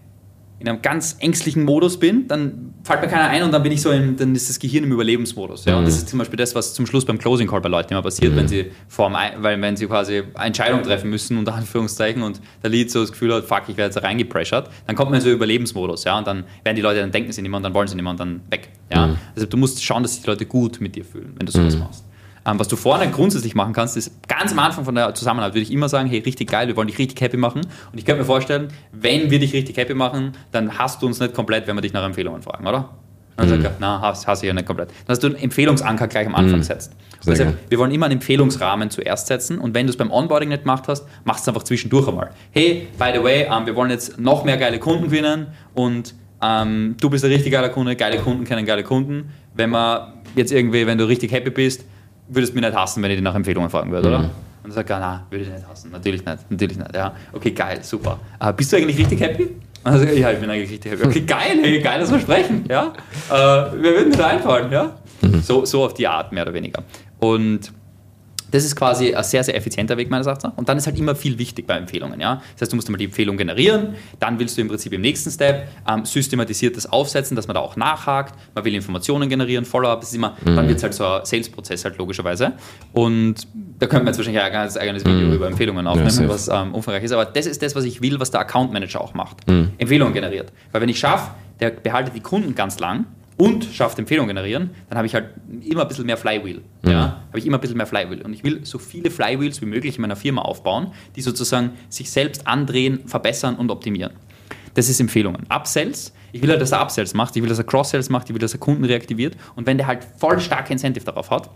in einem ganz ängstlichen Modus bin, dann fällt mir keiner ein und dann bin ich so in, dann ist das Gehirn im Überlebensmodus. Ja? Und das ist zum Beispiel das, was zum Schluss beim Closing Call bei Leuten immer passiert, mhm. wenn sie vorm, weil wenn sie quasi Entscheidungen treffen müssen, unter Anführungszeichen, und der Lead so das Gefühl hat, fuck, ich werde jetzt reingepressured, dann kommt man in so Überlebensmodus, ja, und dann werden die Leute, dann denken sie nicht mehr und dann wollen sie nicht mehr und dann weg. Ja? Mhm. Also du musst schauen, dass sich die Leute gut mit dir fühlen, wenn du sowas mhm. machst. Ähm, was du vorne grundsätzlich machen kannst, ist ganz am Anfang von der Zusammenarbeit würde ich immer sagen, hey, richtig geil, wir wollen dich richtig happy machen. Und ich könnte mir vorstellen, wenn wir dich richtig happy machen, dann hast du uns nicht komplett, wenn wir dich nach Empfehlungen fragen, oder? Und dann mhm. sagt er, na, hast, hast du ja nicht komplett. Dann hast du einen Empfehlungsanker gleich am Anfang mhm. setzt. Deshalb, wir wollen immer einen Empfehlungsrahmen zuerst setzen und wenn du es beim Onboarding nicht gemacht hast, machst du es einfach zwischendurch einmal. Hey, by the way, ähm, wir wollen jetzt noch mehr geile Kunden gewinnen und ähm, du bist ein richtig geiler Kunde, geile Kunden kennen geile Kunden. Wenn man jetzt irgendwie, wenn du richtig happy bist, würdest du mich nicht hassen, wenn ich dich nach Empfehlungen fragen würde, mhm. oder? Und dann sagt er, na, würde ich nicht hassen, natürlich nicht, natürlich nicht, ja. Okay, geil, super. Uh, bist du eigentlich richtig happy? Also, ja, ich bin eigentlich richtig happy. Okay, geil, hey, geiles Versprechen, ja. Uh, wir würden nicht einfallen, ja. Mhm. So, so auf die Art, mehr oder weniger. Und das ist quasi ein sehr, sehr effizienter Weg meines Erachtens. Und dann ist halt immer viel wichtig bei Empfehlungen. Ja? Das heißt, du musst einmal die Empfehlung generieren, dann willst du im Prinzip im nächsten Step ähm, systematisiertes aufsetzen, dass man da auch nachhakt, man will Informationen generieren, Follow-up, das ist immer, mhm. dann wird es halt so ein Sales-Prozess halt logischerweise. Und da könnte man jetzt wahrscheinlich ein ganz eigenes Video mhm. über Empfehlungen aufnehmen, ja, was ähm, umfangreich ist. Aber das ist das, was ich will, was der Account Manager auch macht. Mhm. Empfehlungen generiert. Weil wenn ich schaffe, der behaltet die Kunden ganz lang, und schafft Empfehlungen generieren, dann habe ich halt immer ein bisschen mehr Flywheel. Mhm. Ja? Habe ich immer ein bisschen mehr Flywheel. Und ich will so viele Flywheels wie möglich in meiner Firma aufbauen, die sozusagen sich selbst andrehen, verbessern und optimieren. Das ist Empfehlungen. Upsells, ich will halt, dass er Upsells macht, ich will, dass er Cross-Sells macht, ich will, dass er Kunden reaktiviert. Und wenn der halt voll starke Incentive darauf hat,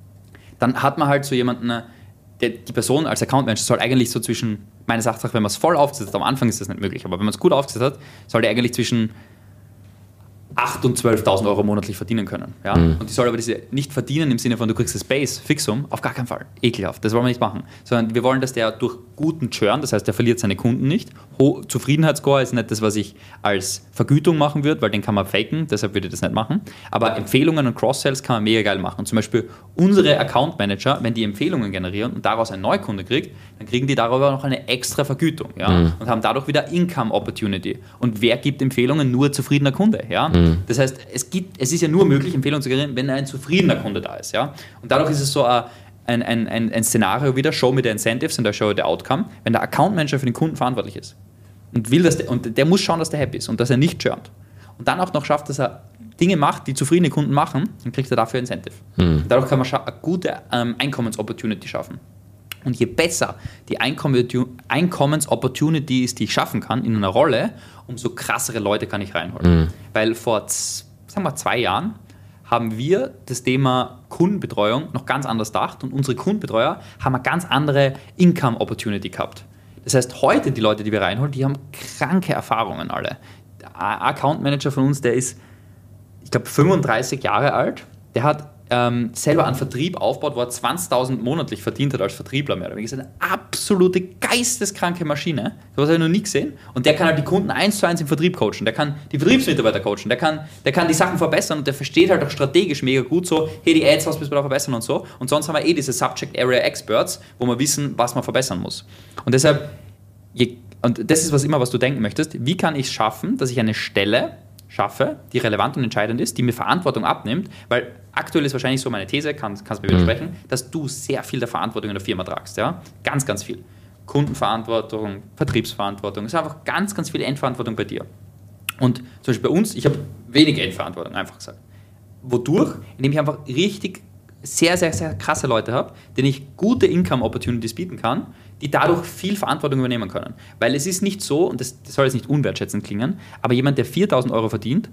dann hat man halt so jemanden, der, die Person als Account Manager soll eigentlich so zwischen, meines Erachtens, wenn man es voll aufgesetzt hat, am Anfang ist das nicht möglich, aber wenn man es gut aufgesetzt hat, soll der eigentlich zwischen achttausend und zwölftausend Euro monatlich verdienen können. Ja? Mhm. Und die soll aber diese nicht verdienen im Sinne von, du kriegst das Base, Fixum, auf gar keinen Fall. Ekelhaft, das wollen wir nicht machen. Sondern wir wollen, dass der durch guten Churn, das heißt, der verliert seine Kunden nicht. Ho- Zufriedenheitsscore ist nicht das, was ich als Vergütung machen würde, weil den kann man faken, deshalb würde ich das nicht machen. Aber Empfehlungen und Cross-Sells kann man mega geil machen. Und zum Beispiel unsere Account Manager, wenn die Empfehlungen generieren und daraus ein Neukunde kriegt, dann kriegen die darüber noch eine extra Vergütung. Ja? Mhm. Und haben dadurch wieder Income Opportunity. Und wer gibt Empfehlungen? Nur zufriedener Kunde. Ja? Mhm. Das heißt, es, gibt, es ist ja nur möglich, Empfehlungen zu generieren, wenn ein zufriedener Kunde da ist. Ja? Und dadurch ist es so ein, ein, ein, ein Szenario wieder, Show me the Incentives und Show the Outcome, wenn der Account Manager für den Kunden verantwortlich ist. Und, will, dass der, und der muss schauen, dass der happy ist und dass er nicht churnt. Und dann auch noch schafft, dass er Dinge macht, die zufriedene Kunden machen, dann kriegt er dafür Incentive. Mhm. Und dadurch kann man scha- eine gute ähm, Einkommens-Opportunity schaffen. Und je besser die Einkommens-Opportunity ist, die ich schaffen kann in einer Rolle, umso krassere Leute kann ich reinholen. Mhm. Weil vor, sagen wir, zwei Jahren haben wir das Thema Kundenbetreuung noch ganz anders gedacht und unsere Kundenbetreuer haben eine ganz andere Income-Opportunity gehabt. Das heißt, heute die Leute, die wir reinholen, die haben kranke Erfahrungen alle. Der Account-Manager von uns, der ist, ich glaube, fünfunddreißig Jahre alt, der hat Ähm, selber einen Vertrieb aufbaut, wo er zwanzigtausend monatlich verdient hat als Vertriebler mehr oder weniger. Das ist eine absolute geisteskranke Maschine. So was habe ich noch nie gesehen. Und der kann halt die Kunden eins zu eins im Vertrieb coachen. Der kann die Vertriebsmitarbeiter coachen. Der kann, der kann die Sachen verbessern und der versteht halt auch strategisch mega gut so, hey, die Ads, was müssen wir da verbessern und so. Und sonst haben wir eh diese Subject Area Experts, wo wir wissen, was man verbessern muss. Und deshalb, je, und das ist was immer, was du denken möchtest, wie kann ich es schaffen, dass ich eine Stelle schaffe, die relevant und entscheidend ist, die mir Verantwortung abnimmt, weil aktuell ist wahrscheinlich so meine These, kann, kannst du mir widersprechen, mhm. dass du sehr viel der Verantwortung in der Firma tragst. Ja? Ganz, ganz viel. Kundenverantwortung, Vertriebsverantwortung, es ist einfach ganz, ganz viel Endverantwortung bei dir. Und zum Beispiel bei uns, ich habe wenig Endverantwortung, einfach gesagt. Wodurch? Indem ich einfach richtig sehr, sehr, sehr krasse Leute habe, denen ich gute Income-Opportunities bieten kann, die dadurch viel Verantwortung übernehmen können. Weil es ist nicht so, und das, das soll jetzt nicht unwertschätzend klingen, aber jemand, der viertausend Euro verdient,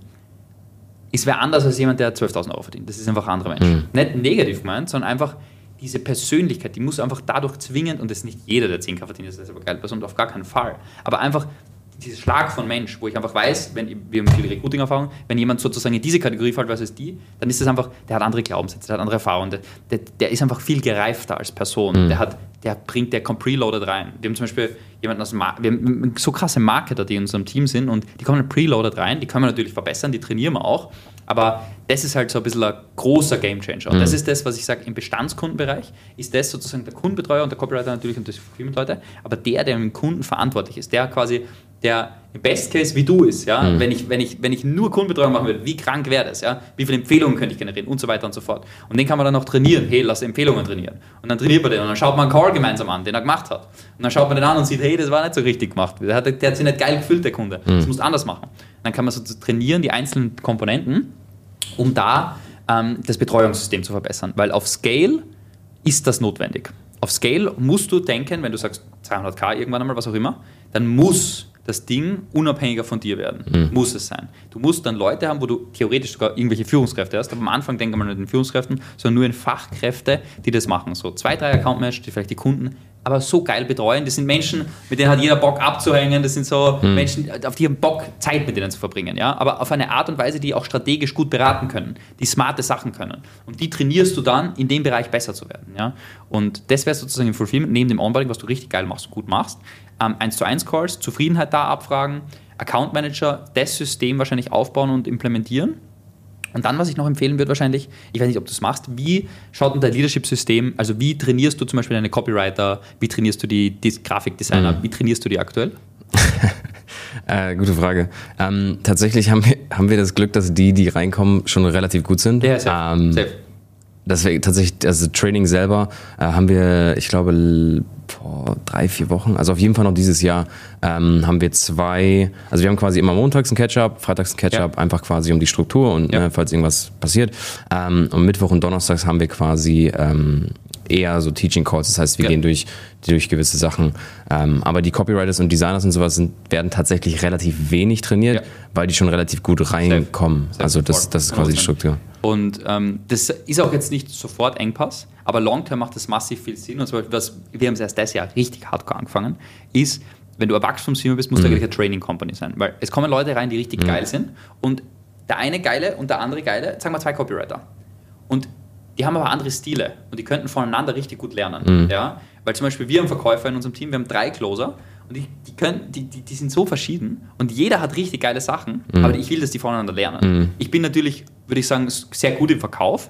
ist wer anders als jemand, der zwölftausend Euro verdient. Das ist einfach ein anderer Mensch. Mhm. Nicht negativ gemeint, sondern einfach diese Persönlichkeit, die muss einfach dadurch zwingend, und das ist nicht jeder, der zehn K verdient, das ist aber geil, Person, auf gar keinen Fall, aber einfach dieser Schlag von Mensch, wo ich einfach weiß, wenn, wir haben viel Recruiting-Erfahrung, wenn jemand sozusagen in diese Kategorie fällt versus die, dann ist das einfach, der hat andere Glaubenssätze, der hat andere Erfahrungen, der, der, der ist einfach viel gereifter als Person, mhm. der hat, der bringt, der kommt preloaded rein. Wir haben zum Beispiel jemanden aus Mar- wir haben so krasse Marketer, die in unserem Team sind und die kommen preloaded rein, die können wir natürlich verbessern, die trainieren wir auch, aber das ist halt so ein bisschen ein großer Gamechanger. Und mhm. das ist das, was ich sage, im Bestandskundenbereich ist das sozusagen der Kundenbetreuer und der Copywriter natürlich und das Fulfillment-Leute, aber der, der im Kunden verantwortlich ist, der quasi der im Best Case wie du ist, ja, mhm. wenn, ich, wenn, ich, wenn ich nur Kundenbetreuung machen würde, wie krank wäre das, ja, wie viele Empfehlungen könnte ich generieren und so weiter und so fort. Und den kann man dann auch trainieren, hey, lass Empfehlungen trainieren. Und dann trainiert man den und dann schaut man einen Call gemeinsam an, den er gemacht hat. Und dann schaut man den an und sieht, hey, das war nicht so richtig gemacht, der hat, der hat sich nicht geil gefühlt, der Kunde, mhm. das musst du anders machen. Und dann kann man so trainieren, die einzelnen Komponenten, um da ähm, das Betreuungssystem zu verbessern, weil auf Scale ist das notwendig. Auf Scale musst du denken, wenn du sagst zweihunderttausend irgendwann einmal, was auch immer, dann muss das Ding unabhängiger von dir werden. Mhm. Muss es sein. Du musst dann Leute haben, wo du theoretisch sogar irgendwelche Führungskräfte hast, aber am Anfang denken wir nicht in Führungskräften, sondern nur in Fachkräfte, die das machen. So zwei, drei Account-Manager, die vielleicht die Kunden aber so geil betreuen. Das sind Menschen, mit denen hat jeder Bock abzuhängen. Das sind so mhm. Menschen, auf die haben Bock, Zeit mit denen zu verbringen. Ja? Aber auf eine Art und Weise, die auch strategisch gut beraten können, die smarte Sachen können. Und die trainierst du dann, in dem Bereich besser zu werden. Ja? Und das wäre sozusagen im Fulfillment, neben dem Onboarding, was du richtig geil machst, gut machst. Ähm, eins zu eins Calls, Zufriedenheit da abfragen, Account Manager, das System wahrscheinlich aufbauen und implementieren. Und dann, was ich noch empfehlen würde wahrscheinlich, ich weiß nicht, ob du es machst, wie schaut denn dein Leadership-System, also wie trainierst du zum Beispiel deine Copywriter, wie trainierst du die, die Grafikdesigner, mhm. wie trainierst du die aktuell? äh, gute Frage. Ähm, tatsächlich haben wir, haben wir das Glück, dass die, die reinkommen, schon relativ gut sind. Ja, safe. Ähm, safe. Das wäre tatsächlich, also Training selber äh, haben wir, ich glaube, vor drei, vier Wochen, also auf jeden Fall noch dieses Jahr, ähm, haben wir zwei, also wir haben quasi immer montags ein Catch-up, freitags ein Catch-up, ja. einfach quasi um die Struktur und ja. ne, falls irgendwas passiert. Ähm, und Mittwoch und Donnerstags haben wir quasi ähm, eher so Teaching Calls, das heißt, wir ja. gehen durch, durch gewisse Sachen. Ähm, aber die Copywriters und Designers und sowas sind, werden tatsächlich relativ wenig trainiert, ja. weil die schon relativ gut reinkommen. Safe. Safe. Also das, das ist quasi die Struktur. Und ähm, das ist auch jetzt nicht sofort Engpass, aber long-term macht das massiv viel Sinn. Und zwar, was, wir haben es erst das Jahr richtig hardcore angefangen, ist, wenn du ein Wachstumsteam bist, musst du mhm. eigentlich eine Training-Company sein. Weil es kommen Leute rein, die richtig mhm. geil sind und der eine geile und der andere geile, sagen wir zwei Copywriter. Und die haben aber andere Stile und die könnten voneinander richtig gut lernen. Mhm. Ja? Weil zum Beispiel wir haben Verkäufer in unserem Team, wir haben drei Closer und die, die, können, die, die, die sind so verschieden und jeder hat richtig geile Sachen, mhm. aber ich will, dass die voneinander lernen. Mhm. Ich bin natürlich, würde ich sagen, sehr gut im Verkauf,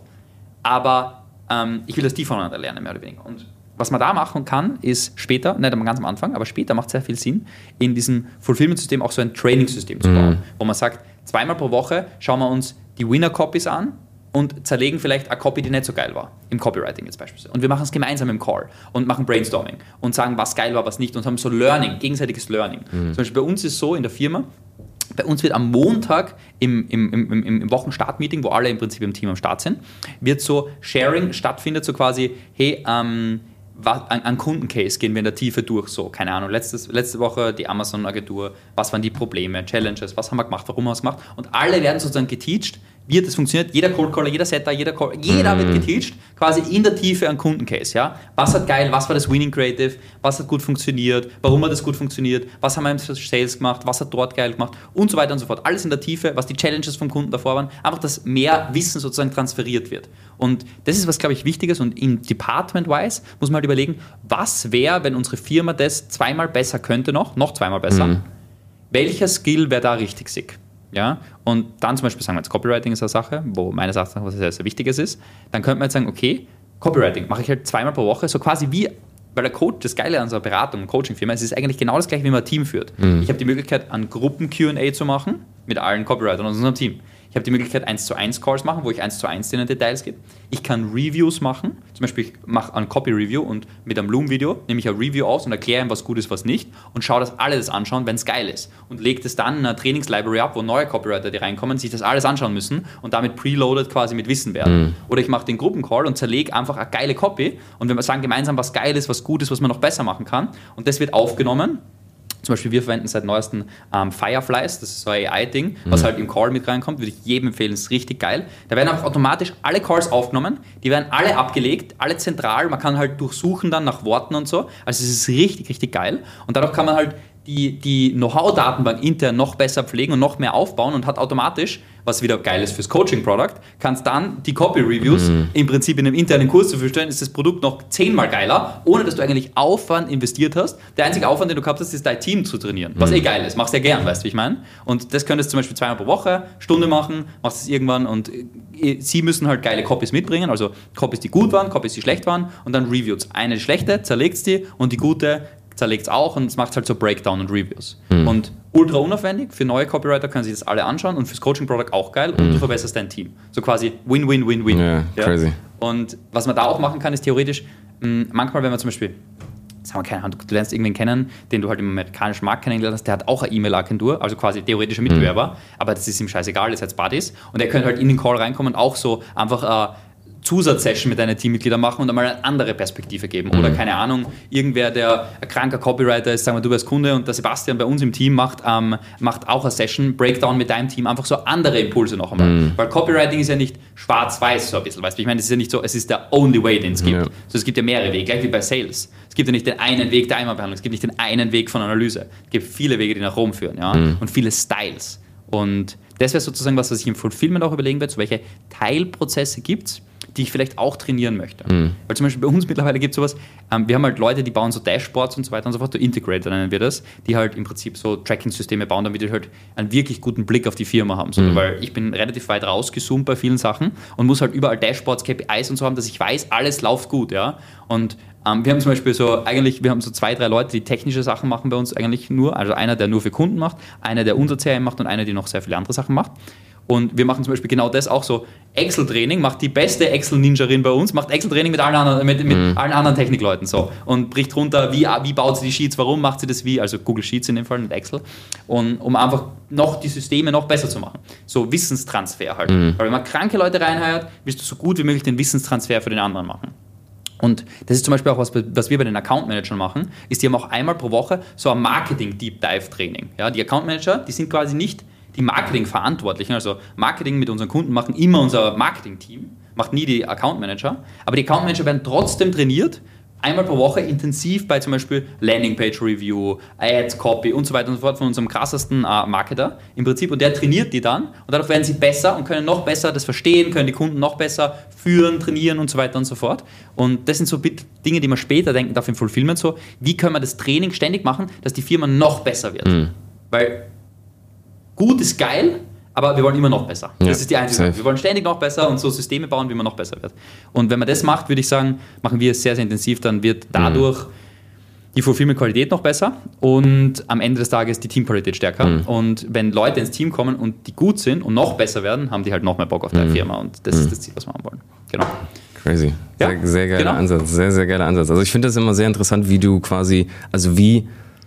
aber ähm, ich will, dass die voneinander lernen, mehr oder weniger. Und was man da machen kann, ist später, nicht ganz am Anfang, aber später macht es sehr viel Sinn, in diesem Fulfillment-System auch so ein Training-System zu bauen, mhm. wo man sagt, zweimal pro Woche schauen wir uns die Winner-Copies an und zerlegen vielleicht eine Copy, die nicht so geil war, im Copywriting jetzt beispielsweise. Und wir machen es gemeinsam im Call und machen Brainstorming und sagen, was geil war, was nicht und haben so Learning, gegenseitiges Learning. Mhm. Zum Beispiel bei uns ist so in der Firma, bei uns wird am Montag im, im, im, im Wochenstartmeeting, wo alle im Prinzip im Team am Start sind, wird so Sharing stattfindet, so quasi, hey, ähm, an, an Kundencase gehen wir in der Tiefe durch, so, keine Ahnung, letztes, letzte Woche die Amazon-Agentur, was waren die Probleme, Challenges, was haben wir gemacht, warum haben wir es gemacht und alle werden sozusagen geteacht, wie das funktioniert, jeder Cold Caller, jeder Setter, jeder, Call, jeder mm. wird geteacht, quasi in der Tiefe an Kundencase, ja, was hat geil, was war das Winning Creative, was hat gut funktioniert, warum hat das gut funktioniert, was haben wir im Sales gemacht, was hat dort geil gemacht und so weiter und so fort, alles in der Tiefe, was die Challenges vom Kunden davor waren, einfach, dass mehr Wissen sozusagen transferiert wird und das ist was, glaube ich, Wichtiges und in Department-wise muss man halt überlegen, was wäre, wenn unsere Firma das zweimal besser könnte noch, noch zweimal besser, mm. welcher Skill wäre da richtig sick? Ja, und dann zum Beispiel sagen wir jetzt, Copywriting ist eine Sache, wo meines Erachtens was sehr, sehr Wichtiges ist. Dann könnte man jetzt sagen, okay, Copywriting mache ich halt zweimal pro Woche, so quasi wie, weil der Coach, das Geile an so einer Beratung und Coaching-Firma, es ist eigentlich genau das gleiche, wie man ein Team führt. Mhm. Ich habe die Möglichkeit, an Gruppen-Q und A zu machen mit allen Copywritern aus unserem Team. Ich habe die Möglichkeit, eins zu eins Calls machen, wo ich eins zu eins in den Details gehe. Ich kann Reviews machen. Zum Beispiel, ich mache ein Copy-Review und mit einem Loom-Video nehme ich ein Review aus und erkläre ihm, was gut ist, was nicht und schaue, dass alle das anschauen, wenn es geil ist. Und lege das dann in einer Trainingslibrary ab, wo neue Copywriter, die reinkommen, sich das alles anschauen müssen und damit preloaded quasi mit Wissen werden. Mhm. Oder ich mache den Gruppencall und zerlege einfach eine geile Copy und wenn wir sagen gemeinsam, was geil ist, was gut ist, was man noch besser machen kann und das wird aufgenommen. Zum Beispiel, wir verwenden seit neuestem ähm, Fireflies, das ist so ein A I-Ding, was mhm. halt im Call mit reinkommt, würde ich jedem empfehlen, ist richtig geil. Da werden auch automatisch alle Calls aufgenommen, die werden alle abgelegt, alle zentral, man kann halt durchsuchen dann nach Worten und so, also es ist richtig, richtig geil und dadurch kann man halt die, die Know-how-Datenbank intern noch besser pflegen und noch mehr aufbauen und hat automatisch, was wieder geil ist fürs Coaching-Product, kannst dann die Copy-Reviews mhm. im Prinzip in einem internen Kurs zu stellen, ist das Produkt noch zehnmal geiler, ohne dass du eigentlich Aufwand investiert hast. Der einzige Aufwand, den du gehabt hast, ist dein Team zu trainieren, was mhm. eh geil ist, machst du ja gern, weißt du, wie ich meine? Und das könntest du zum Beispiel zweimal pro Woche, Stunde machen, machst es irgendwann und sie müssen halt geile Copies mitbringen, also Copies, die gut waren, Copies, die schlecht waren und dann Reviews. Eine schlechte, zerlegst die und die gute zerlegt es auch und es macht halt so Breakdown und Reviews. Mhm. Und ultra unaufwendig, für neue Copywriter können sich das alle anschauen und fürs Coaching-Product auch geil und mhm. du verbesserst dein Team. So quasi Win-Win-Win-Win. Yeah, ja, crazy. Und was man da auch machen kann, ist theoretisch, mh, manchmal, wenn man zum Beispiel, sagen wir keine Ahnung, du lernst irgendwen kennen, den du halt im amerikanischen Markt kennengelernt hast, der hat auch eine E-Mail-Agentur, also quasi theoretischer Mitbewerber, mhm. aber das ist ihm scheißegal, ihr seid Buddies und er könnte halt in den Call reinkommen und auch so einfach äh, Zusatzsession mit deinen Teammitgliedern machen und einmal eine andere Perspektive geben. Mhm. Oder keine Ahnung, irgendwer, der ein kranker Copywriter ist, sagen wir, du wärst Kunde und der Sebastian bei uns im Team macht, ähm, macht auch eine Session, Breakdown mit deinem Team, einfach so andere Impulse noch einmal. Mhm. Weil Copywriting ist ja nicht schwarz-weiß so ein bisschen, weißt du? Ich meine, es ist ja nicht so, es ist der only way, den es gibt. Ja. So, es gibt ja mehrere Wege, gleich wie bei Sales. Es gibt ja nicht den einen Weg der Einmalbehandlung, es gibt nicht den einen Weg von Analyse. Es gibt viele Wege, die nach Rom führen, ja? Mhm. Und viele Styles. Und das wäre sozusagen was, was ich im Fulfillment auch überlegen werde, so welche Teilprozesse gibt es, die ich vielleicht auch trainieren möchte. Mhm. Weil zum Beispiel bei uns mittlerweile gibt es sowas, ähm, wir haben halt Leute, die bauen so Dashboards und so weiter und so fort, so Integrator nennen wir das, die halt im Prinzip so Tracking-Systeme bauen, damit die halt einen wirklich guten Blick auf die Firma haben. So, mhm. Weil ich bin relativ weit rausgezoomt bei vielen Sachen und muss halt überall Dashboards, K P Is und so haben, dass ich weiß, alles läuft gut. Ja? Und ähm, wir haben zum Beispiel so, eigentlich, wir haben so zwei, drei Leute, die technische Sachen machen bei uns eigentlich nur, also einer, der nur für Kunden macht, einer, der unser C R M macht und einer, die noch sehr viele andere Sachen macht. Und wir machen zum Beispiel genau das auch so. Excel-Training macht die beste Excel-Ninjarin bei uns, macht Excel-Training mit allen anderen, mit, mit mhm. allen anderen Technikleuten so. Und bricht runter, wie, wie baut sie die Sheets, warum macht sie das wie, also Google Sheets in dem Fall, nicht Excel. Und um einfach noch die Systeme noch besser zu machen. So Wissenstransfer halt. Mhm. Weil wenn man kranke Leute reinheuert, willst du so gut wie möglich den Wissenstransfer für den anderen machen. Und das ist zum Beispiel auch was, was wir bei den Account-Managern machen, ist, die haben auch einmal pro Woche so ein Marketing-Deep-Dive-Training. Ja, die Account-Manager, die sind quasi nicht die Marketing-Verantwortlichen, also Marketing mit unseren Kunden machen immer unser Marketing-Team, macht nie die Account-Manager, aber die Account-Manager werden trotzdem trainiert, einmal pro Woche intensiv bei zum Beispiel Landing-Page-Review, Ad-Copy und so weiter und so fort von unserem krassesten äh, Marketer im Prinzip, und der trainiert die dann und dadurch werden sie besser und können noch besser das verstehen, können die Kunden noch besser führen, trainieren und so weiter und so fort. Und das sind so Dinge, die man später denken darf im Fulfillment so, wie können wir das Training ständig machen, dass die Firma noch besser wird. Mhm. Weil gut ist geil, aber wir wollen immer noch besser. Das ja, ist die einzige Sache. Wir wollen ständig noch besser und so Systeme bauen, wie man noch besser wird. Und wenn man das macht, würde ich sagen, machen wir es sehr, sehr intensiv, dann wird dadurch mhm. die Fulfillment-Qualität noch besser und am Ende des Tages die Teamqualität stärker. Mhm. Und wenn Leute ins Team kommen und die gut sind und noch besser werden, haben die halt noch mehr Bock auf deine mhm. Firma. Und das mhm. ist das Ziel, was wir haben wollen. Genau. Crazy. Sehr, ja, sehr geiler genau. Ansatz. Sehr, sehr geiler Ansatz. Also ich finde das immer sehr interessant, wie du quasi, also wie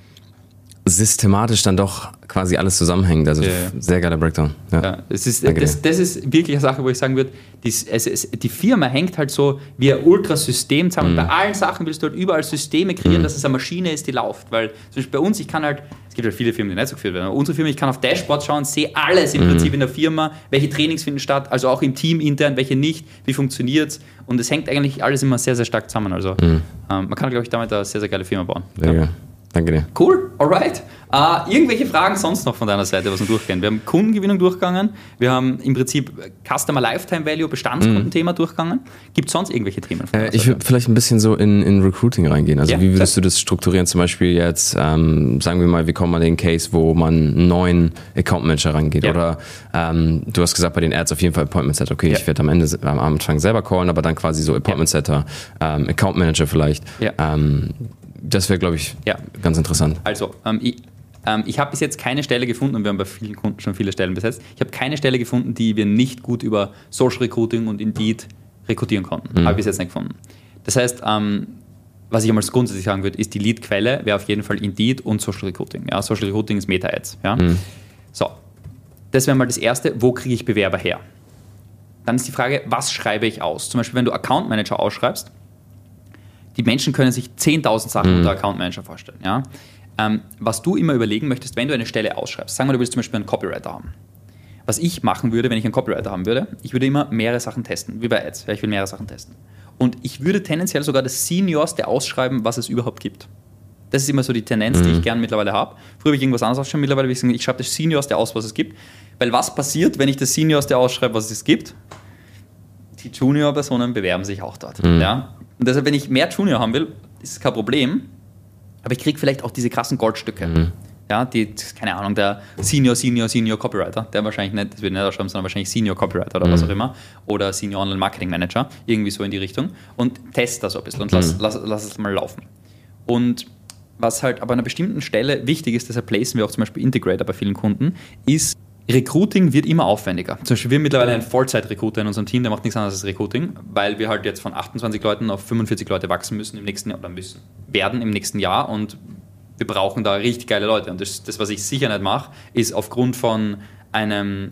systematisch dann doch quasi alles zusammenhängt. Also ja, ja. sehr geiler Breakdown. Ja. Ja, es ist, das, das ist wirklich eine Sache, wo ich sagen würde, die, es, es, die Firma hängt halt so wie ein Ultrasystem zusammen. Mhm. Bei allen Sachen willst du halt überall Systeme kreieren, mhm. dass es eine Maschine ist, die läuft. Weil zum Beispiel bei uns, ich kann halt, es gibt halt viele Firmen, die nicht so geführt werden, aber unsere Firma, ich kann auf Dashboards schauen, sehe alles im mhm. Prinzip in der Firma, welche Trainings finden statt, also auch im Team intern, welche nicht, wie funktioniert es. Und es hängt eigentlich alles immer sehr, sehr stark zusammen. Also mhm. ähm, man kann, glaube ich, damit eine sehr, sehr geile Firma bauen. Sehr ja. Danke dir. Cool, alright. Uh, irgendwelche Fragen sonst noch von deiner Seite, was wir durchgehen? Wir haben Kundengewinnung durchgegangen, wir haben im Prinzip Customer Lifetime Value, Bestandskundenthema mm. durchgegangen. Gibt es sonst irgendwelche Themen? Äh, ich würde vielleicht ein bisschen so in, in Recruiting reingehen. Also ja, wie würdest du das strukturieren? Zum Beispiel jetzt, ähm, sagen wir mal, wir kommen an den Case, wo man einen neuen Account Manager rangeht. Ja. Oder ähm, du hast gesagt, bei den Ads auf jeden Fall Appointment Setter. Okay, ja. ich werde am Ende am Anfang selber callen, aber dann quasi so Appointment Setter, ja. ähm, Account Manager vielleicht. Ja. Ähm, das wäre, glaube ich, ja. ganz interessant. Also, ähm, ich, ähm, ich habe bis jetzt keine Stelle gefunden, und wir haben bei vielen Kunden schon viele Stellen besetzt, ich habe keine Stelle gefunden, die wir nicht gut über Social Recruiting und Indeed rekrutieren konnten. Mhm. Habe ich bis jetzt nicht gefunden. Das heißt, ähm, was ich einmal grundsätzlich sagen würde, ist, die Lead-Quelle wäre auf jeden Fall Indeed und Social Recruiting. Ja, Social Recruiting ist Meta-Ads. Ja? Mhm. So, das wäre mal das Erste, wo kriege ich Bewerber her? Dann ist die Frage, was schreibe ich aus? Zum Beispiel, wenn du Account Manager ausschreibst, die Menschen können sich zehntausend Sachen mhm. unter Account Manager vorstellen. Ja? Ähm, was du immer überlegen möchtest, wenn du eine Stelle ausschreibst, sagen wir, du willst zum Beispiel einen Copywriter haben. Was ich machen würde, wenn ich einen Copywriter haben würde, ich würde immer mehrere Sachen testen, wie bei Ads. Ja, ich will mehrere Sachen testen. Und ich würde tendenziell sogar das Seniorste ausschreiben, was es überhaupt gibt. Das ist immer so die Tendenz, mhm. die ich gerne mittlerweile habe. Früher habe ich irgendwas anderes ausgeschrieben, mittlerweile würde ich sagen, ich schreibe das Seniorste aus, was es gibt. Weil was passiert, wenn ich das Seniorste ausschreibe, was es gibt? Die Junior-Personen bewerben sich auch dort. Mhm. Ja? Und deshalb, wenn ich mehr Junior haben will, ist es kein Problem, aber ich kriege vielleicht auch diese krassen Goldstücke. Mhm. Ja, die, keine Ahnung, der Senior, Senior, Senior Copywriter, der wahrscheinlich nicht, das würde ich nicht ausschreiben, sondern wahrscheinlich Senior Copywriter oder mhm. was auch immer, oder Senior Online Marketing Manager, irgendwie so in die Richtung, und teste das so ein bisschen und lass, mhm. lass, lass es mal laufen. Und was halt aber an einer bestimmten Stelle wichtig ist, deshalb placen wir auch zum Beispiel Integrator bei vielen Kunden, ist, Recruiting wird immer aufwendiger. Zum Beispiel wir haben mittlerweile einen Vollzeit-Recruiter in unserem Team, der macht nichts anderes als Recruiting, weil wir halt jetzt von achtundzwanzig Leuten auf fünfundvierzig Leute wachsen müssen im nächsten Jahr, oder müssen, werden im nächsten Jahr, und wir brauchen da richtig geile Leute. Und das, das was ich sicher nicht mache, ist aufgrund von einem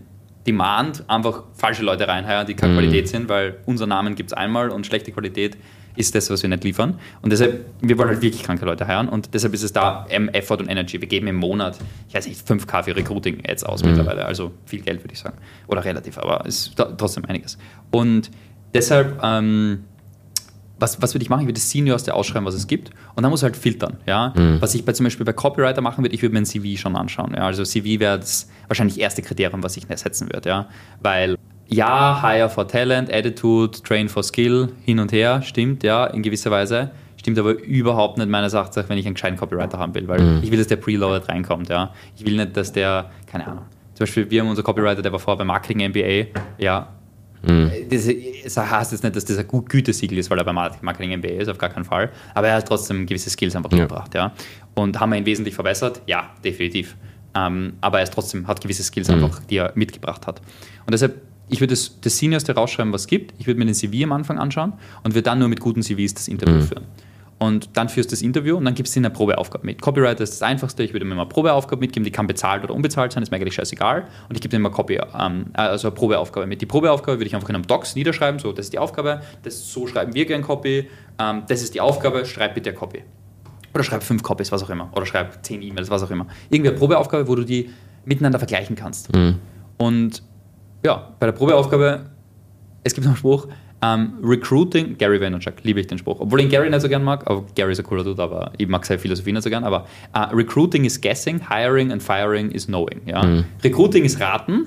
Demand einfach falsche Leute reinheiern, die keine mhm. Qualität sind, weil unser Namen gibt es einmal und schlechte Qualität ist das, was wir nicht liefern. Und deshalb, wir wollen halt wirklich kranke Leute heiren und deshalb ist es da Effort und Energy. Wir geben im Monat, ich weiß nicht, fünf K für Recruiting-Ads aus mhm. mittlerweile, also viel Geld, würde ich sagen. Oder relativ, aber es ist trotzdem einiges. Und deshalb, ähm, was, was würde ich machen? Ich würde das Seniorste ausschreiben, was es gibt und dann muss ich halt filtern. Ja? Mhm. Was ich bei, zum Beispiel bei Copywriter machen würde, ich würde mir ein C V schon anschauen. Ja? Also C V wäre das wahrscheinlich erste Kriterium, was ich setzen würde. Ja? Weil ja, hire for talent, attitude, train for skill, hin und her, stimmt, ja, in gewisser Weise. Stimmt aber überhaupt nicht meines Erachtens, wenn ich einen gescheiten Copywriter haben will, weil mhm. ich will, dass der preloaded reinkommt, ja. Ich will nicht, dass der, keine Ahnung, zum Beispiel wir haben unser Copywriter, der war vorher bei Marketing M B A, ja. Mhm. Das, das heißt jetzt nicht, dass das ein gut Gütesiegel ist, weil er bei Marketing M B A ist, auf gar keinen Fall. Aber er hat trotzdem gewisse Skills einfach ja. gebracht, ja. Und haben wir ihn wesentlich verbessert? Ja, definitiv. Ähm, aber er ist trotzdem, hat gewisse Skills mhm. einfach, die er mitgebracht hat. Und deshalb ich würde das, das Seniorste rausschreiben, was es gibt. Ich würde mir den C V am Anfang anschauen und würde dann nur mit guten C Vs das Interview mhm. führen. Und dann führst du das Interview und dann gibst du eine Probeaufgabe mit. Copywriter ist das Einfachste. Ich würde mir mal eine Probeaufgabe mitgeben, die kann bezahlt oder unbezahlt sein, ist mir eigentlich scheißegal. Und ich gebe dir mal Copy, ähm, also eine Probeaufgabe mit. Die Probeaufgabe würde ich einfach in einem Docs niederschreiben. So, das ist die Aufgabe, das, so schreiben wir gern Copy. Ähm, das ist die Aufgabe, schreib bitte Copy. Oder schreib fünf Copies, was auch immer. Oder schreib zehn E-Mails, was auch immer. Irgendwie eine Probeaufgabe, wo du die miteinander vergleichen kannst. Mhm. Und ja, bei der Probeaufgabe, es gibt noch einen Spruch, um, Recruiting, Gary Vaynerchuk, liebe ich den Spruch, obwohl ich Gary nicht so gern mag, aber Gary ist ein cooler Dude, aber ich mag seine Philosophie nicht so gern, aber uh, Recruiting is guessing, Hiring and Firing is knowing. Ja? Mhm. Recruiting ist raten,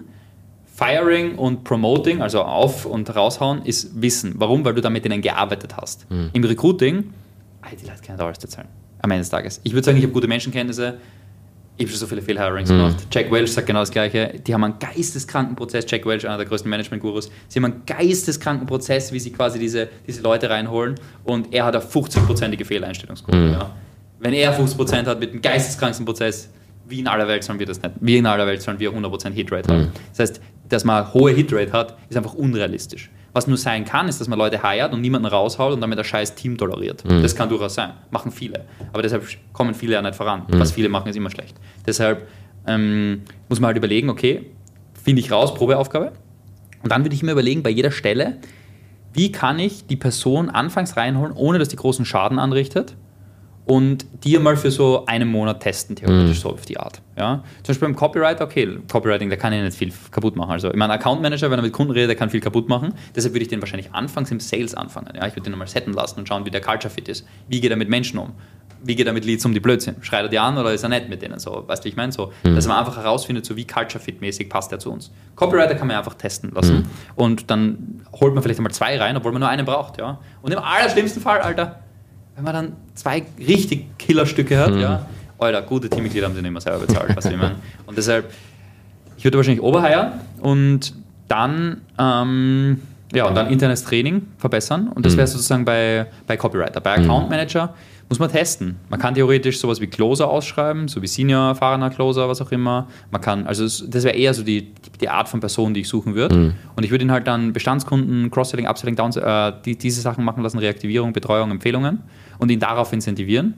Firing und Promoting, also auf- und raushauen, ist Wissen. Warum? Weil du da mit denen gearbeitet hast. Mhm. Im Recruiting, die Leute können alles erzählen, am Ende des Tages. Ich würde sagen, ich habe gute Menschenkenntnisse, ich habe schon so viele Fehlhirings mhm. gemacht. Jack Welch sagt genau das Gleiche. Die haben einen geisteskranken Prozess. Jack Welch, einer der größten Management-Gurus. Sie haben einen geisteskranken Prozess, wie sie quasi diese, diese Leute reinholen. Und er hat eine fünfzig-prozentige Fehleinstellungsquote. Mhm. Ja. Wenn er fünfzig Prozent hat mit dem geisteskranken Prozess, wie in aller Welt sollen wir das nicht. Wie in aller Welt sollen wir hundert Prozent Hitrate haben. Mhm. Das heißt, dass man eine hohe Hitrate hat, ist einfach unrealistisch. Was nur sein kann, ist, dass man Leute heiert und niemanden raushaut und damit ein scheiß Team toleriert. Mhm. Das kann durchaus sein. Machen viele. Aber deshalb kommen viele ja nicht voran. Mhm. Was viele machen, ist immer schlecht. Deshalb ähm, muss man halt überlegen, okay, finde ich raus, Probeaufgabe. Und dann würde ich mir überlegen, bei jeder Stelle, wie kann ich die Person anfangs reinholen, ohne dass die großen Schaden anrichtet und die mal für so einen Monat testen, theoretisch mhm. so auf die Art. Ja? Zum Beispiel beim Copywriter, okay, Copywriting, der kann ja nicht viel kaputt machen. Also ich meine, Account Manager, wenn er mit Kunden redet, der kann viel kaputt machen. Deshalb würde ich den wahrscheinlich anfangs im Sales anfangen. Ja? Ich würde den nochmal setten lassen und schauen, wie der Culture Fit ist. Wie geht er mit Menschen um? Wie geht er mit Leads um die Blödsinn? Schreit er die an oder ist er nett mit denen? So, weißt du, wie ich meine? So, mhm. dass man einfach herausfindet, so wie Culture Fit mäßig passt er zu uns. Copywriter kann man einfach testen lassen. Mhm. Und dann holt man vielleicht einmal zwei rein, obwohl man nur einen braucht. Ja? Und im allerschlimmsten Fall, Alter, wenn man dann zwei richtig Killerstücke hat, mhm. ja, Alter, gute Teammitglieder haben sie nicht mehr selber bezahlt, was ich meine. Und deshalb, ich würde wahrscheinlich overhire und dann, ähm, ja, und dann internes Training verbessern. Und das wäre sozusagen bei, bei Copywriter. Bei Account Manager muss man testen. Man kann theoretisch sowas wie Closer ausschreiben, so wie Senior, erfahrener Closer, was auch immer. Man kann, also das wäre eher so die, die Art von Person, die ich suchen würde. Mhm. Und ich würde ihn halt dann Bestandskunden, Cross-Selling, Upselling, Downs, äh, die, diese Sachen machen lassen, Reaktivierung, Betreuung, Empfehlungen und ihn darauf incentivieren.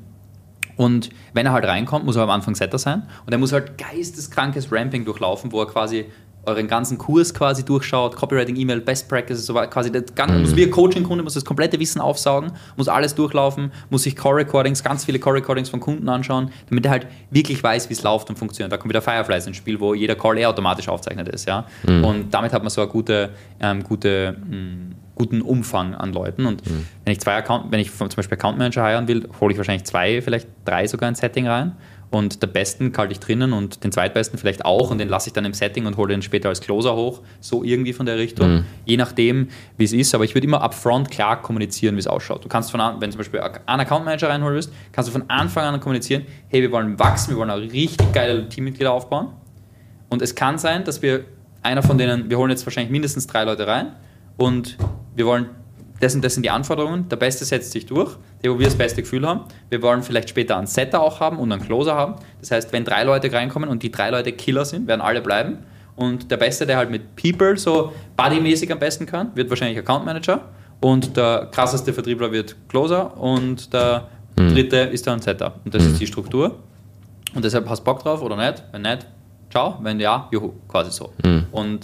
Und wenn er halt reinkommt, muss er am Anfang Setter sein und er muss halt geisteskrankes Ramping durchlaufen, wo er quasi euren ganzen Kurs quasi durchschaut, Copywriting, E-Mail, Best Practices, so quasi das ganze, mhm. muss wie ein Coaching-Kunde, muss das komplette Wissen aufsaugen, muss alles durchlaufen, muss sich Core-Recordings, ganz viele Core-Recordings von Kunden anschauen, damit er halt wirklich weiß, wie es läuft und funktioniert. Da kommt wieder Fireflies ins Spiel, wo jeder Call eher automatisch aufzeichnet ist. Ja? Mhm. Und damit hat man so einen gute, ähm, gute, mh, guten Umfang an Leuten. Und mhm. wenn ich zwei Account, wenn ich zum Beispiel Account Manager heiren will, hole ich wahrscheinlich zwei, vielleicht drei sogar ins Setting rein. Und der Besten halte ich drinnen und den Zweitbesten vielleicht auch und den lasse ich dann im Setting und hole den später als Closer hoch, so irgendwie von der Richtung, mhm. je nachdem, wie es ist. Aber ich würde immer upfront klar kommunizieren, wie es ausschaut. Du kannst von an, wenn du zum Beispiel einen Account Manager reinholen willst, kannst du von Anfang an kommunizieren, hey, wir wollen wachsen, wir wollen auch richtig geile Teammitglieder aufbauen. Und es kann sein, dass wir einer von denen, wir holen jetzt wahrscheinlich mindestens drei Leute rein und wir wollen Das und das sind die Anforderungen. Der Beste setzt sich durch, der, wo wir das beste Gefühl haben. Wir wollen vielleicht später einen Setter auch haben und einen Closer haben. Das heißt, wenn drei Leute reinkommen und die drei Leute Killer sind, werden alle bleiben. Und der Beste, der halt mit People so bodymäßig am besten kann, wird wahrscheinlich Account Manager. Und der krasseste Vertriebler wird Closer und der mhm. dritte ist dann ein Setter. Und das mhm. ist die Struktur. Und deshalb hast du Bock drauf oder nicht? Wenn nicht, ciao. Wenn ja, juhu, quasi so. Mhm. Und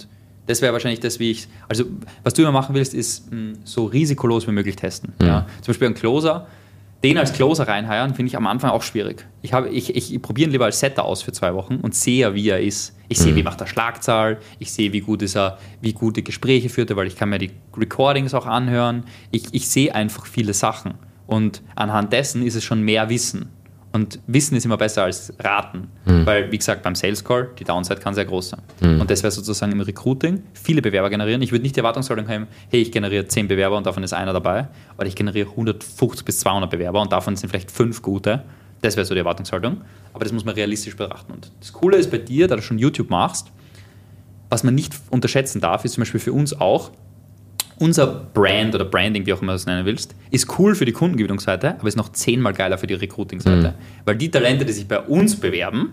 Das wäre wahrscheinlich das, wie ich, also was du immer machen willst, ist mh, so risikolos wie möglich testen. Mhm. Ja? Zum Beispiel einen Closer, den als Closer reinheiern, finde ich am Anfang auch schwierig. Ich, ich, ich, ich probiere ihn lieber als Setter aus für zwei Wochen und sehe, wie er ist. Ich sehe, mhm. wie macht er Schlagzahl, ich sehe, wie gut ist er, wie gute Gespräche führt er, weil ich kann mir die Recordings auch anhören. Ich, ich sehe einfach viele Sachen und anhand dessen ist es schon mehr Wissen. Und Wissen ist immer besser als Raten, mhm. weil, wie gesagt, beim Sales Call, die Downside kann sehr groß sein. Mhm. Und das wäre sozusagen im Recruiting, viele Bewerber generieren. Ich würde nicht die Erwartungshaltung haben, hey, ich generiere zehn Bewerber und davon ist einer dabei, oder ich generiere hundertfünfzig bis zweihundert Bewerber und davon sind vielleicht fünf gute. Das wäre so die Erwartungshaltung. Aber das muss man realistisch betrachten. Und das Coole ist bei dir, da du schon YouTube machst, was man nicht unterschätzen darf, ist zum Beispiel für uns auch, unser Brand oder Branding, wie auch immer du es nennen willst, ist cool für die Kundengewinnungsseite, aber ist noch zehnmal geiler für die Recruiting-Seite. Mhm. Weil die Talente, die sich bei uns bewerben,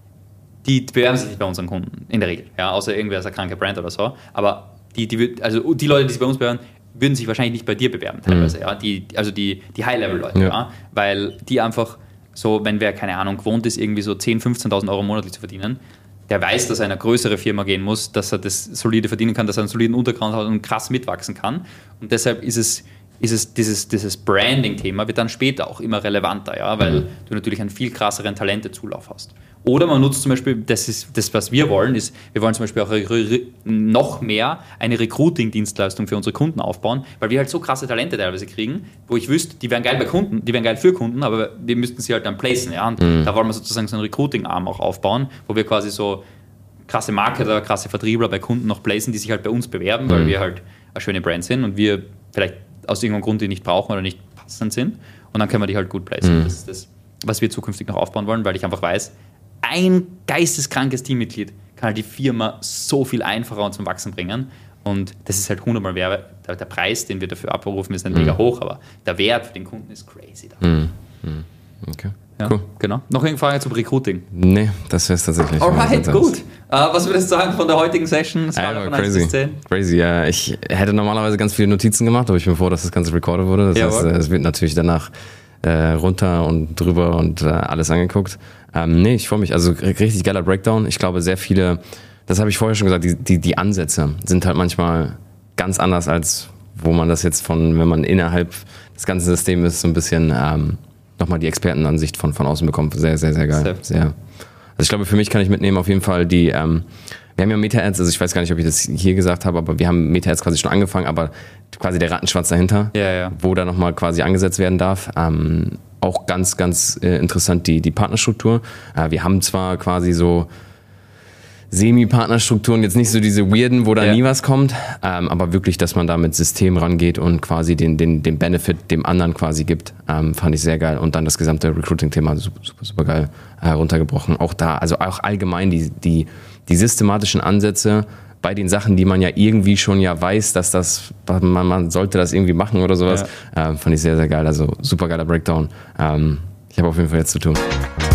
die bewerben sich nicht bei unseren Kunden, in der Regel. Ja, außer irgendwer ist eine kranke Brand oder so. Aber die, die, also die Leute, die sich bei uns bewerben, würden sich wahrscheinlich nicht bei dir bewerben, teilweise. Mhm. Ja, die, also die, die High-Level-Leute. Ja. Ja, weil die einfach so, wenn wer, keine Ahnung, gewohnt ist, irgendwie so zehntausend, fünfzehntausend Euro monatlich zu verdienen, der weiß, dass er in eine größere Firma gehen muss, dass er das solide verdienen kann, dass er einen soliden Untergrund hat und krass mitwachsen kann. Und deshalb ist es, ist es dieses, dieses Branding-Thema wird dann später auch immer relevanter, ja, weil mhm. du natürlich einen viel krasseren Talentezulauf hast. Oder man nutzt zum Beispiel, das ist das, was wir wollen, ist, wir wollen zum Beispiel auch noch mehr eine Recruiting-Dienstleistung für unsere Kunden aufbauen, weil wir halt so krasse Talente teilweise kriegen, wo ich wüsste, die wären geil bei Kunden, die wären geil für Kunden, aber wir müssten sie halt dann placen. Ja? Und mhm. da wollen wir sozusagen so einen Recruiting-Arm auch aufbauen, wo wir quasi so krasse Marketer, krasse Vertriebler bei Kunden noch placen, die sich halt bei uns bewerben, weil mhm. wir halt eine schöne Brand sind und wir vielleicht aus irgendeinem Grund die nicht brauchen oder nicht passend sind. Und dann können wir die halt gut placen. Mhm. Das ist das, was wir zukünftig noch aufbauen wollen, weil ich einfach weiß, ein geisteskrankes Teammitglied kann halt die Firma so viel einfacher und zum Wachsen bringen. Und das ist halt hundertmal wert. Der, der Preis, den wir dafür abrufen, ist nicht mega hoch, aber der Wert für den Kunden ist crazy. Da. Mhm. Okay. Ja, cool. Genau. Noch eine Frage zum Recruiting? Nee, das wäre es tatsächlich. Alright, gut. Uh, was würdest du sagen von der heutigen Session? Ja, crazy. Crazy, ja. Ich hätte normalerweise ganz viele Notizen gemacht, aber ich bin froh, dass das Ganze recorded wurde. Das Jawohl. heißt, es wird natürlich danach äh, runter und drüber und äh, alles angeguckt. Ähm, nee, ich freue mich. Also richtig geiler Breakdown. Ich glaube, sehr viele, das habe ich vorher schon gesagt, die, die, die Ansätze sind halt manchmal ganz anders, als wo man das jetzt von, wenn man innerhalb des ganzen Systems ist, so ein bisschen ähm, nochmal die Expertenansicht von, von außen bekommt. Sehr, sehr, sehr geil. Sehr. Also ich glaube, für mich kann ich mitnehmen auf jeden Fall die, ähm, wir haben ja Meta-Ads, also ich weiß gar nicht, ob ich das hier gesagt habe, aber wir haben Meta-Ads quasi schon angefangen, aber quasi der Rattenschwanz dahinter, ja, ja. wo da nochmal quasi angesetzt werden darf. Ähm, auch ganz, ganz äh, interessant die, die Partnerstruktur. Äh, wir haben zwar quasi so Semi-Partnerstrukturen, jetzt nicht so diese weirden, wo da ja. nie was kommt, ähm, aber wirklich, dass man da mit System rangeht und quasi den, den, den Benefit dem anderen quasi gibt, ähm, fand ich sehr geil. Und dann das gesamte Recruiting-Thema super, super, super geil heruntergebrochen. Auch da, also auch allgemein die, die, die systematischen Ansätze bei den Sachen, die man ja irgendwie schon ja weiß, dass das, man, man sollte das irgendwie machen oder sowas, ja. ähm, fand ich sehr, sehr geil. Also super geiler Breakdown. Ähm, ich habe auf jeden Fall jetzt zu tun.